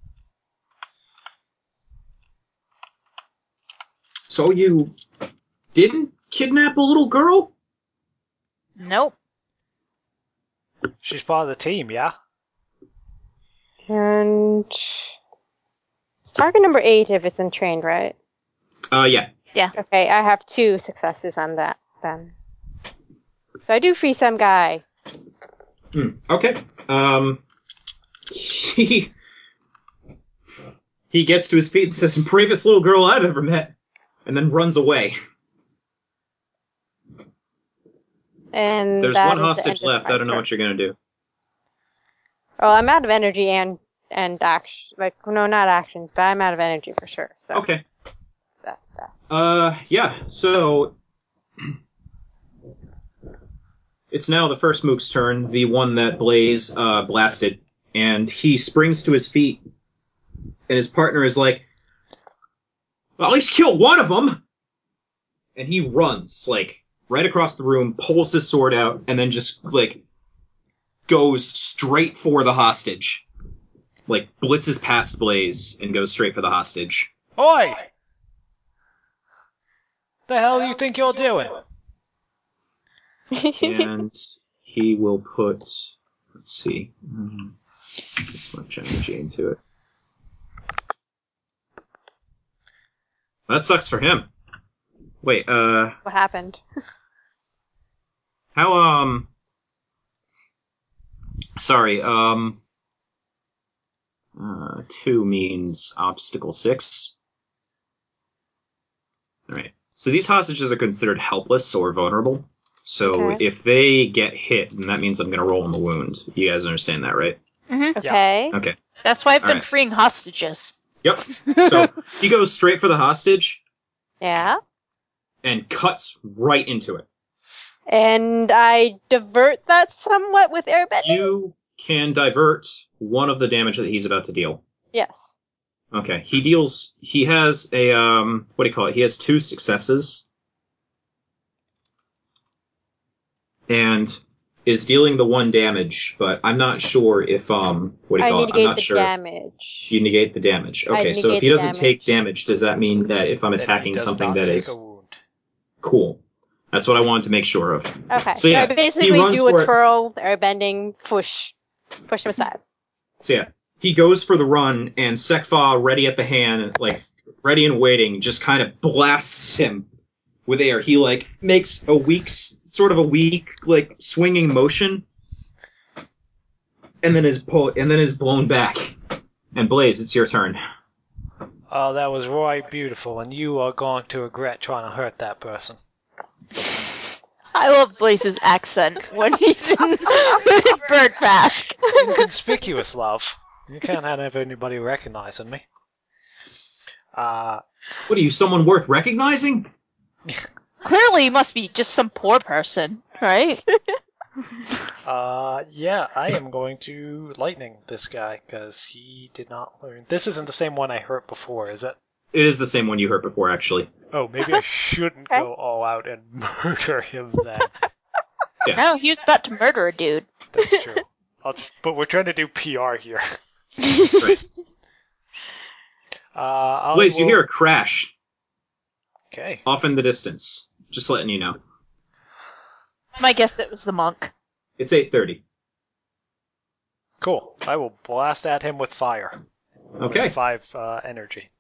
[SPEAKER 1] So you didn't kidnap a little girl?
[SPEAKER 3] Nope.
[SPEAKER 2] She's part of the team, yeah?
[SPEAKER 4] And it's target number 8 if it's entrained, right?
[SPEAKER 1] Yeah.
[SPEAKER 4] Okay, I have 2 successes on that then. So I do free some guy.
[SPEAKER 1] Okay. He gets to his feet and says, "Bravest little girl I've ever met," and then runs away.
[SPEAKER 4] And
[SPEAKER 1] There's
[SPEAKER 4] that
[SPEAKER 1] one
[SPEAKER 4] is the
[SPEAKER 1] hostage
[SPEAKER 4] end of
[SPEAKER 1] left.
[SPEAKER 4] my
[SPEAKER 1] I don't know
[SPEAKER 4] turn.
[SPEAKER 1] what you're gonna do.
[SPEAKER 4] Well, I'm out of energy and action. Like, no, not actions, but I'm out of energy for sure. So
[SPEAKER 1] Okay.
[SPEAKER 4] that's that.
[SPEAKER 1] Yeah. So it's now the first Mook's turn, the one that Blaze blasted, and he springs to his feet, and his partner is like, "Well, at least kill one of them!" And he runs, like, right across the room, pulls his sword out, and then just, like, goes straight for the hostage. Like, blitzes past Blaze and goes straight for the hostage.
[SPEAKER 2] Oi! The hell do you think you're doing?
[SPEAKER 1] And he will put, let's see, this much energy into it. That sucks for him. Wait,
[SPEAKER 4] What happened?
[SPEAKER 1] how, sorry, 2 means obstacle 6. Alright, so these hostages are considered helpless or vulnerable. So
[SPEAKER 4] Okay.
[SPEAKER 1] if they get hit, then that means I'm gonna roll them a wound. You guys understand that, right?
[SPEAKER 4] Okay.
[SPEAKER 1] Okay.
[SPEAKER 3] That's why I've been
[SPEAKER 1] Alright.
[SPEAKER 3] freeing hostages.
[SPEAKER 1] Yep. So he goes straight for the hostage
[SPEAKER 4] Yeah.
[SPEAKER 1] and cuts right into it.
[SPEAKER 4] And I divert that somewhat with airbending?
[SPEAKER 1] You can divert one of the damage that he's about to deal.
[SPEAKER 4] Yes.
[SPEAKER 1] Okay. He has a, what do you call it? He has 2 successes. And is dealing the 1 damage, but I'm not sure if, what do you
[SPEAKER 4] I
[SPEAKER 1] call it? I'm
[SPEAKER 4] negate
[SPEAKER 1] not
[SPEAKER 4] the
[SPEAKER 1] sure
[SPEAKER 4] damage.
[SPEAKER 1] if you negate the damage. Okay, so if
[SPEAKER 4] negate
[SPEAKER 1] he
[SPEAKER 4] the
[SPEAKER 1] doesn't take
[SPEAKER 4] damage.
[SPEAKER 1] damage, does that mean that if I'm
[SPEAKER 2] Then he
[SPEAKER 1] attacking
[SPEAKER 2] does
[SPEAKER 1] something
[SPEAKER 2] not
[SPEAKER 1] that
[SPEAKER 2] take
[SPEAKER 1] is
[SPEAKER 2] a wound.
[SPEAKER 1] cool? That's what I wanted to make sure of.
[SPEAKER 4] Okay.
[SPEAKER 1] So yeah,
[SPEAKER 4] I basically
[SPEAKER 1] he runs
[SPEAKER 4] do
[SPEAKER 1] for
[SPEAKER 4] a
[SPEAKER 1] it.
[SPEAKER 4] twirl, airbending, push him aside.
[SPEAKER 1] So yeah, he goes for the run, and Sekfa, ready at the hand, like, ready and waiting, just kind of blasts him with air. He, like, makes a weak, like, swinging motion, and then is blown back. And Blaze, it's your turn.
[SPEAKER 2] Oh, that was right beautiful, and you are going to regret trying to hurt that person.
[SPEAKER 3] I love Blaze's accent when he's in bird mask.
[SPEAKER 2] It's inconspicuous, love. You can't have anybody recognizing me.
[SPEAKER 1] What are you, someone worth recognizing?
[SPEAKER 3] Clearly, he must be just some poor person, right?
[SPEAKER 2] Yeah, I am going to lightning this guy, because he did not learn. This isn't the same one I hurt before, is it?
[SPEAKER 1] It is the same one you hurt before, actually.
[SPEAKER 2] Oh, maybe I shouldn't
[SPEAKER 4] Okay.
[SPEAKER 2] go all out and murder him then.
[SPEAKER 1] Yeah.
[SPEAKER 3] No, he was about to murder a dude.
[SPEAKER 2] That's true. But we're trying to do PR here.
[SPEAKER 1] Right. Blaze, you hear a crash
[SPEAKER 2] Okay.
[SPEAKER 1] off in the distance. Just letting you know.
[SPEAKER 3] My guess it was the monk.
[SPEAKER 1] It's 8:30.
[SPEAKER 2] Cool. I will blast at him with fire.
[SPEAKER 1] Okay.
[SPEAKER 2] With 5 energy.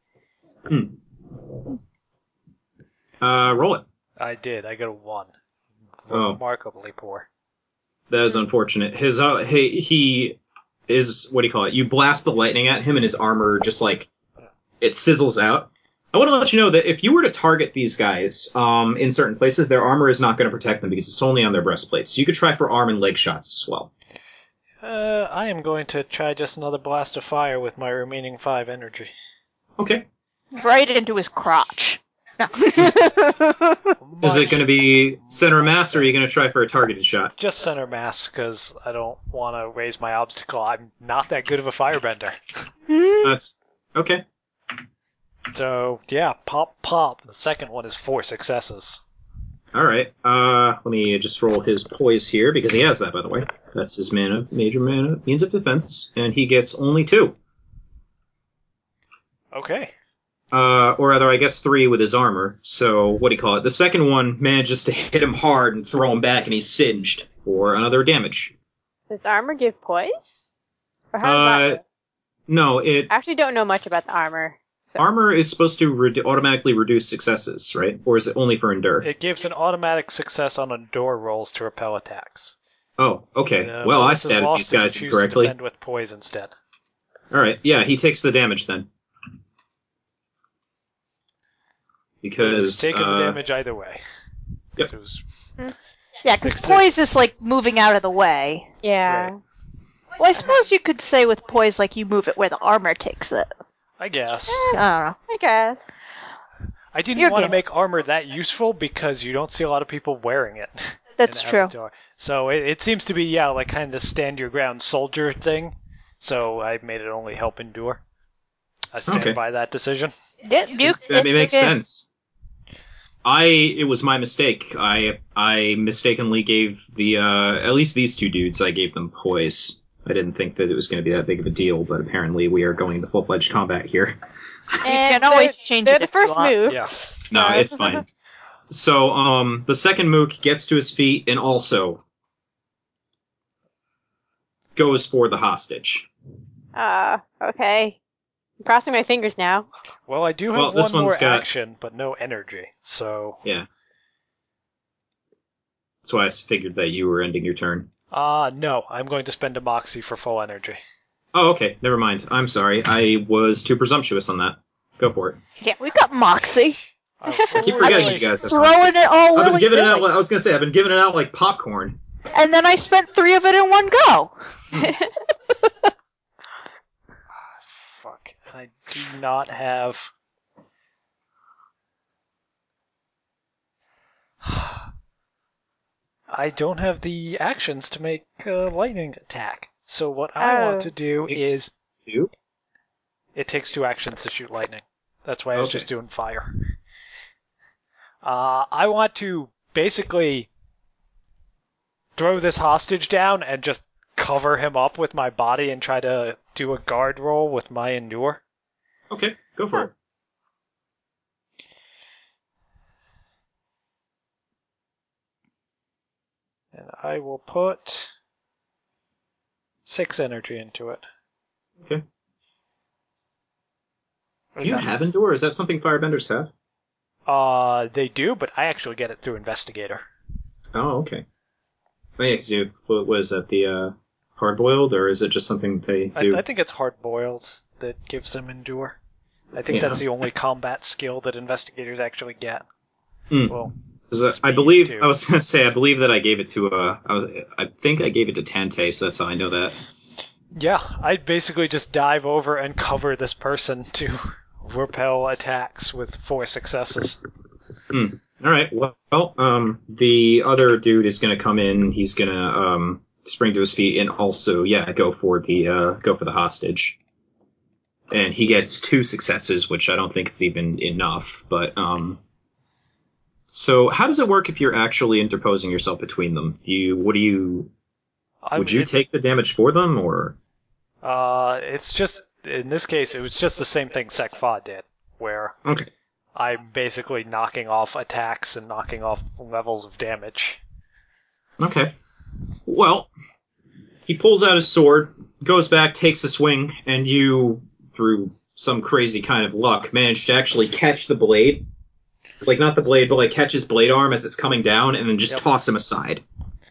[SPEAKER 1] Roll it.
[SPEAKER 2] I did. I got a 1.
[SPEAKER 1] Oh.
[SPEAKER 2] Remarkably poor.
[SPEAKER 1] That is unfortunate. His he is, what do you call it? You blast the lightning at him, and his armor just, like, it sizzles out. I want to let you know that if you were to target these guys in certain places, their armor is not going to protect them because it's only on their breastplates. So you could try for arm and leg shots as well.
[SPEAKER 2] I am going to try just another blast of fire with my remaining 5 energy.
[SPEAKER 1] Okay.
[SPEAKER 3] Right into his crotch. No.
[SPEAKER 1] Is it going to be center mass, or are you going to try for a targeted shot?
[SPEAKER 2] Just center mass, because I don't want to raise my obstacle. I'm not that good of a firebender.
[SPEAKER 1] That's okay.
[SPEAKER 2] So, yeah, pop. The second one is 4 successes.
[SPEAKER 1] All right. Let me just roll his poise here, because he has that, by the way. That's his major mana, means of defense, and he gets only 2.
[SPEAKER 2] Okay.
[SPEAKER 1] or rather, I guess 3 with his armor. So, what do you call it? The second one manages to hit him hard and throw him back, and he's singed for another damage.
[SPEAKER 4] Does armor give poise? Or how does that work?
[SPEAKER 1] No, it
[SPEAKER 4] I actually don't know much about the armor. So.
[SPEAKER 1] armor is supposed to automatically reduce successes, right? Or is it only for endure?
[SPEAKER 2] It gives an automatic success on endure rolls to repel attacks.
[SPEAKER 1] Oh, okay. Well, I statted these guys incorrectly.
[SPEAKER 2] Defend with poise instead.
[SPEAKER 1] All right. Yeah, he takes the damage then. Because
[SPEAKER 2] He's taking the damage either way.
[SPEAKER 1] Yep.
[SPEAKER 2] It was
[SPEAKER 3] Yeah, because poise is like moving out of the way.
[SPEAKER 4] Yeah.
[SPEAKER 2] Right.
[SPEAKER 3] Well, I suppose you could say with poise, like you move it where the armor takes it.
[SPEAKER 2] I guess.
[SPEAKER 3] I don't know.
[SPEAKER 4] I guess.
[SPEAKER 2] I didn't
[SPEAKER 3] Your
[SPEAKER 2] want to
[SPEAKER 3] game.
[SPEAKER 2] make armor that useful because you don't see a lot of people wearing it.
[SPEAKER 3] That's
[SPEAKER 2] in
[SPEAKER 3] true.
[SPEAKER 2] Avatar. So it seems to be, like kind of stand your ground soldier thing. So I made it only help endure. I stand by that decision.
[SPEAKER 3] Yeah,
[SPEAKER 1] that makes sense. It was my mistake. I mistakenly gave the at least these 2 dudes. I gave them poise. I didn't think that it was going to be that big of a deal, but apparently we are going into full-fledged combat here.
[SPEAKER 3] You can always change
[SPEAKER 4] they're
[SPEAKER 3] it
[SPEAKER 4] the
[SPEAKER 3] if you
[SPEAKER 4] first
[SPEAKER 3] want.
[SPEAKER 4] move.
[SPEAKER 2] Yeah.
[SPEAKER 1] No, it's fine. So, the second Mook gets to his feet and also goes for the hostage.
[SPEAKER 4] Okay. I'm crossing my fingers now.
[SPEAKER 2] Well, I do have
[SPEAKER 1] this
[SPEAKER 2] one more
[SPEAKER 1] one's got-
[SPEAKER 2] action, but no energy. So
[SPEAKER 1] Yeah. That's why I figured that you were ending your turn.
[SPEAKER 2] no, I'm going to spend a moxie for full energy.
[SPEAKER 1] Oh, okay. Never mind. I'm sorry. I was too presumptuous on that. Go for it.
[SPEAKER 3] Yeah, we got Moxie.
[SPEAKER 1] I keep forgetting you guys have
[SPEAKER 3] Throwing it all
[SPEAKER 1] I've been giving it out.
[SPEAKER 3] willy-nilly.
[SPEAKER 1] I was gonna say I've been giving it out like popcorn.
[SPEAKER 3] And then I spent 3 of it in one go.
[SPEAKER 2] Fuck. I do not have... I don't have the actions to make a lightning attack. So what I want to do is...
[SPEAKER 1] Two?
[SPEAKER 2] It takes 2 actions to shoot lightning. That's why I was
[SPEAKER 1] Okay.
[SPEAKER 2] just doing fire. I want to basically throw this hostage down and just cover him up with my body and try to do a guard roll with my endure.
[SPEAKER 1] Okay, go for it.
[SPEAKER 2] And I will put 6 energy into it.
[SPEAKER 1] Okay. Do you have endure? Is that something firebenders have?
[SPEAKER 2] They do, but I actually get it through Investigator.
[SPEAKER 1] Oh, okay. Oh, yeah, because what was that, the hard-boiled, or is it just something they do?
[SPEAKER 2] I think it's hard-boiled that gives them endure. I think
[SPEAKER 1] Yeah.
[SPEAKER 2] that's the only combat skill that investigators actually get.
[SPEAKER 1] Hmm.
[SPEAKER 2] Well,
[SPEAKER 1] 'Cause I
[SPEAKER 2] speed,
[SPEAKER 1] believe
[SPEAKER 2] too.
[SPEAKER 1] I was going to say I believe that I gave it to I think I gave it to Tante, so that's how I know that.
[SPEAKER 2] yeah, I basically just dive over and cover this person to repel attacks with 4 successes.
[SPEAKER 1] All right. Well, the other dude is going to come in. He's going to spring to his feet and also, go for the hostage. And he gets 2 successes, which I don't think is even enough. But so how does it work if you're actually interposing yourself between them? Would you take the damage for them, or?
[SPEAKER 2] It's just, in this case, it was just the same thing Sekfa did, where
[SPEAKER 1] Okay.
[SPEAKER 2] I'm basically knocking off attacks and knocking off levels of damage.
[SPEAKER 1] Okay. Well, he pulls out his sword, goes back, takes a swing, and you, through some crazy kind of luck, manage to actually catch the blade. Like, not the blade, but like catch his blade arm as it's coming down, and then just toss him aside.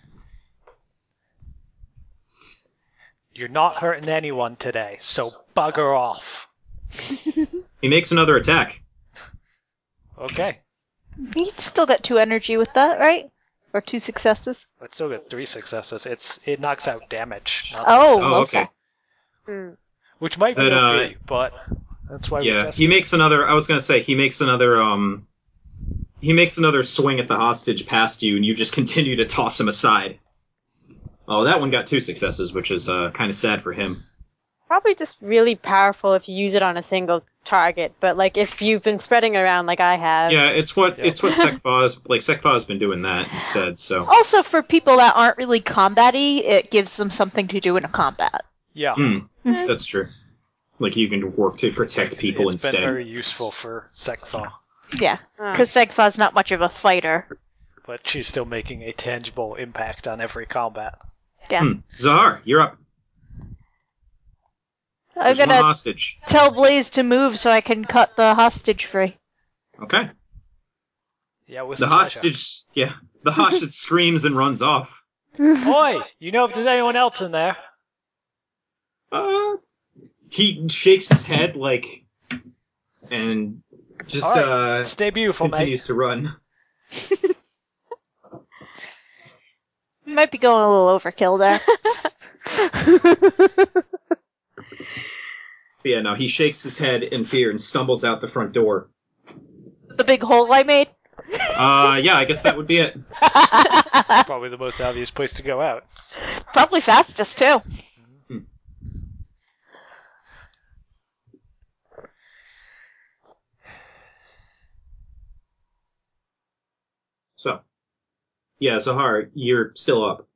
[SPEAKER 2] You're not hurting anyone today, so bugger off.
[SPEAKER 1] He makes another attack.
[SPEAKER 2] Okay.
[SPEAKER 3] You still got 2 energy with that, right? Or 2 successes?
[SPEAKER 2] I still get 3 successes. It knocks out damage. Not
[SPEAKER 3] Oh,
[SPEAKER 2] successes.
[SPEAKER 1] okay.
[SPEAKER 2] Which might be
[SPEAKER 1] But,
[SPEAKER 2] OP, but that's why we
[SPEAKER 1] Yeah,
[SPEAKER 2] tested
[SPEAKER 1] he
[SPEAKER 2] it.
[SPEAKER 1] makes another. I was gonna say he makes another swing at the hostage past you, and you just continue to toss him aside. Oh, that one got 2 successes, which is kind of sad for him.
[SPEAKER 4] Probably just really powerful if you use it on a single target, but like if you've been spreading around like I have.
[SPEAKER 1] Yeah, it's what Sekfa's been doing that instead. So
[SPEAKER 3] Also, for people that aren't really combat-y, it gives them something to do in a combat.
[SPEAKER 2] Yeah.
[SPEAKER 1] that's true. Like, you can work to protect people
[SPEAKER 2] It's
[SPEAKER 1] instead.
[SPEAKER 2] been very useful for Sekfa,
[SPEAKER 3] Yeah, because Segfa's not much of a fighter.
[SPEAKER 2] but she's still making a tangible impact on every combat.
[SPEAKER 3] Yeah.
[SPEAKER 1] Zahar, you're up.
[SPEAKER 3] I'm
[SPEAKER 1] There's one
[SPEAKER 3] gonna
[SPEAKER 1] hostage.
[SPEAKER 3] tell Blaze to move so I can cut the hostage free.
[SPEAKER 1] Okay.
[SPEAKER 2] Yeah, with
[SPEAKER 1] The hostage, the hostage screams and runs off.
[SPEAKER 2] Oi! You know if there's anyone else in there?
[SPEAKER 1] He shakes his head, like, and just,
[SPEAKER 2] Alright, stay beautiful,
[SPEAKER 1] continues to run.
[SPEAKER 3] Might be going a little overkill there.
[SPEAKER 1] But yeah, no, he shakes his head in fear and stumbles out the front door.
[SPEAKER 3] The big hole I made?
[SPEAKER 1] Yeah, I guess that would be it.
[SPEAKER 2] mate. Probably the most obvious place to go out.
[SPEAKER 3] Probably fastest, too.
[SPEAKER 1] So, yeah, Zahar, you're still up.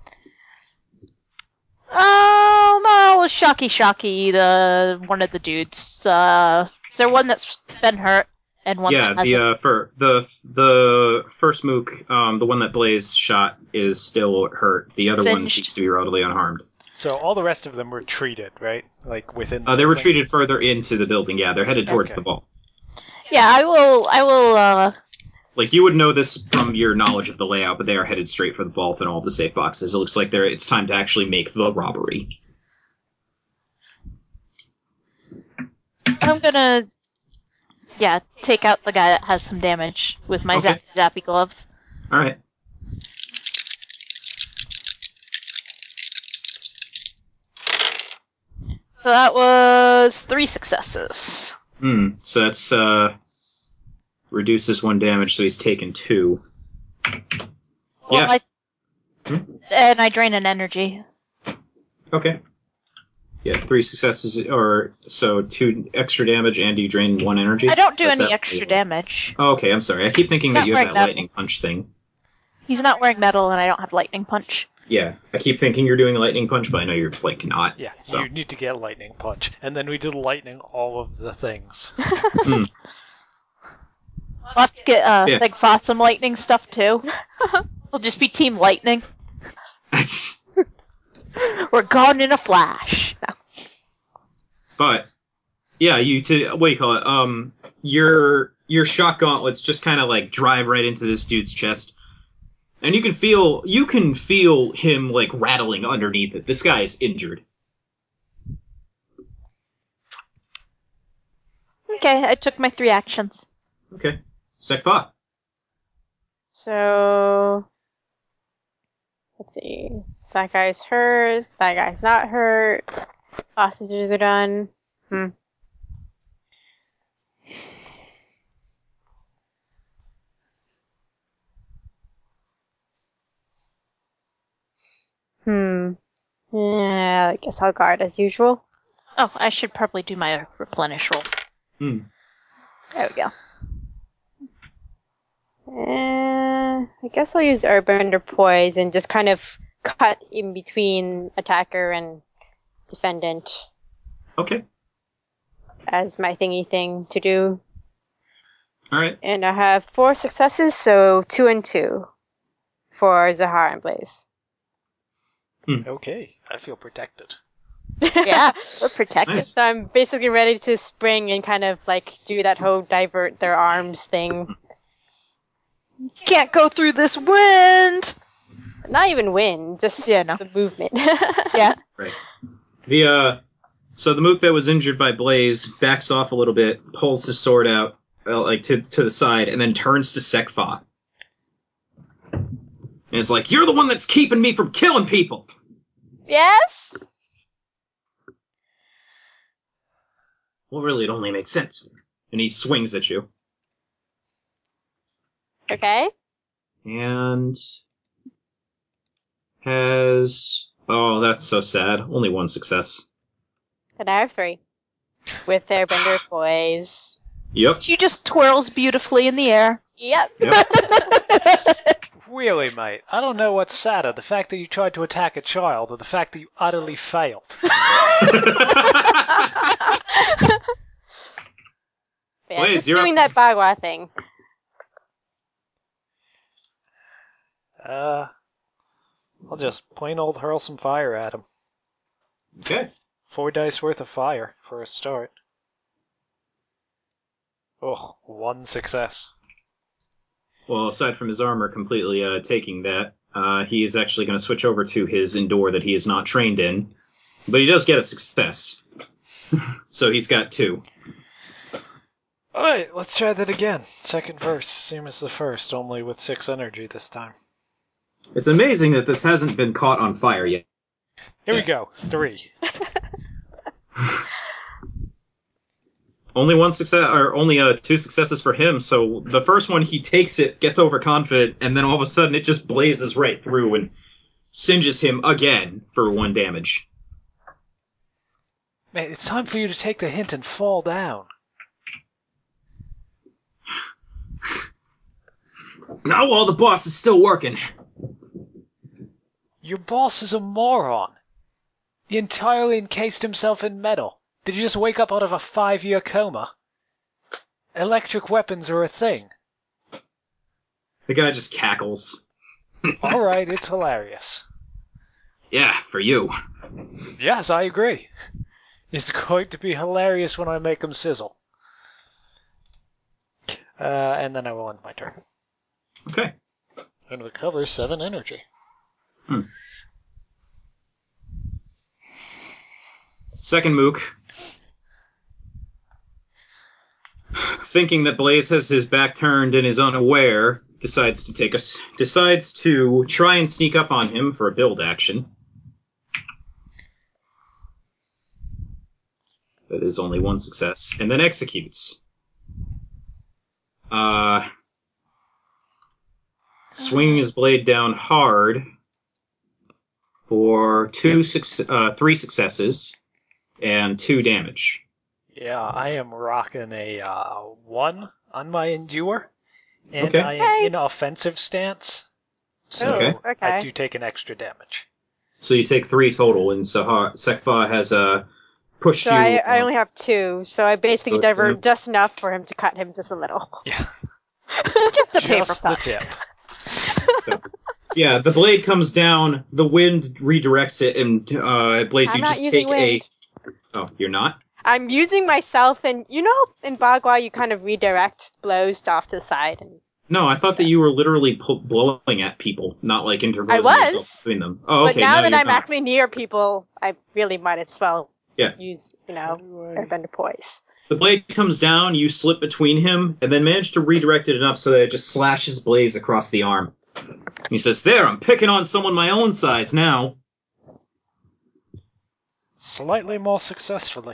[SPEAKER 3] Well, Shocky, the one of the dudes. Is there one that's been hurt and one
[SPEAKER 1] Yeah,
[SPEAKER 3] that hasn't?
[SPEAKER 1] the first mook, the one that Blaze shot, is still hurt. The other one
[SPEAKER 3] Singed.
[SPEAKER 1] seems to be relatively unharmed.
[SPEAKER 2] So all the rest of them were treated, right? Like within the
[SPEAKER 1] They
[SPEAKER 2] building?
[SPEAKER 1] retreated further into the building. Yeah, they're headed towards
[SPEAKER 2] Okay.
[SPEAKER 1] the vault.
[SPEAKER 3] Yeah, I will,
[SPEAKER 1] Like, you would know this from your knowledge of the layout, but they are headed straight for the vault and all of the safe boxes. It looks like it's time to actually make the robbery.
[SPEAKER 3] I'm gonna, take out the guy that has some damage with my
[SPEAKER 1] Okay.
[SPEAKER 3] zappy gloves.
[SPEAKER 1] Alright.
[SPEAKER 3] So that was 3 successes.
[SPEAKER 1] So that's, reduces 1 damage, so he's taken 2.
[SPEAKER 3] Well,
[SPEAKER 1] Yeah.
[SPEAKER 3] And I drain an energy.
[SPEAKER 1] Okay. Yeah, 3 successes, or so 2 extra damage, and you drain 1 energy.
[SPEAKER 3] I don't do
[SPEAKER 1] That's
[SPEAKER 3] any
[SPEAKER 1] that-
[SPEAKER 3] extra damage.
[SPEAKER 1] Oh, okay, I'm sorry. I keep thinking
[SPEAKER 3] He's
[SPEAKER 1] that
[SPEAKER 3] not
[SPEAKER 1] you have that
[SPEAKER 3] wearing that.
[SPEAKER 1] lightning punch thing.
[SPEAKER 3] He's not wearing metal, and I don't have lightning punch.
[SPEAKER 1] Yeah, I keep thinking you're doing a lightning punch, but I know you're, like, not.
[SPEAKER 2] Yeah,
[SPEAKER 1] So.
[SPEAKER 2] you need to get lightning punch, and then we do lightning all of the things.
[SPEAKER 3] We'll have to get
[SPEAKER 1] Yeah.
[SPEAKER 3] Segfa some lightning stuff, too. We'll just be Team Lightning. We're gone in a flash. No.
[SPEAKER 1] But yeah, what do you call it? Your shock gauntlets just kind of like drive right into this dude's chest, and you can feel him like rattling underneath it. This guy is injured.
[SPEAKER 3] Okay, I took my 3 actions.
[SPEAKER 1] Okay, Sekfa.
[SPEAKER 4] So, let's see. That guy's hurt. That guy's not hurt. Hostages are done. Yeah, I guess I'll guard as usual.
[SPEAKER 3] Oh, I should probably do my replenish roll.
[SPEAKER 4] There we go. I guess I'll use Earthbender Poise and just kind of cut in between attacker and defendant
[SPEAKER 1] Okay,
[SPEAKER 4] as my thingy thing to do.
[SPEAKER 1] all right.
[SPEAKER 4] And I have 4 successes, so 2 and 2 for Zahar and Blaze.
[SPEAKER 2] Okay, I feel protected.
[SPEAKER 3] Yeah, we're protected.
[SPEAKER 1] Nice.
[SPEAKER 4] So I'm basically ready to spring and kind of like do that whole divert their arms thing.
[SPEAKER 3] Can't go through this wind!
[SPEAKER 4] Not even win, just the movement.
[SPEAKER 3] Yeah.
[SPEAKER 1] Right. So the mook that was injured by Blaze backs off a little bit, pulls his sword out, like to the side, and then turns to Sekfa. And is like, "You're the one that's keeping me from killing people."
[SPEAKER 4] Yes?
[SPEAKER 1] Well, really, it only makes sense. And he swings at you.
[SPEAKER 4] Okay.
[SPEAKER 1] And has... Oh, that's so sad. Only 1 success.
[SPEAKER 4] And I have 3. With Airbender Poise.
[SPEAKER 1] Yep.
[SPEAKER 3] She just twirls beautifully in the air.
[SPEAKER 4] Yep.
[SPEAKER 1] Yep.
[SPEAKER 2] Really, mate, I don't know what's sadder, the fact that you tried to attack a child or the fact that you utterly failed.
[SPEAKER 4] Yeah,
[SPEAKER 1] Blaze,
[SPEAKER 4] just
[SPEAKER 1] you're
[SPEAKER 4] doing
[SPEAKER 1] up.
[SPEAKER 4] that Bagua thing.
[SPEAKER 2] I'll just plain old hurl some fire at him.
[SPEAKER 1] Okay.
[SPEAKER 2] 4 dice worth of fire for a start. Oh, 1 success.
[SPEAKER 1] Well, aside from his armor completely taking that, he is actually going to switch over to his Endure that he is not trained in. But he does get a success. So he's got 2.
[SPEAKER 2] Alright, let's try that again. Second verse, same as the first, only with 6 energy this time.
[SPEAKER 1] It's amazing that this hasn't been caught on fire yet.
[SPEAKER 2] Here we go, 3.
[SPEAKER 1] Only 1 success, or only 2 successes for him. So the first one, he takes it, gets overconfident, and then all of a sudden it just blazes right through and singes him again for 1 damage.
[SPEAKER 2] Man, it's time for you to take the hint and fall down.
[SPEAKER 1] Now while the boss is still working.
[SPEAKER 2] Your boss is a moron. He entirely encased himself in metal. Did you just wake up out of a 5-year coma? Electric weapons are a thing.
[SPEAKER 1] The guy just cackles.
[SPEAKER 2] Alright, it's hilarious.
[SPEAKER 1] Yeah, for you.
[SPEAKER 2] Yes, I agree. It's going to be hilarious when I make him sizzle. And then I will end my turn.
[SPEAKER 1] Okay.
[SPEAKER 2] And recover 7 energy.
[SPEAKER 1] Second Mook, thinking that Blaze has his back turned and is unaware, decides to try and sneak up on him for a build action. That is only 1 success, and then executes. Swinging his blade down hard for 3 successes and 2 damage.
[SPEAKER 2] Yeah, I am rocking a 1 on my Endure, and
[SPEAKER 1] Okay.
[SPEAKER 2] I am in offensive stance, so
[SPEAKER 1] Okay.
[SPEAKER 2] I do take an extra damage.
[SPEAKER 1] So you take 3 total, and Sekfa has pushed
[SPEAKER 4] So
[SPEAKER 1] you.
[SPEAKER 4] I only have 2, so I basically
[SPEAKER 1] Good.
[SPEAKER 4] divert just enough for him to cut him just a little.
[SPEAKER 2] Yeah,
[SPEAKER 3] Just a paper
[SPEAKER 2] just the
[SPEAKER 3] cut.
[SPEAKER 2] tip.
[SPEAKER 1] So, yeah, the blade comes down, the wind redirects it, and Blaze,
[SPEAKER 4] I'm
[SPEAKER 1] you
[SPEAKER 4] not
[SPEAKER 1] just
[SPEAKER 4] using
[SPEAKER 1] take
[SPEAKER 4] wind.
[SPEAKER 1] Oh, you're not?
[SPEAKER 4] I'm using myself, and you know, in Bagua you kind of redirect blows off to the side. And
[SPEAKER 1] No, I thought that you were literally blowing at people, not like interposing
[SPEAKER 4] I was.
[SPEAKER 1] yourself between them. Oh, okay.
[SPEAKER 4] But now
[SPEAKER 1] no,
[SPEAKER 4] that
[SPEAKER 1] you're
[SPEAKER 4] I'm
[SPEAKER 1] not.
[SPEAKER 4] actually near people, I really might as well
[SPEAKER 1] Yeah.
[SPEAKER 4] use, Airbender Poise.
[SPEAKER 1] The blade comes down, you slip between him, and then manage to redirect it enough so that it just slashes Blaze across the arm. He says, "There, I'm picking on someone my own size now."
[SPEAKER 2] Slightly more successfully.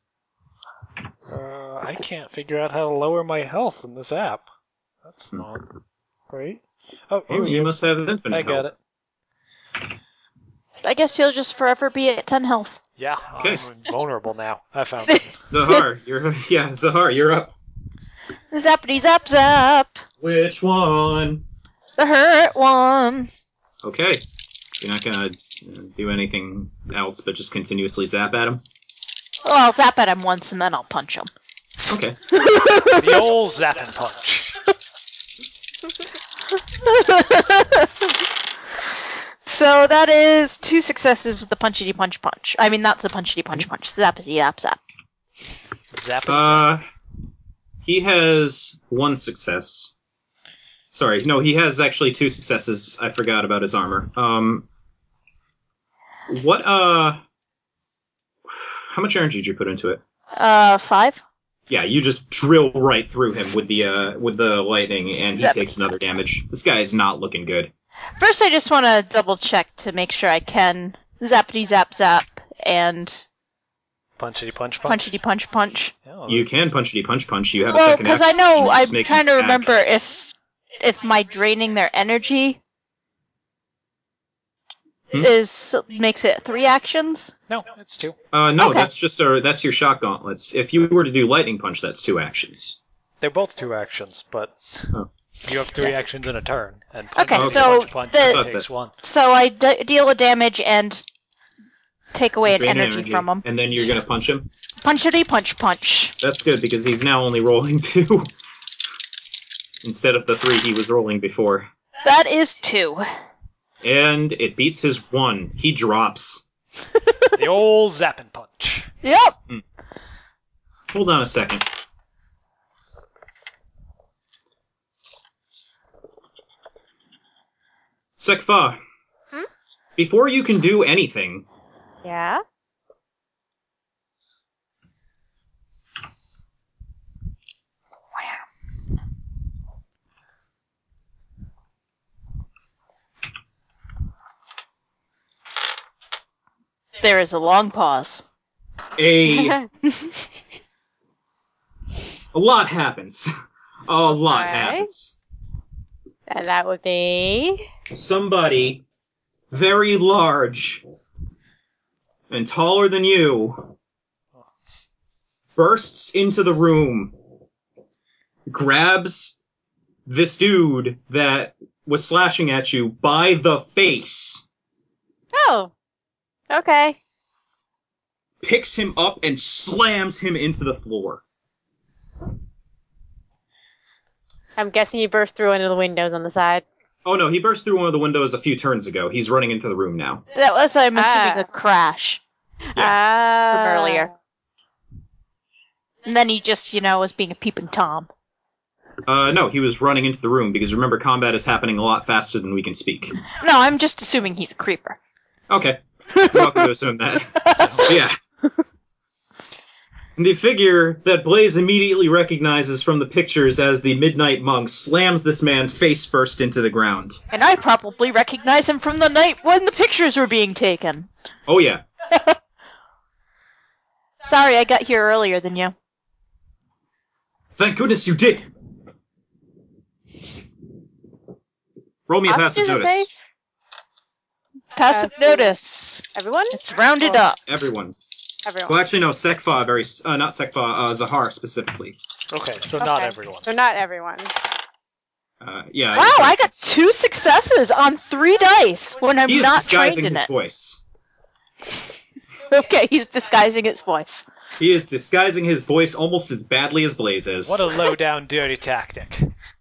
[SPEAKER 2] I can't figure out how to lower my health in this app. That's not great. Oh, here
[SPEAKER 1] Oh,
[SPEAKER 2] we
[SPEAKER 1] you
[SPEAKER 2] go.
[SPEAKER 1] must have infinite
[SPEAKER 2] I got
[SPEAKER 1] health.
[SPEAKER 2] it.
[SPEAKER 3] I guess he'll just forever be at 10 health.
[SPEAKER 2] Yeah,
[SPEAKER 1] Okay.
[SPEAKER 2] I'm invulnerable now. I found it.
[SPEAKER 1] Zahar, you're up.
[SPEAKER 3] Zappity zap zap!
[SPEAKER 1] Which one?
[SPEAKER 3] The hurt one!
[SPEAKER 1] Okay. You're not gonna do anything else but just continuously zap at him?
[SPEAKER 3] Well, I'll zap at him once and then I'll punch him.
[SPEAKER 1] Okay.
[SPEAKER 2] The old zap and punch.
[SPEAKER 3] So that is 2 successes with the punchity punch punch. I mean, not the punchity punch punch. Zappity zap zap.
[SPEAKER 2] Zap and punch.
[SPEAKER 1] He has 1 success. Sorry, no, he has actually 2 successes. I forgot about his armor. How much energy did you put into it?
[SPEAKER 3] 5.
[SPEAKER 1] Yeah, you just drill right through him with the lightning, and he
[SPEAKER 3] Zap.
[SPEAKER 1] takes another damage. This guy is not looking good.
[SPEAKER 3] First, I just want to double check to make sure I can zappity zap zap and
[SPEAKER 2] Punchity punch punch.
[SPEAKER 3] punchity punch punch.
[SPEAKER 2] Yeah,
[SPEAKER 1] You can punchity punch. You have a
[SPEAKER 3] Well,
[SPEAKER 1] second
[SPEAKER 3] because
[SPEAKER 1] action.
[SPEAKER 3] I know
[SPEAKER 1] You
[SPEAKER 3] I'm
[SPEAKER 1] just make
[SPEAKER 3] trying
[SPEAKER 1] an
[SPEAKER 3] to
[SPEAKER 1] attack.
[SPEAKER 3] remember if my draining their energy makes it 3 actions.
[SPEAKER 2] No, it's 2.
[SPEAKER 1] No,
[SPEAKER 3] Okay.
[SPEAKER 1] that's your shot gauntlets. If you were to do lightning punch, that's 2 actions.
[SPEAKER 2] They're both 2 actions, but You have 3 actions in a turn, and punch,
[SPEAKER 3] Okay,
[SPEAKER 1] so
[SPEAKER 2] punch
[SPEAKER 3] the-
[SPEAKER 2] takes 1.
[SPEAKER 3] So I deal a damage and take away an
[SPEAKER 1] Drain
[SPEAKER 3] energy from him.
[SPEAKER 1] And then you're gonna punch him?
[SPEAKER 3] Punchity punch.
[SPEAKER 1] That's good, because he's now only rolling 2. Instead of the 3 he was rolling before.
[SPEAKER 3] That is 2.
[SPEAKER 1] And it beats his 1. He drops.
[SPEAKER 2] The old zapping punch.
[SPEAKER 3] Yep.
[SPEAKER 1] Hold on a second. Sekfa, before you can do anything,
[SPEAKER 4] Yeah?
[SPEAKER 3] There is a long pause.
[SPEAKER 1] a lot happens. A lot
[SPEAKER 4] Alright.
[SPEAKER 1] happens.
[SPEAKER 4] And that would be...
[SPEAKER 1] Somebody very large and taller than you bursts into the room, grabs this dude that was slashing at you by the face,
[SPEAKER 4] Oh. Okay.
[SPEAKER 1] picks him up and slams him into the floor.
[SPEAKER 4] I'm guessing you burst through one of the windows on the side.
[SPEAKER 1] Oh no, he burst through one of the windows a few turns ago. He's running into the room now.
[SPEAKER 3] That was, I'm assuming,
[SPEAKER 4] Ah.
[SPEAKER 3] a crash from earlier. And then he just, was being a peeping Tom.
[SPEAKER 1] No, he was running into the room because remember, combat is happening a lot faster than we can speak.
[SPEAKER 3] No, I'm just assuming he's a creeper.
[SPEAKER 1] Okay. You're welcome to assume that. But yeah. The figure that Blaze immediately recognizes from the pictures as the Midnight Monk slams this man face first into the ground.
[SPEAKER 3] And I probably recognize him from the night when the pictures were being taken.
[SPEAKER 1] Oh yeah.
[SPEAKER 3] Sorry, I got here earlier than you.
[SPEAKER 1] Thank goodness you did! Roll me a passive
[SPEAKER 4] Hostages are
[SPEAKER 1] notice.
[SPEAKER 4] safe?
[SPEAKER 3] Passive notice.
[SPEAKER 4] Everyone?
[SPEAKER 3] It's rounded
[SPEAKER 4] Oh.
[SPEAKER 3] up.
[SPEAKER 1] Everyone.
[SPEAKER 4] Everyone.
[SPEAKER 1] Well, actually, no, Sekfa, not Sekfa, Zahar specifically.
[SPEAKER 2] Okay, so not
[SPEAKER 4] Okay.
[SPEAKER 2] everyone.
[SPEAKER 4] So not everyone.
[SPEAKER 1] Yeah.
[SPEAKER 3] Wow, I got 2 successes on 3 dice when I'm
[SPEAKER 1] He is
[SPEAKER 3] not
[SPEAKER 1] disguising
[SPEAKER 3] trained in
[SPEAKER 1] his
[SPEAKER 3] it.
[SPEAKER 1] voice.
[SPEAKER 3] Okay, he's disguising its voice.
[SPEAKER 1] He is disguising his voice almost as badly as Blaze is.
[SPEAKER 2] What a low-down, dirty tactic.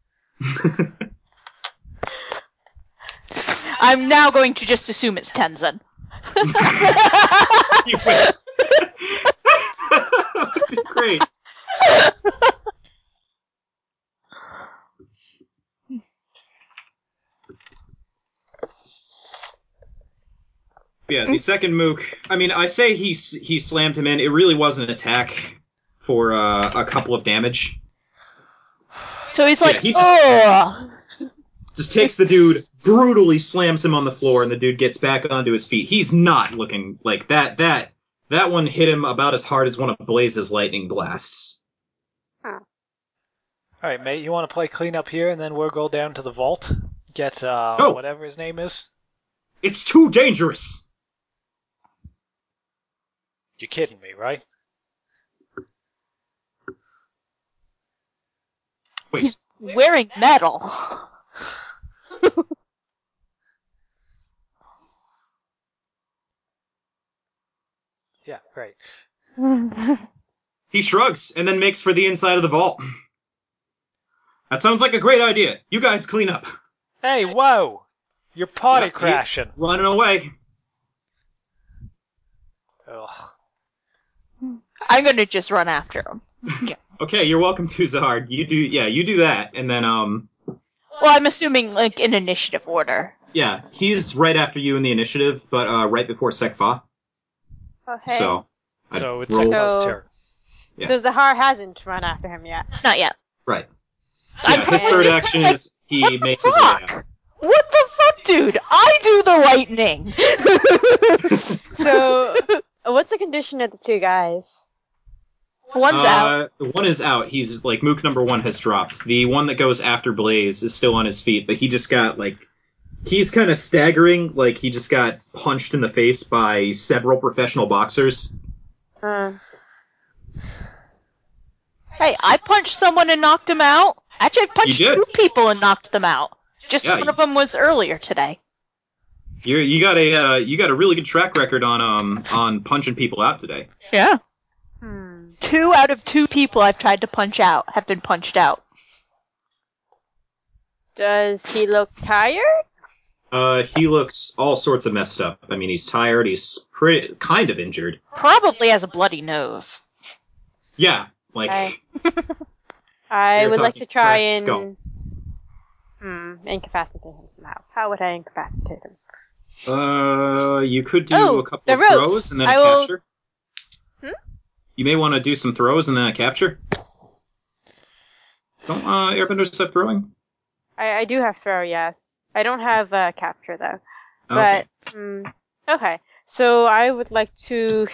[SPEAKER 3] I'm now going to just assume it's Tenzin.
[SPEAKER 1] You will. That would be great. Yeah, the second mook. I mean, I say he slammed him in. It really was an attack for a couple of damage.
[SPEAKER 3] So he's like,
[SPEAKER 1] Yeah, he just-
[SPEAKER 3] oh!
[SPEAKER 1] Just takes the dude, brutally slams him on the floor, and the dude gets back onto his feet. He's not looking like that. That one hit him about as hard as one of Blaze's lightning blasts.
[SPEAKER 2] Alright, mate, you want to play clean up here, and then we'll go down to the vault? Get,
[SPEAKER 1] No.
[SPEAKER 2] whatever his name is?
[SPEAKER 1] It's too dangerous!
[SPEAKER 2] You're kidding me, right?
[SPEAKER 1] Wait.
[SPEAKER 3] He's wearing metal.
[SPEAKER 2] Yeah, great.
[SPEAKER 1] He shrugs, and then makes for the inside of the vault. That sounds like a great idea. You guys clean up.
[SPEAKER 2] Hey, whoa! You're potty
[SPEAKER 1] Yep, he's
[SPEAKER 2] crashing.
[SPEAKER 1] running away.
[SPEAKER 2] Ugh.
[SPEAKER 3] I'm gonna just run after him.
[SPEAKER 1] Okay, you're welcome to, Zahar. You do that, and then,
[SPEAKER 3] Well, I'm assuming, like, in initiative order.
[SPEAKER 1] yeah, he's right after you in the initiative, but, right before Sekfa.
[SPEAKER 4] Okay.
[SPEAKER 1] So, I'd
[SPEAKER 2] So it's
[SPEAKER 1] roll-
[SPEAKER 2] Sekfa's
[SPEAKER 4] So-
[SPEAKER 2] turn.
[SPEAKER 1] yeah.
[SPEAKER 4] So Zahar hasn't run after him yet.
[SPEAKER 3] Not yet.
[SPEAKER 1] Right.
[SPEAKER 3] I'm
[SPEAKER 1] Yeah, his
[SPEAKER 3] probably
[SPEAKER 1] third
[SPEAKER 3] just
[SPEAKER 1] action
[SPEAKER 3] like,
[SPEAKER 1] is he
[SPEAKER 3] what
[SPEAKER 1] makes
[SPEAKER 3] the
[SPEAKER 1] his way
[SPEAKER 3] fuck?
[SPEAKER 1] out.
[SPEAKER 3] What the fuck, dude? I do the lightning!
[SPEAKER 4] So, what's the condition of the 2 guys?
[SPEAKER 3] One's out.
[SPEAKER 1] The one is out. He's, like, Mook number 1 has dropped. The one that goes after Blaze is still on his feet, but he just got, like... He's kind of staggering, like he just got punched in the face by several professional boxers.
[SPEAKER 3] Hey, I punched someone and knocked him out Actually, I punched
[SPEAKER 1] You did?
[SPEAKER 3] 2 people and knocked them out. Just
[SPEAKER 1] Yeah,
[SPEAKER 3] one of them was earlier today.
[SPEAKER 1] You got a really good track record on punching people out today.
[SPEAKER 3] Yeah.
[SPEAKER 4] Hmm.
[SPEAKER 3] 2 out of 2 people I've tried to punch out have been punched out.
[SPEAKER 4] Does he look tired?
[SPEAKER 1] He looks all sorts of messed up. I mean, he's tired. He's kind of injured.
[SPEAKER 3] Probably has a bloody nose.
[SPEAKER 1] Yeah, like
[SPEAKER 4] Okay. I
[SPEAKER 1] You're
[SPEAKER 4] would like
[SPEAKER 1] talking
[SPEAKER 4] to try
[SPEAKER 1] cracked
[SPEAKER 4] and
[SPEAKER 1] skull.
[SPEAKER 4] incapacitate him somehow. How would I incapacitate him?
[SPEAKER 1] you could do
[SPEAKER 4] Oh,
[SPEAKER 1] a couple
[SPEAKER 4] the
[SPEAKER 1] of
[SPEAKER 4] ropes.
[SPEAKER 1] throws and then
[SPEAKER 4] I
[SPEAKER 1] a
[SPEAKER 4] will-
[SPEAKER 1] capture.
[SPEAKER 4] Hmm?
[SPEAKER 1] You may want to do some throws and then a capture. Don't airbenders have throwing?
[SPEAKER 4] I do have throw, yes. I don't have capture though.
[SPEAKER 1] Okay.
[SPEAKER 4] But okay. So I would like to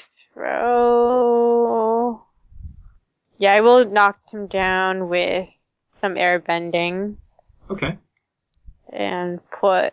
[SPEAKER 4] throw. Yeah, I will knock him down with some air bending
[SPEAKER 1] Okay.
[SPEAKER 4] and put.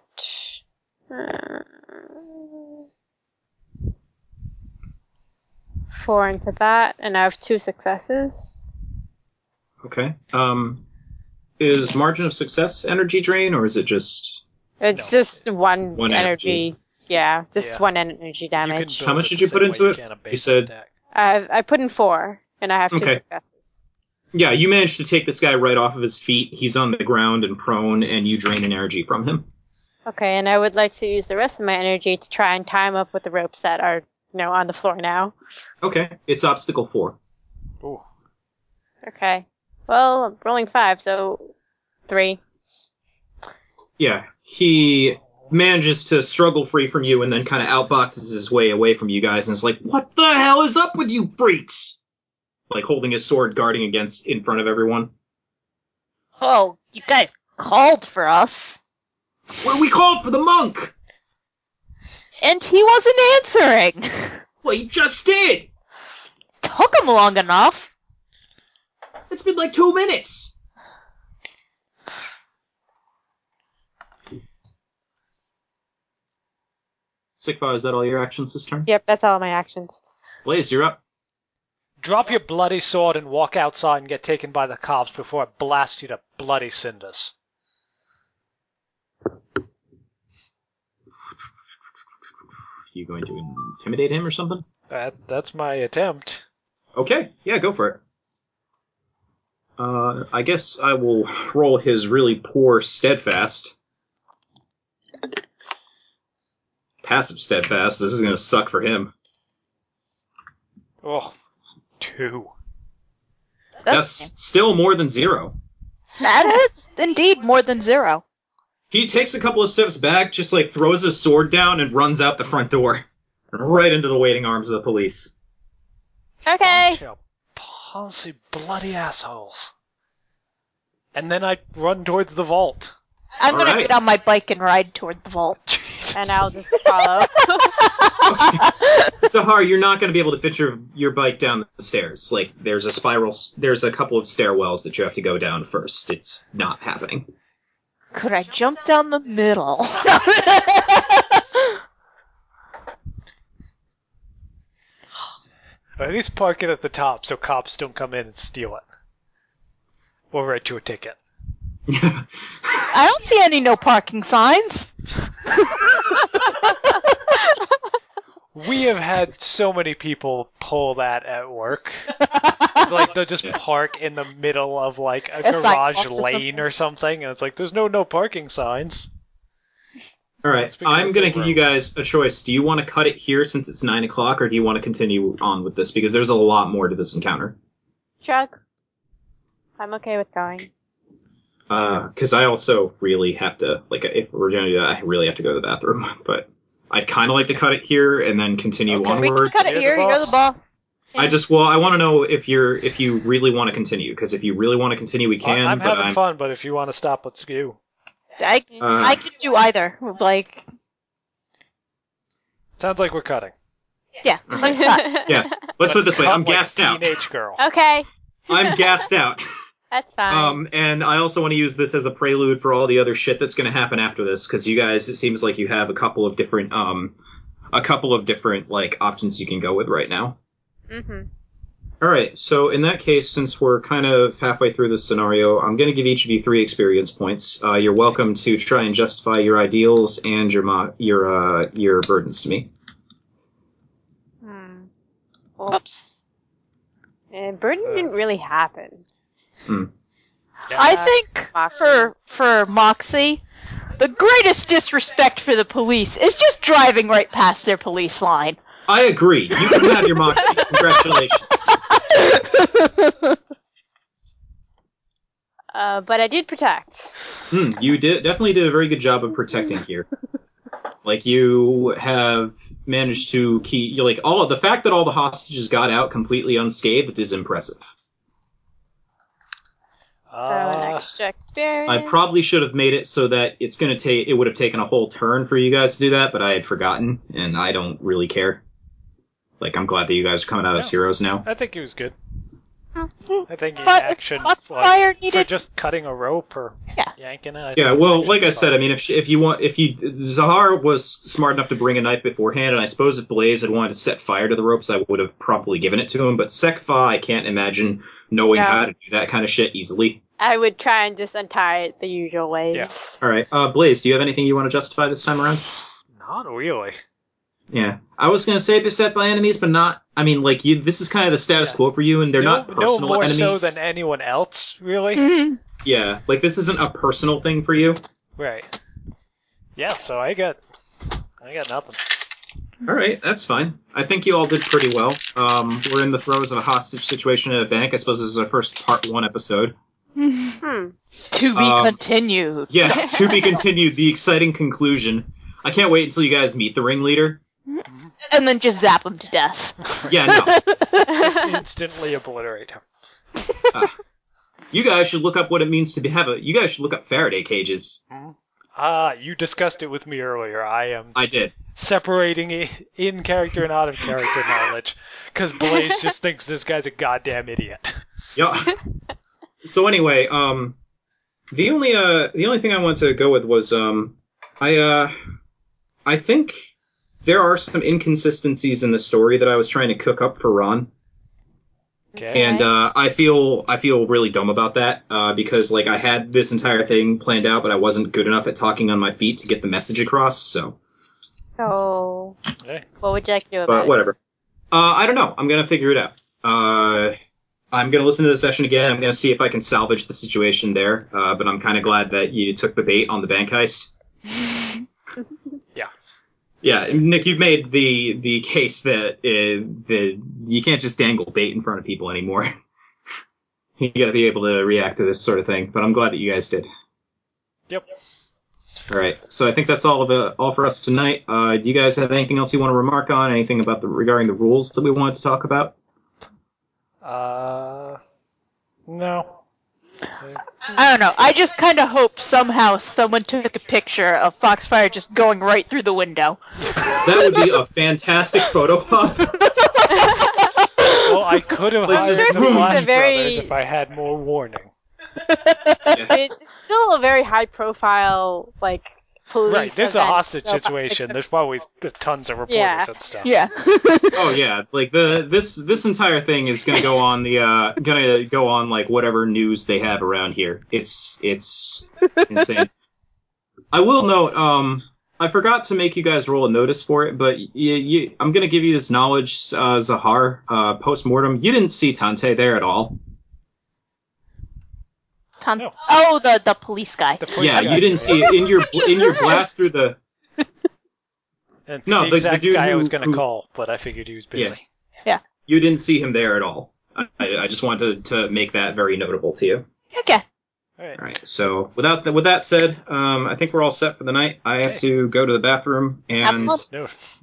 [SPEAKER 4] 4 into that, and I have 2 successes.
[SPEAKER 1] Okay. Is margin of success energy drain, or is it just...
[SPEAKER 4] It's
[SPEAKER 2] No.
[SPEAKER 4] just one
[SPEAKER 1] One
[SPEAKER 4] energy. Yeah, just
[SPEAKER 2] Yeah.
[SPEAKER 4] one energy damage.
[SPEAKER 1] How much did you put into it? You said-
[SPEAKER 4] I put in 4, and I have 2
[SPEAKER 1] Okay.
[SPEAKER 4] successes.
[SPEAKER 1] Yeah, you managed to take this guy right off of his feet. He's on the ground and prone, and you drain an energy from him.
[SPEAKER 4] Okay, and I would like to use the rest of my energy to try and tie him up with the ropes that are, on the floor now.
[SPEAKER 1] Okay. It's obstacle 4.
[SPEAKER 2] Ooh.
[SPEAKER 4] Okay. Well, I'm rolling 5, so 3.
[SPEAKER 1] Yeah, he manages to struggle free from you and then kind of outboxes his way away from you guys and is like, "What the hell is up with you freaks?" Like holding his sword, guarding against in front of everyone.
[SPEAKER 3] Oh, you guys called for us.
[SPEAKER 1] Well, we called for the monk!
[SPEAKER 3] And he wasn't answering.
[SPEAKER 1] Well, he just did!
[SPEAKER 3] Took him long enough.
[SPEAKER 1] It's been like 2 minutes! Sigfa, is that all your actions this turn?
[SPEAKER 4] Yep, that's all my actions.
[SPEAKER 1] Blaze, you're up.
[SPEAKER 2] Drop your bloody sword and walk outside and get taken by the cops before I blast you to bloody cinders.
[SPEAKER 1] You going to intimidate him or something?
[SPEAKER 2] That's my attempt.
[SPEAKER 1] Okay, yeah, go for it. I guess I will roll his really poor steadfast. Passive steadfast. This is going to suck for him.
[SPEAKER 2] Oh, 2.
[SPEAKER 1] That's still more than 0.
[SPEAKER 3] That is indeed more than 0.
[SPEAKER 1] He takes a couple of steps back, just like throws his sword down and runs out the front door. Right into the waiting arms of the police.
[SPEAKER 4] Okay.
[SPEAKER 2] Bunch of pussy bloody assholes. And then I run towards the vault.
[SPEAKER 3] I'm
[SPEAKER 1] All
[SPEAKER 3] gonna
[SPEAKER 1] right.
[SPEAKER 3] get on my bike and ride toward the vault.
[SPEAKER 4] And I'll just follow.
[SPEAKER 1] Sahar, you're not going to be able to fit your bike down the stairs. Like, there's a couple of stairwells that you have to go down first. It's not happening.
[SPEAKER 3] Could I jump down the middle?
[SPEAKER 2] At least park it at the top so cops don't come in and steal it. Or write you a ticket.
[SPEAKER 3] I don't see any no parking signs.
[SPEAKER 2] We have had so many people pull that at work. Like, they'll just park in the middle of, like, a garage
[SPEAKER 3] sidewalk or
[SPEAKER 2] lane or something, and it's like, there's no parking signs.
[SPEAKER 1] All right,
[SPEAKER 2] It's because
[SPEAKER 1] I'm
[SPEAKER 2] it's
[SPEAKER 1] going
[SPEAKER 2] a
[SPEAKER 1] to give you
[SPEAKER 2] road.
[SPEAKER 1] guys a choice. Do you want to cut it here since it's 9 o'clock, or do you want to continue on with this? Because there's a lot more to this encounter.
[SPEAKER 4] Shrug. I'm okay with going.
[SPEAKER 1] Because I also really have to, like, if we're going to do that, I really have to go to the bathroom. But I'd kind of like to cut it here and then continue
[SPEAKER 2] Okay.
[SPEAKER 3] We can
[SPEAKER 1] onward.
[SPEAKER 3] cut it
[SPEAKER 2] You're the
[SPEAKER 3] here. You're the boss.
[SPEAKER 1] I want to know if you really want to continue. Because if you really want to continue, we can.
[SPEAKER 2] I'm
[SPEAKER 1] but
[SPEAKER 2] having fun, but if you want to stop, let's go.
[SPEAKER 3] I can do either. Like,
[SPEAKER 2] Sounds like we're cutting.
[SPEAKER 3] yeah, let's cut.
[SPEAKER 1] Yeah, let's put it this way.
[SPEAKER 2] cut
[SPEAKER 1] I'm
[SPEAKER 2] like
[SPEAKER 1] gassed out.
[SPEAKER 2] Teenage girl.
[SPEAKER 4] Okay,
[SPEAKER 1] I'm gassed out.
[SPEAKER 4] that's fine.
[SPEAKER 1] And I also want to use this as a prelude for all the other shit that's going to happen after this, because you guys, it seems like you have a couple of different like options you can go with right now.
[SPEAKER 4] Mm-hmm.
[SPEAKER 1] All right, so in that case, since we're kind of halfway through this scenario, I'm going to give each of you 3 experience points. You're welcome to try and justify your ideals and your burdens to me.
[SPEAKER 4] Well,
[SPEAKER 3] Oops.
[SPEAKER 4] and burden didn't really happen.
[SPEAKER 3] I think for Moxie, the greatest disrespect for the police is just driving right past their police line.
[SPEAKER 1] I agree. You can have your Moxie. Congratulations.
[SPEAKER 4] But I did protect.
[SPEAKER 1] You definitely did a very good job of protecting here. Like, you have managed to keep... the fact that all the hostages got out completely unscathed is impressive.
[SPEAKER 4] So an extra experience.
[SPEAKER 1] I probably should have made it so that it would have taken a whole turn for you guys to do that, but I had forgotten, and I don't really care. Like, I'm glad that you guys are coming out as heroes now.
[SPEAKER 2] I think he was good. I think in
[SPEAKER 3] But
[SPEAKER 2] action,
[SPEAKER 3] Foxfire
[SPEAKER 2] for
[SPEAKER 3] needed...
[SPEAKER 2] just cutting a rope or
[SPEAKER 3] Yeah.
[SPEAKER 2] yanking it.
[SPEAKER 1] Yeah, well, like I said, I mean, Zahar was smart enough to bring a knife beforehand, and I suppose if Blaze had wanted to set fire to the ropes, I would have probably given it to him, but Sekfa, I can't imagine knowing how to do that kind of shit easily.
[SPEAKER 4] I would try and just untie it the usual way.
[SPEAKER 2] Yeah.
[SPEAKER 1] Alright, Blaze, do you have anything you want to justify this time around?
[SPEAKER 2] Not really.
[SPEAKER 1] Yeah. I was going to say beset by enemies, but not... I mean, like, this is kind of the status quo for you, and they're not personal
[SPEAKER 2] no more
[SPEAKER 1] enemies.
[SPEAKER 2] so than anyone else, really.
[SPEAKER 3] Mhm.
[SPEAKER 1] Yeah, like, this isn't a personal thing for you.
[SPEAKER 2] Right. Yeah, so I got nothing.
[SPEAKER 1] Alright, that's fine. I think you all did pretty well. We're in the throes of a hostage situation at a bank. I suppose this is our first part 1 episode.
[SPEAKER 3] To be continued.
[SPEAKER 1] Yeah, to be continued, the exciting conclusion. I can't wait until you guys meet the ringleader.
[SPEAKER 3] And then just zap them to death.
[SPEAKER 1] Yeah, no.
[SPEAKER 2] Just instantly obliterate him.
[SPEAKER 1] You guys should look up what it means to you guys should look up Faraday cages.
[SPEAKER 2] You discussed it with me earlier.
[SPEAKER 1] I did.
[SPEAKER 2] Separating in character and out of character knowledge, because Blaze just thinks this guy's a goddamn idiot.
[SPEAKER 1] Yeah. So anyway, the only thing I wanted to go with was I think there are some inconsistencies in the story that I was trying to cook up for Ron.
[SPEAKER 2] Okay.
[SPEAKER 1] And I feel really dumb about that because like I had this entire thing planned out, but I wasn't good enough at talking on my feet to get the message across. So
[SPEAKER 2] Okay.
[SPEAKER 4] What would you like to do about
[SPEAKER 1] But
[SPEAKER 4] it?
[SPEAKER 1] whatever. I don't know. I'm gonna figure it out. I'm gonna listen to the session again. I'm gonna see if I can salvage the situation there. But I'm kind of glad that you took the bait on the bank heist.
[SPEAKER 2] Yeah.
[SPEAKER 1] Yeah, Nick, you've made the case that you can't just dangle bait in front of people anymore. You got to be able to react to this sort of thing. But I'm glad that you guys did.
[SPEAKER 2] Yep.
[SPEAKER 1] All right, so I think that's all for us tonight. Do you guys have anything else you want to remark on? Anything about regarding the rules that we wanted to talk about?
[SPEAKER 2] No.
[SPEAKER 3] I don't know. I just kind of hope somehow someone took a picture of Foxfire just going right through the window.
[SPEAKER 1] That would be a fantastic photo op.
[SPEAKER 2] Well, I could have
[SPEAKER 1] Like,
[SPEAKER 2] hired
[SPEAKER 1] just
[SPEAKER 2] the
[SPEAKER 1] boom.
[SPEAKER 2] Flash
[SPEAKER 4] It's a very-
[SPEAKER 2] Brothers if I had more warning.
[SPEAKER 4] It's still a very high profile, like, police
[SPEAKER 2] Right, there's a
[SPEAKER 4] event,
[SPEAKER 2] hostage
[SPEAKER 4] so-
[SPEAKER 2] situation. There's probably tons of reporters
[SPEAKER 4] Yeah.
[SPEAKER 2] and stuff.
[SPEAKER 3] Yeah.
[SPEAKER 1] Oh yeah, like this entire thing is gonna go on like whatever news they have around here. It's insane. I will note, I forgot to make you guys roll a notice for it, but I'm gonna give you this knowledge, Zahar. Post-mortem, you didn't see Tante there at all.
[SPEAKER 2] No.
[SPEAKER 3] Oh, the police guy.
[SPEAKER 2] The police
[SPEAKER 1] Yeah,
[SPEAKER 2] guy.
[SPEAKER 1] you didn't see it in your blast through the.
[SPEAKER 2] And
[SPEAKER 1] No,
[SPEAKER 2] the
[SPEAKER 1] the
[SPEAKER 2] exact
[SPEAKER 1] dude
[SPEAKER 2] guy I
[SPEAKER 1] who-
[SPEAKER 2] was going to
[SPEAKER 1] who-
[SPEAKER 2] call, but I figured he was busy.
[SPEAKER 1] You didn't see him there at all. I just wanted to make that very notable to you.
[SPEAKER 3] Okay.
[SPEAKER 2] All right.
[SPEAKER 1] All right. So with that said, I think we're all set for the night. I have to go to the bathroom and.
[SPEAKER 3] Have fun.
[SPEAKER 2] No,